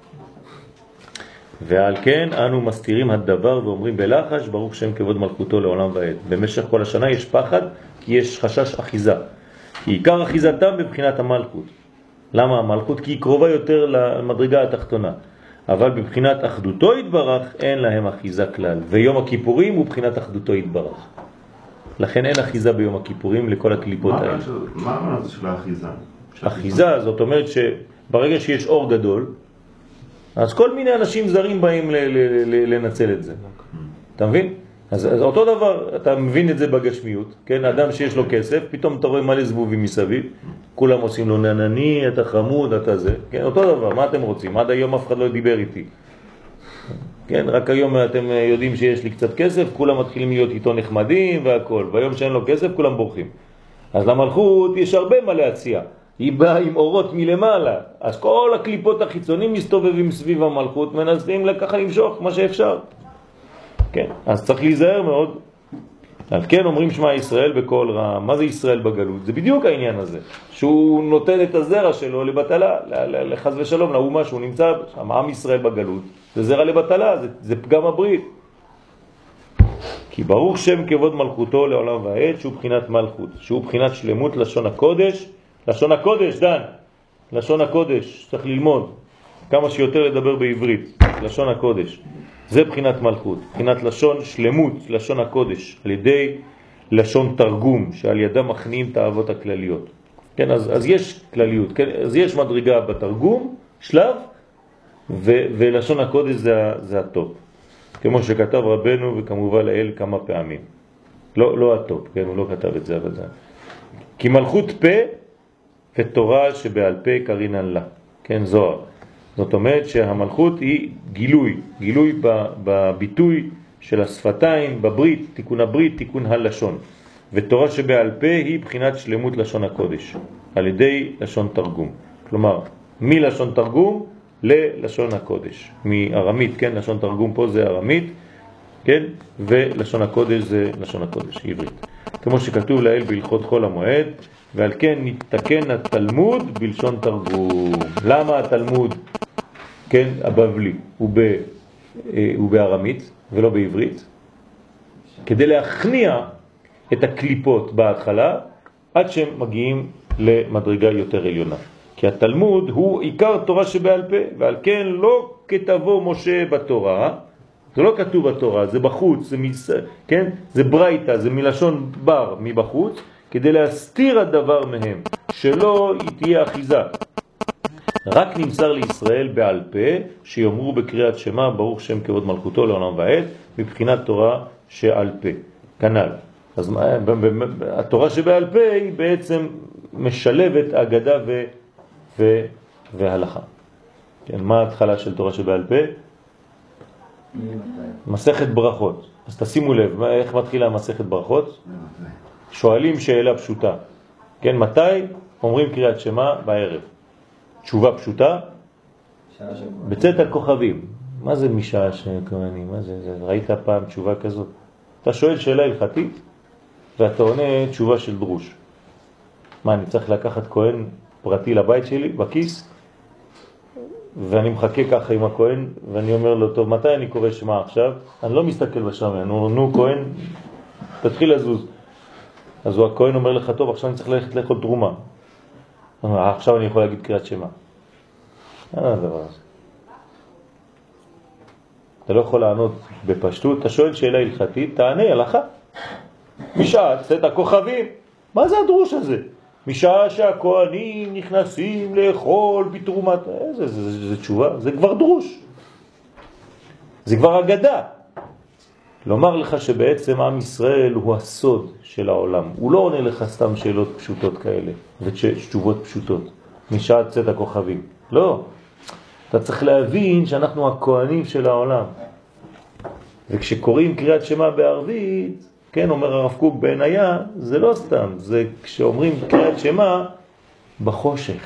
ועל כן אנו מסתירים הדבר ואומרים בלחש ברוך שם כבוד מלכותו לעולם ועד. במשך כל השנה יש פחד כי יש חשש אחיזה. כי עיקר אחיזתם בבחינת המלכות. למה המלכות? כי היא קרובה יותר למדרגה התחתונה. אבל בבחינת אחדותו יתברך אין להם אחיזה כלל. ויום הכיפורים הוא בחינת אחדותו יתברך. לכן אין אחיזה ביום הכיפורים לכל הקליפות האלה. מה המעלה של האחיזה? אחיזה זאת אומרת שברגע שיש אור גדול, אז כל מיני אנשים זרים באים לנצל את זה. אתה מבין? אז, אז אותו דבר, אתה מבין את זה בגשמיות, כן? אדם שיש לו כסף, פתאום אתה רואה מלא זבובים מסביב, כולם עושים לו ננני, אתה חמוד, אתה זה, כן? אותו דבר, מה אתם רוצים? עד היום אף אחד לא דיבר איתי. כן? רק היום אתם יודעים שיש לי קצת כסף, כולם מתחילים להיות איתו נחמדים והכל, ביום שאין לו כסף כולם בורחים. אז למלכות יש הרבה מה להציע, היא באה עם אורות מלמעלה, אז כל הקליפות החיצונים מסתובבים סביב המלכות, מנסים לקחה למשוך מה שאפשר. כן, אז צריך להיזהר מאוד. אז כן אומרים שמע ישראל בכל רע. מה זה ישראל בגלות? זה בדיוק העניין הזה, שהוא נותן את הזרע שלו לבטלה, לחז ושלום, לאומה שהוא נמצא שם. עם ישראל בגלות זה זרע לבטלה, זה, זה פגם הברית. כי ברוך שם כבוד מלכותו לעולם ועד, שהוא בחינת מלכות, שהוא בחינת שלמות לשון הקודש. לשון הקודש, דן, לשון הקודש, צריך ללמוד כמה שיותר לדבר בעברית, לשון הקודש. זה בחינת מלכות, בחינת לשון שלמות, לשון הקודש, על ידי לשון תרגום, שעל ידה מכניעים את האהבות הכלליות. כן, אז, אז יש כלליות, כן, אז יש מדרגה בתרגום, שלב, ו, ולשון הקודש זה, זה הטופ. כמו שכתב רבנו וכמובן לאל כמה פעמים. לא, לא הטופ, כן, הוא לא כתב את זה, אבל זה. כי מלכות פה ותורה שבעל פה קרינן לה, כן, זוהר. זאת אומרת שהמלכות היא גילוי, גילוי בביטוי של השפתיים, בברית, תיקון הברית, תיקון הלשון. ותורה שבעל פה היא בחינת שלמות לשון הקודש, על ידי לשון תרגום. כלומר, מלשון תרגום ללשון הקודש. מארמית, כן, לשון תרגום פה זה ארמית, כן, ולשון הקודש זה לשון הקודש, עברית. כמו שכתוב לאל בהלכות חול המועד, ועל כן נתקן התלמוד בלשון תרגום. למה התלמוד, כן, הבבלי, הוא, ב, הוא בארמית ולא בעברית? כדי להכניע את הקליפות בהתחלה, עד שהם מגיעים למדרגה יותר עליונה. כי התלמוד הוא עיקר תורה שבעל פה, ועל כן לא כתבו משה בתורה, זה לא כתוב בתורה, זה בחוץ, זה, מס, כן? זה ברייטה, זה מלשון בר, מבחוץ, כדי להסתיר הדבר מהם, שלא תהיה אחיזה. רק נמסר לישראל בעל פה, שיאמרו בקריאת שמה, ברוך שם כבוד מלכותו לעולם ועד, מבחינת תורה שעל פה. כנ"ל. אז התורה שבעל פה היא בעצם משלבת אגדה ו, ו, והלכה. כן, מה ההתחלה של תורה שבעל פה? מסכת ברכות. אז תשימו לב, איך מתחילה מסכת ברכות? שואלים שאלה פשוטה. כן, מתי אומרים קריאת שמה? בערב. תשובה פשוטה? בצאת הכוכבים. מה זה משעה שכהנים? מה זה, זה? ראית פעם תשובה כזאת? אתה שואל שאלה הלכתית ואתה עונה תשובה של דרוש. מה, אני צריך לקחת כהן פרטי לבית שלי, בכיס? ואני מחכה ככה עם הכהן, ואני אומר לו, טוב, מתי אני קורא שמה עכשיו? אני לא מסתכל בשם, אני אומר, נו, כהן, תתחיל לזוז. אז הוא הכהן אומר לך, טוב, עכשיו אני צריך ללכת לאכול תרומה. אני אומר, עכשיו אני יכול להגיד קריאת שמה. מה הדבר הזה? אתה לא יכול לענות בפשטות, אתה שואל שאלה הלכתית, תענה הלכה. משעה, צאת הכוכבים. מה זה הדרוש הזה? משעה שהכהנים נכנסים לאכול בתרומת, זה, זה, זה, זה תשובה, זה כבר דרוש. זה כבר אגדה. לומר לך שבעצם עם ישראל הוא הסוד של העולם. הוא לא עונה לך סתם שאלות פשוטות כאלה, ותשובות פשוטות. משעה צאת הכוכבים. לא. אתה צריך להבין שאנחנו הכהנים של העולם. וכשקוראים קריאת שמה בערבית, כן, אומר הרב קוק בעינייה, זה לא סתם, זה כשאומרים קריאת שמה בחושך.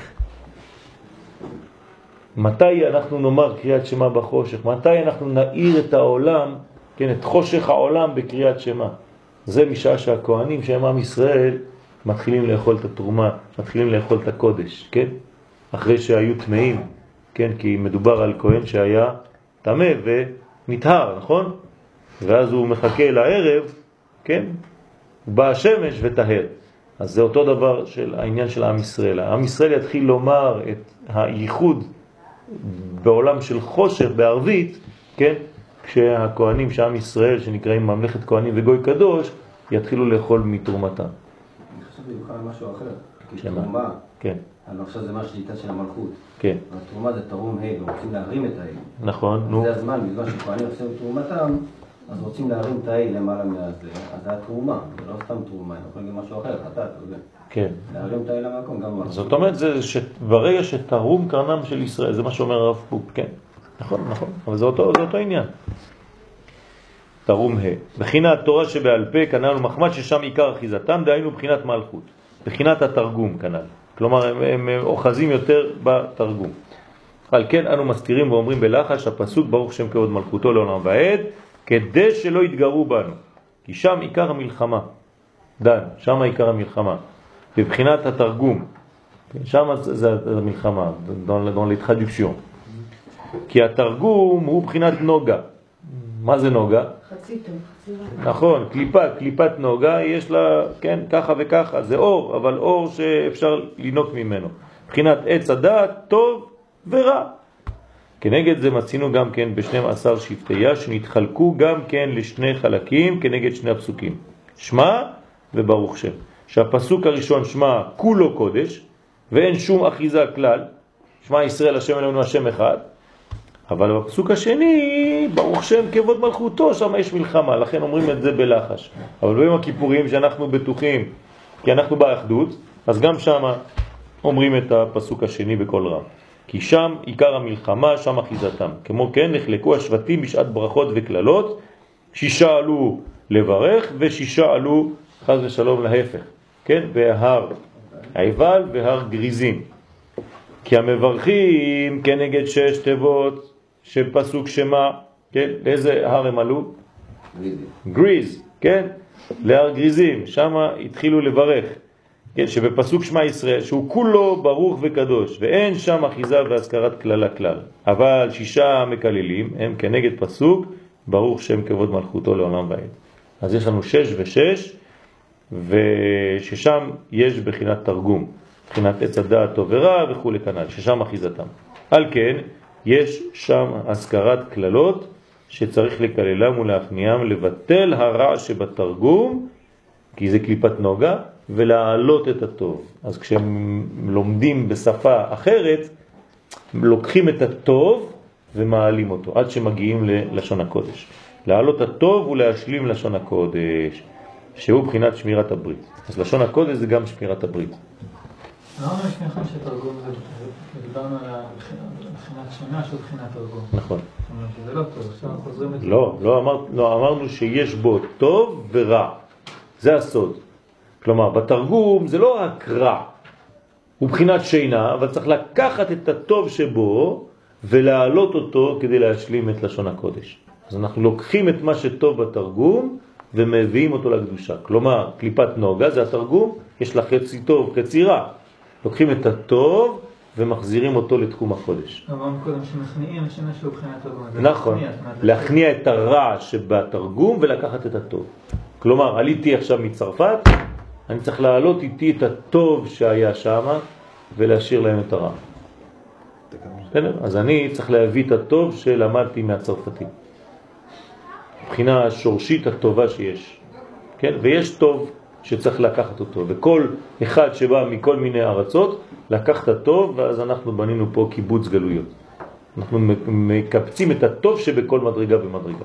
מתי אנחנו נאמר קריאת שמה בחושך? מתי אנחנו נאיר את העולם, כן, את חושך העולם בקריאת שמה? זה משעה שהכהנים שהם עם ישראל מתחילים לאכול את התרומה, מתחילים לאכול את הקודש, כן? אחרי שהיו טמאים, כן, כי מדובר על כהן שהיה טמא ונטהר, נכון? ואז הוא מחכה לערב, כן? בא השמש וטהר. אז זה אותו דבר של העניין של עם ישראל. עם ישראל יתחיל לומר את הייחוד בעולם של חושך בערבית, כן? כשהכהנים שעם ישראל שנקראים ממלכת כהנים וגוי קדוש יתחילו לאכול מתרומתם. אני חושב במיוחד על משהו אחר, כי שמה? תרומה, כן. אני חושב זה מה שליטה של המלכות. כן. התרומה זה תרום ה' ורוצים להרים את ה'. נכון, נו. זה הזמן, בזמן שכהנים עושים את תרומתם, אז רוצים להרים את ה' למעלה מהזה, אז זה התרומה, זה לא סתם תרומה, אני יכול להגיד משהו אחר, חטאת, אתה יודע. כן. להרים את ה' למקום, גם המלכות. זאת אומרת, זה שברגע שתרום קרנם של ישראל, זה מה שאומר הרב קוק, כן. נכון, נכון, אבל זה אותו, זה אותו עניין. תרום ה'. בחינת תורה שבעל פה, כנ"ל ומחמד, ששם עיקר אחיזתם, דהיינו בחינת מלכות. בחינת התרגום, כנ"ל. כלומר, הם, הם אוחזים יותר בתרגום. על כן אנו מסתירים ואומרים בלחש הפסוק ברוך שם כבוד מלכותו לעולם ועד, כדי שלא יתגרו בנו. כי שם עיקר המלחמה. דן, שם עיקר המלחמה. בבחינת התרגום. שם זה המלחמה, dans les traductions. כי התרגום הוא בחינת נוגה. מה זה נוגה? חצי טוב, חצי רע. נכון, קליפה, קליפת נוגה, יש לה, כן, ככה וככה, זה אור, אבל אור שאפשר לינוק ממנו. בחינת עץ הדעת, טוב ורע. כנגד זה מצינו גם כן ב-שנים עשר שבטיה, שנתחלקו גם כן לשני חלקים כנגד שני הפסוקים. שמה וברוך שם. שהפסוק הראשון שמה כולו קודש, ואין שום אחיזה כלל. שמה ישראל השם אלוהינו השם אחד. אבל בפסוק השני, ברוך שם כבוד מלכותו, שם יש מלחמה, לכן אומרים את זה בלחש. אבל ביום הכיפורים שאנחנו בטוחים, כי אנחנו באחדות, אז גם שם אומרים את הפסוק השני בכל רם. כי שם עיקר המלחמה, שם אחיזתם. כמו כן, נחלקו השבטים בשעת ברכות וכללות, שישה עלו לברך ושישה עלו חס ושלום להפך. כן? בהר עיבל והר גריזים. כי המברכים כנגד שש תיבות שפסוק שמה, כן? לאיזה הר הם עלו? גריז, כן? להר גריזים, שם התחילו לברך. כן? שבפסוק שמה ישראל, שהוא כולו ברוך וקדוש, ואין שם אחיזה והזכרת כלל הכלל. אבל שישה מקללים הם כנגד פסוק ברוך שם כבוד מלכותו לעולם ועד. אז יש לנו שש ושש, וששם יש בחינת תרגום. מבחינת עץ הדעת טוב ורע וכו' לכנל, ששם אחיזתם. על כן, יש שם הזכרת כללות שצריך לקללם ולהכניעם, לבטל הרע שבתרגום, כי זה קליפת נוגה, ולהעלות את הטוב. אז כשהם לומדים בשפה אחרת, לוקחים את הטוב ומעלים אותו, עד שמגיעים ללשון הקודש. להעלות הטוב ולהשלים לשון הקודש, שהוא בחינת שמירת הברית. אז לשון הקודש זה גם שמירת הברית. לא ממש נכון שתרגום זה, דיברנו על הבחינת שונה של בחינת תרגום. נכון. זה לא טוב, עכשיו אנחנו חוזרים את זה. לא, לא, אמר, לא, אמרנו שיש בו טוב ורע. זה הסוד. כלומר, בתרגום זה לא רק רע. הוא בחינת שינה, אבל צריך לקחת את הטוב שבו ולהעלות אותו כדי להשלים את לשון הקודש. אז אנחנו לוקחים את מה שטוב בתרגום ומביאים אותו לקדושה. כלומר, קליפת נוגה זה התרגום, יש לה חצי טוב, חצי רע. לוקחים את הטוב ומחזירים אותו לתחום הקודש. אמרנו קודם שמכניעים השנה שהוא בחינת תרגום. נכון, להכניע את הרע שבתרגום ולקחת את הטוב. כלומר, עליתי עכשיו מצרפת, אני צריך להעלות איתי את הטוב שהיה שם ולהשאיר להם את הרע. אז אני צריך להביא את הטוב שלמדתי מהצרפתים. מבחינה השורשית הטובה שיש. כן? ויש טוב שצריך לקחת אותו, וכל אחד שבא מכל מיני ארצות לקח את הטוב, ואז אנחנו בנינו פה קיבוץ גלויות. אנחנו מקפצים את הטוב שבכל מדרגה ומדרגה.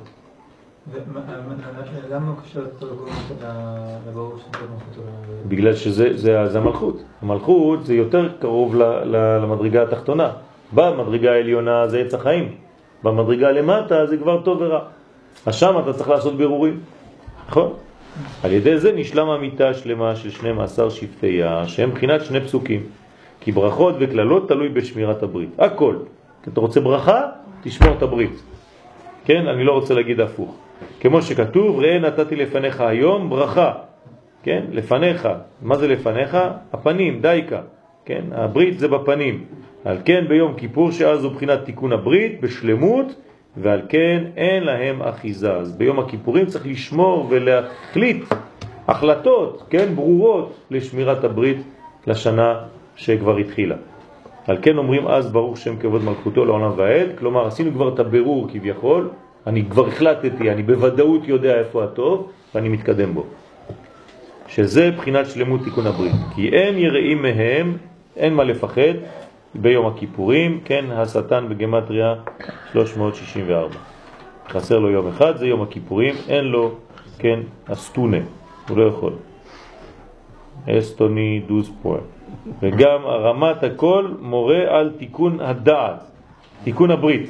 למה לא קשה לתרגום לברור של מלכותו? בגלל שזה המלכות. המלכות זה יותר קרוב למדרגה התחתונה. במדרגה העליונה זה עץ החיים. במדרגה למטה זה כבר טוב ורע. אז שם אתה צריך לעשות בירורים. נכון? על ידי זה נשלם המיטה שלמה של שנים עשר שבטיה, שהם בחינת שני פסוקים. כי ברכות וכללות תלוי בשמירת הברית. הכל. אתה רוצה ברכה? תשמור את הברית. כן? אני לא רוצה להגיד הפוך. כמו שכתוב, ראה נתתי לפניך היום ברכה. כן? לפניך. מה זה לפניך? הפנים, דייקה. כן? הברית זה בפנים. על כן ביום כיפור שאז הוא בחינת תיקון הברית בשלמות, ועל כן אין להם אחיזה. אז ביום הכיפורים צריך לשמור ולהחליט החלטות, כן, ברורות לשמירת הברית לשנה שכבר התחילה. על כן אומרים אז ברוך שם כבוד מלכותו לעולם ועד, כלומר עשינו כבר את הבירור כביכול, אני כבר החלטתי, אני בוודאות יודע איפה הטוב ואני מתקדם בו. שזה בחינת שלמות תיקון הברית. כי אין יראים מהם, אין מה לפחד ביום הכיפורים, כן, השטן בגמטריה שלוש מאות שישים וארבע. חסר לו יום אחד, זה יום הכיפורים, אין לו, כן, הסטונה, הוא לא יכול. אסטוני דוז פועל. וגם הרמת הכל מורה על תיקון הדעת, תיקון הברית.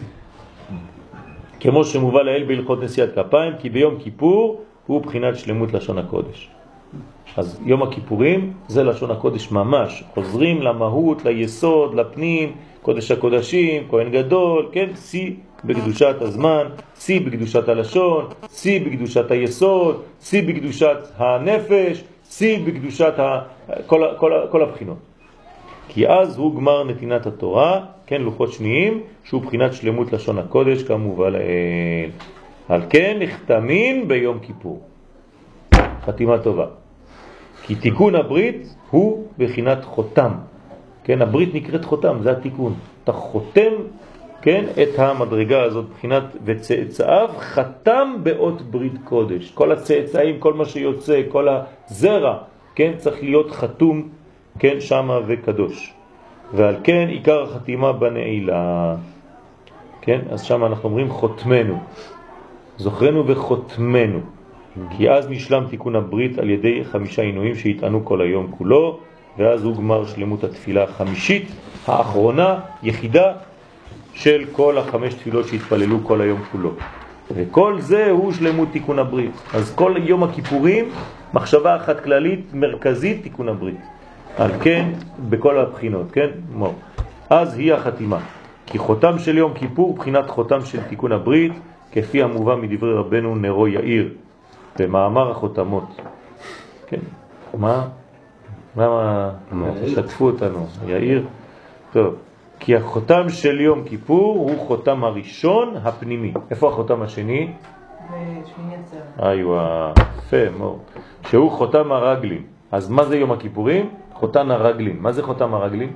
כמו שמובא לאל בהלכות נשיאת כפיים, כי ביום כיפור הוא בחינת שלמות לשון הקודש. אז יום הכיפורים זה לשון הקודש ממש, חוזרים למהות, ליסוד, לפנים, קודש הקודשים, כהן גדול, כן, סי בקדושת הזמן, סי בקדושת הלשון, סי בקדושת היסוד, סי בקדושת הנפש, סי בקדושת ה... כל, כל, כל הבחינות. כי אז הוא גמר נתינת התורה, כן, לוחות שניים, שהוא בחינת שלמות לשון הקודש כמובן לאל. על כן נחתמים ביום כיפור. חתימה טובה. כי תיקון הברית הוא בחינת חותם. כן, הברית נקראת חותם, זה התיקון. אתה חותם, כן, את המדרגה הזאת, בחינת וצאצאיו, חתם באות ברית קודש. כל הצאצאים, כל מה שיוצא, כל הזרע, כן, צריך להיות חתום, כן, שמה וקדוש. ועל כן עיקר החתימה בנעילה. כן, אז שמה אנחנו אומרים חותמנו. זוכרנו וחותמנו. כי אז נשלם תיקון הברית על ידי חמישה עינויים שהתענו כל היום כולו, ואז הוא גמר שלמות התפילה החמישית, האחרונה, יחידה של כל החמש תפילות שהתפללו כל היום כולו. וכל זה הוא שלמות תיקון הברית. אז כל יום הכיפורים, מחשבה אחת כללית, מרכזית, תיקון הברית. על כן, בכל הבחינות, כן? מור. אז היא החתימה. כי חותם של יום כיפור, בחינת חותם של תיקון הברית, כפי המובא מדברי רבנו נרו יאיר, במאמר החותמות. כן? מה? למה תשתפו אותנו? יאיר? טוב. כי החותם של יום כיפור הוא חותם הראשון הפנימי. איפה החותם השני? בשמיני עצרת. איווה, יפה מאוד. שהוא חותם הרגלים. אז מה זה יום הכיפורים? חותם הרגלים. מה זה חותם הרגלים?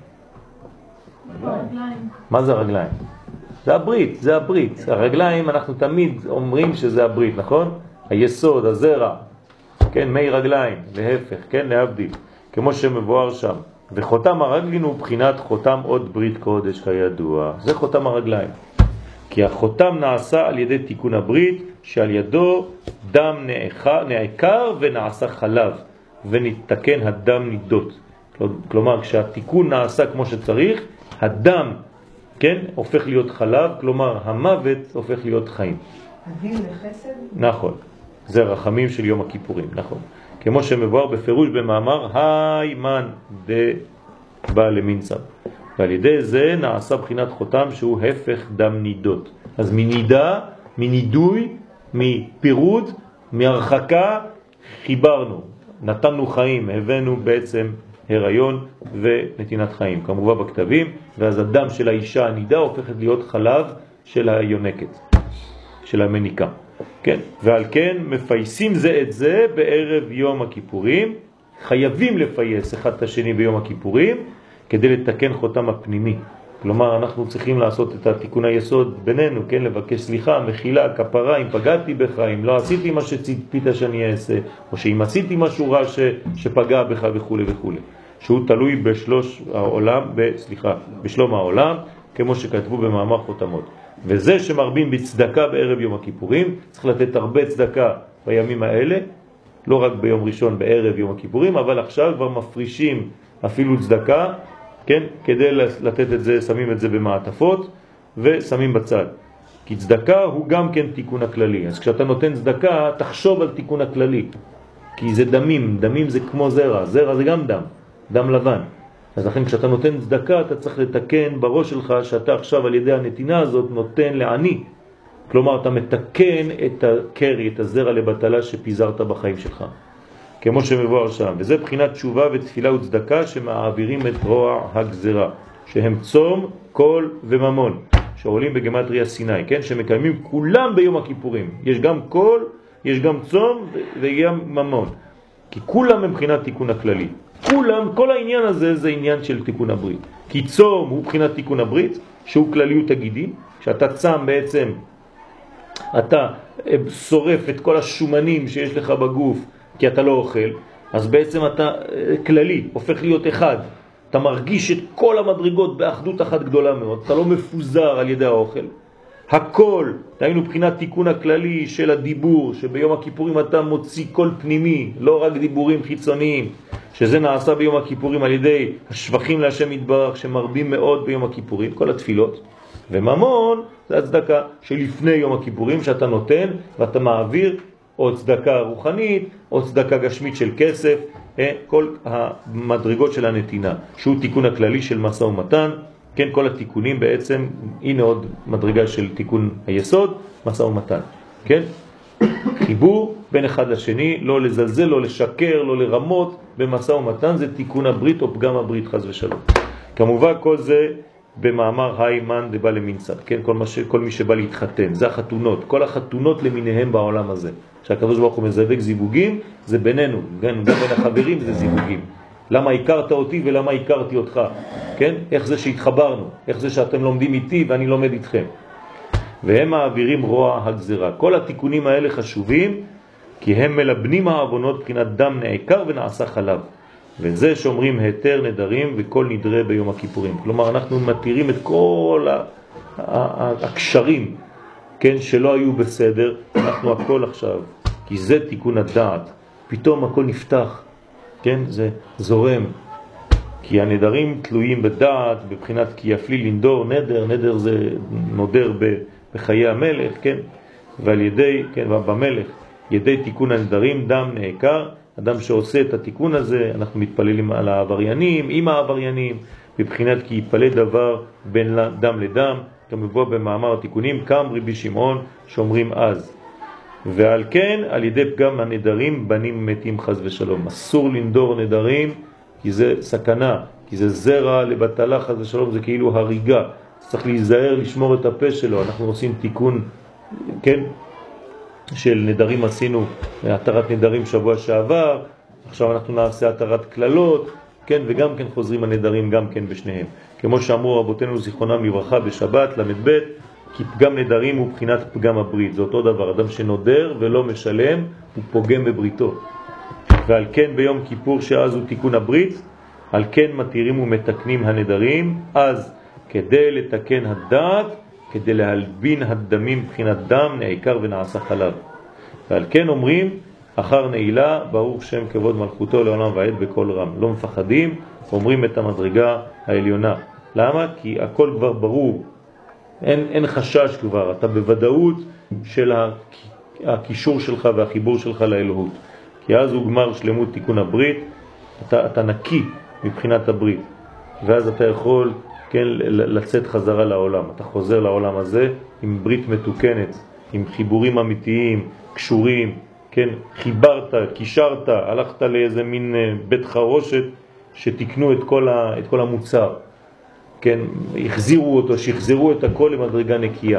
הרגליים. מה זה הרגליים? זה הברית, זה הברית. הרגליים אנחנו תמיד אומרים שזה הברית, נכון? היסוד, הזרע, כן, מי רגליים, להפך, כן, להבדיל, כמו שמבואר שם. וחותם הרגלין הוא בחינת חותם עוד ברית קודש כידוע. זה חותם הרגליים. כי החותם נעשה על ידי תיקון הברית, שעל ידו דם נעקר ונעשה חלב, ונתקן הדם נידות. כלומר, כשהתיקון נעשה כמו שצריך, הדם, כן, הופך להיות חלב, כלומר, המוות הופך להיות חיים. הדין לחסד? נכון. זה רחמים של יום הכיפורים, נכון. כמו שמבואר בפירוש במאמר היימן דבא למינצב. ועל ידי זה נעשה בחינת חותם שהוא הפך דם נידות. אז מנידה, מנידוי, מפירוד, מהרחקה, חיברנו, נתנו חיים, הבאנו בעצם הריון ונתינת חיים, כמובן בכתבים, ואז הדם של האישה הנידה הופכת להיות חלב של היונקת, של המניקה. כן, ועל כן מפייסים זה את זה בערב יום הכיפורים, חייבים לפייס אחד את השני ביום הכיפורים כדי לתקן חותם הפנימי. כלומר, אנחנו צריכים לעשות את התיקון היסוד בינינו, כן, לבקש סליחה, מחילה, כפרה, אם פגעתי בך, אם לא עשיתי מה שציפית שאני אעשה, או שאם עשיתי משהו רע ש, שפגע בך וכו' וכו'. שהוא תלוי בשלוש העולם, ב, סליחה, בשלום העולם, כמו שכתבו במאמר חותמות. וזה שמרבים בצדקה בערב יום הכיפורים, צריך לתת הרבה צדקה בימים האלה, לא רק ביום ראשון בערב יום הכיפורים, אבל עכשיו כבר מפרישים אפילו צדקה, כן, כדי לתת את זה, שמים את זה במעטפות ושמים בצד. כי צדקה הוא גם כן תיקון הכללי. אז כשאתה נותן צדקה, תחשוב על תיקון הכללי. כי זה דמים, דמים זה כמו זרע, זרע זה גם דם, דם לבן. אז לכן כשאתה נותן צדקה, אתה צריך לתקן בראש שלך שאתה עכשיו על ידי הנתינה הזאת נותן לעני. כלומר, אתה מתקן את הקרי, את הזרע לבטלה שפיזרת בחיים שלך. כמו שמבואר שם. וזה בחינת תשובה ותפילה וצדקה שמעבירים את רוע הגזרה, שהם צום, קול וממון, שעולים בגמטריה סיני, כן? שמקיימים כולם ביום הכיפורים. יש גם קול, יש גם צום וגם ממון. כי כולם מבחינת תיקון הכללי. כולם, כל העניין הזה זה עניין של תיקון הברית. כי צום הוא מבחינת תיקון הברית, שהוא כלליות הגידים, שאתה צם בעצם, אתה שורף את כל השומנים שיש לך בגוף, כי אתה לא אוכל, אז בעצם אתה כללי, הופך להיות אחד. אתה מרגיש את כל המדרגות באחדות אחת גדולה מאוד, אתה לא מפוזר על ידי האוכל. הכל, תהיינו מבחינת תיקון הכללי של הדיבור, שביום הכיפורים אתה מוציא כל פנימי, לא רק דיבורים חיצוניים, שזה נעשה ביום הכיפורים על ידי השבחים להשם יתברך שמרבים מאוד ביום הכיפורים, כל התפילות. וממון זה הצדקה שלפני יום הכיפורים שאתה נותן ואתה מעביר, או צדקה רוחנית, או צדקה גשמית של כסף, כל המדרגות של הנתינה, שהוא תיקון הכללי של משא ומתן. כן, כל התיקונים בעצם, הנה עוד מדרגה של תיקון היסוד, משא ומתן. כן? חיבור בין אחד לשני, לא לזלזל, לא לשקר, לא לרמות, במשא ומתן זה תיקון הברית או פגם הברית חס ושלום. כמובן כל זה במאמר היימן דבא למנסד, כן? כל, ש... כל מי שבא להתחתן, זה החתונות, כל החתונות למיניהם בעולם הזה. שהקדוש ברוך הוא מזווק זיווגים, זה בינינו, גם, גם בין החברים זה זיווגים. למה הכרת אותי ולמה הכרתי אותך, כן? איך זה שהתחברנו, איך זה שאתם לומדים איתי ואני לומד איתכם. והם מעבירים רוע הגזרה. כל התיקונים האלה חשובים, כי הם מלבנים העוונות בחינת דם נעקר ונעשה חלב. וזה שאומרים היתר נדרים וכל נדרה ביום הכיפורים. כלומר, אנחנו מתירים את כל הקשרים, כן, שלא היו בסדר, אנחנו הכל עכשיו, כי זה תיקון הדעת. פתאום הכל נפתח. כן, זה זורם, כי הנדרים תלויים בדעת, בבחינת כי יפלי לנדור נדר, נדר זה נודר בחיי המלך, כן, ועל ידי, כן, במלך, ידי תיקון הנדרים דם נעקר, אדם שעושה את התיקון הזה, אנחנו מתפללים על העבריינים, עם העבריינים, בבחינת כי יפלה דבר בין דם לדם, כמובן במאמר התיקונים, קם רבי שמעון שאומרים אז. ועל כן, על ידי פגם הנדרים בנים מתים חס ושלום. אסור לנדור נדרים, כי זה סכנה, כי זה זרע לבטלה חס ושלום, זה כאילו הריגה. צריך להיזהר לשמור את הפה שלו. אנחנו עושים תיקון, כן, של נדרים עשינו, התרת נדרים שבוע שעבר, עכשיו אנחנו נעשה התרת כללות, כן, וגם כן חוזרים הנדרים גם כן בשניהם. כמו שאמרו רבותינו זיכרונם לברכה בשבת, למד ב', כי פגם נדרים הוא בחינת פגם הברית. זה אותו דבר, אדם שנודר ולא משלם, הוא פוגם בבריתו. ועל כן ביום כיפור שאז הוא תיקון הברית, על כן מתירים ומתקנים הנדרים, אז כדי לתקן הדעת, כדי להלבין הדמים בחינת דם, נעקר ונעשה חלב. ועל כן אומרים, אחר נעילה, ברוך שם כבוד מלכותו לעולם ועד בכל רם. לא מפחדים, אומרים את המדרגה העליונה. למה? כי הכל כבר ברור. אין, אין חשש כבר, אתה בוודאות של הקישור שלך והחיבור שלך לאלוהות. כי אז הוא גמר שלמות תיקון הברית, אתה, אתה נקי מבחינת הברית. ואז אתה יכול, כן, לצאת חזרה לעולם. אתה חוזר לעולם הזה עם ברית מתוקנת, עם חיבורים אמיתיים, קשורים, כן, חיברת, קישרת, הלכת לאיזה מין בית חרושת שתקנו את כל, ה, את כל המוצר. כן, החזירו אותו, שחזרו את הכל למדרגה נקייה,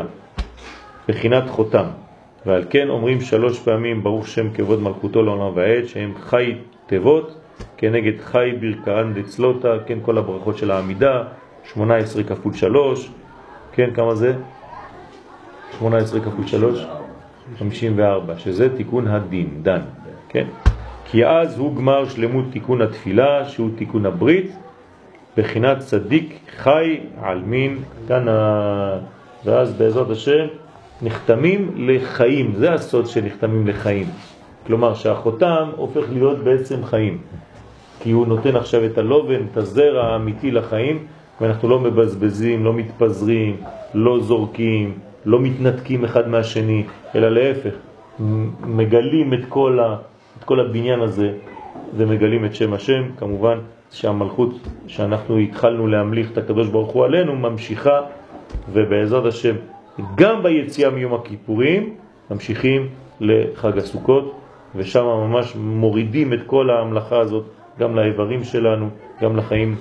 בחינת חותם. ועל כן אומרים שלוש פעמים ברוך שם כבוד מלכותו לעולם ועד, שהם חי תיבות, כנגד חי ברכהן דצלותה, כן, כל הברכות של העמידה, שמונה עשרה כפול שלוש, כן, כמה זה? שמונה עשרה כפול שלוש? חמישים וארבע, שזה תיקון הדין, דן, כן? כי אז הוא גמר שלמות תיקון התפילה, שהוא תיקון הברית, בחינת צדיק חי על מין קטנה. ואז בעזרת השם נחתמים לחיים, זה הסוד שנחתמים לחיים. כלומר שהחותם הופך להיות בעצם חיים, כי הוא נותן עכשיו את הלובן, את הזרע האמיתי לחיים, ואנחנו לא מבזבזים, לא מתפזרים, לא זורקים, לא מתנתקים אחד מהשני, אלא להפך, מגלים את כל, ה, את כל הבניין הזה ומגלים את שם השם. כמובן שהמלכות שאנחנו התחלנו להמליך את הקדוש ברוך הוא עלינו ממשיכה, ובעזרת השם גם ביציאה מיום הכיפורים ממשיכים לחג הסוכות, ושם ממש מורידים את כל ההמלכה הזאת גם לאיברים שלנו, גם לחיים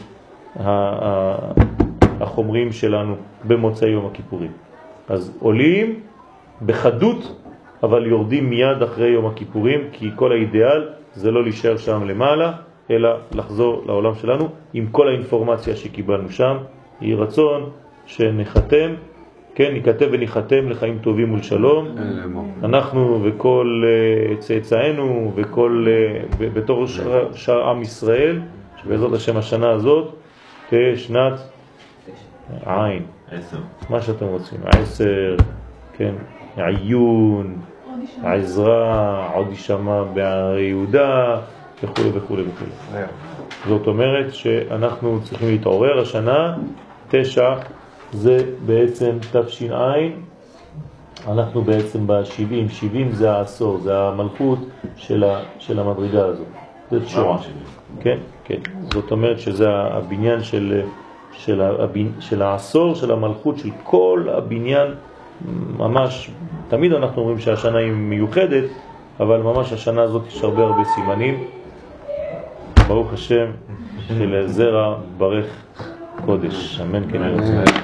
החומריים שלנו במוצאי יום הכיפורים. אז עולים בחדות, אבל יורדים מיד אחרי יום הכיפורים, כי כל האידאל זה לא להישאר שם למעלה, אלא לחזור לעולם שלנו עם כל האינפורמציה שקיבלנו שם. יהי רצון שנחתם, כן, ניכתב וניחתם לחיים טובים ולשלום, אנחנו וכל צאצאינו וכל, בתור שאר עם ישראל, שבעזרת השם השנה הזאת תהיה שנת עין, מה שאתם רוצים, עשר, כן, עיון, עזרה, עוד ישמע בערי יהודה וכו' וכו' וכו'. זאת אומרת שאנחנו צריכים להתעורר. השנה תשע זה בעצם תש"ע, אנחנו בעצם ב-שבעים, שבעים זה העשור, זה המלכות של, ה, של המדרגה הזאת, זה תשועה. כן, כן. זאת אומרת שזה הבניין של, של, הבנ... של העשור, של המלכות, של כל הבניין, ממש, תמיד אנחנו אומרים שהשנה היא מיוחדת, אבל ממש השנה הזאת יש הרבה הרבה סימנים. ברוך השם, של זרע ברך קודש. אמן כן ירצה.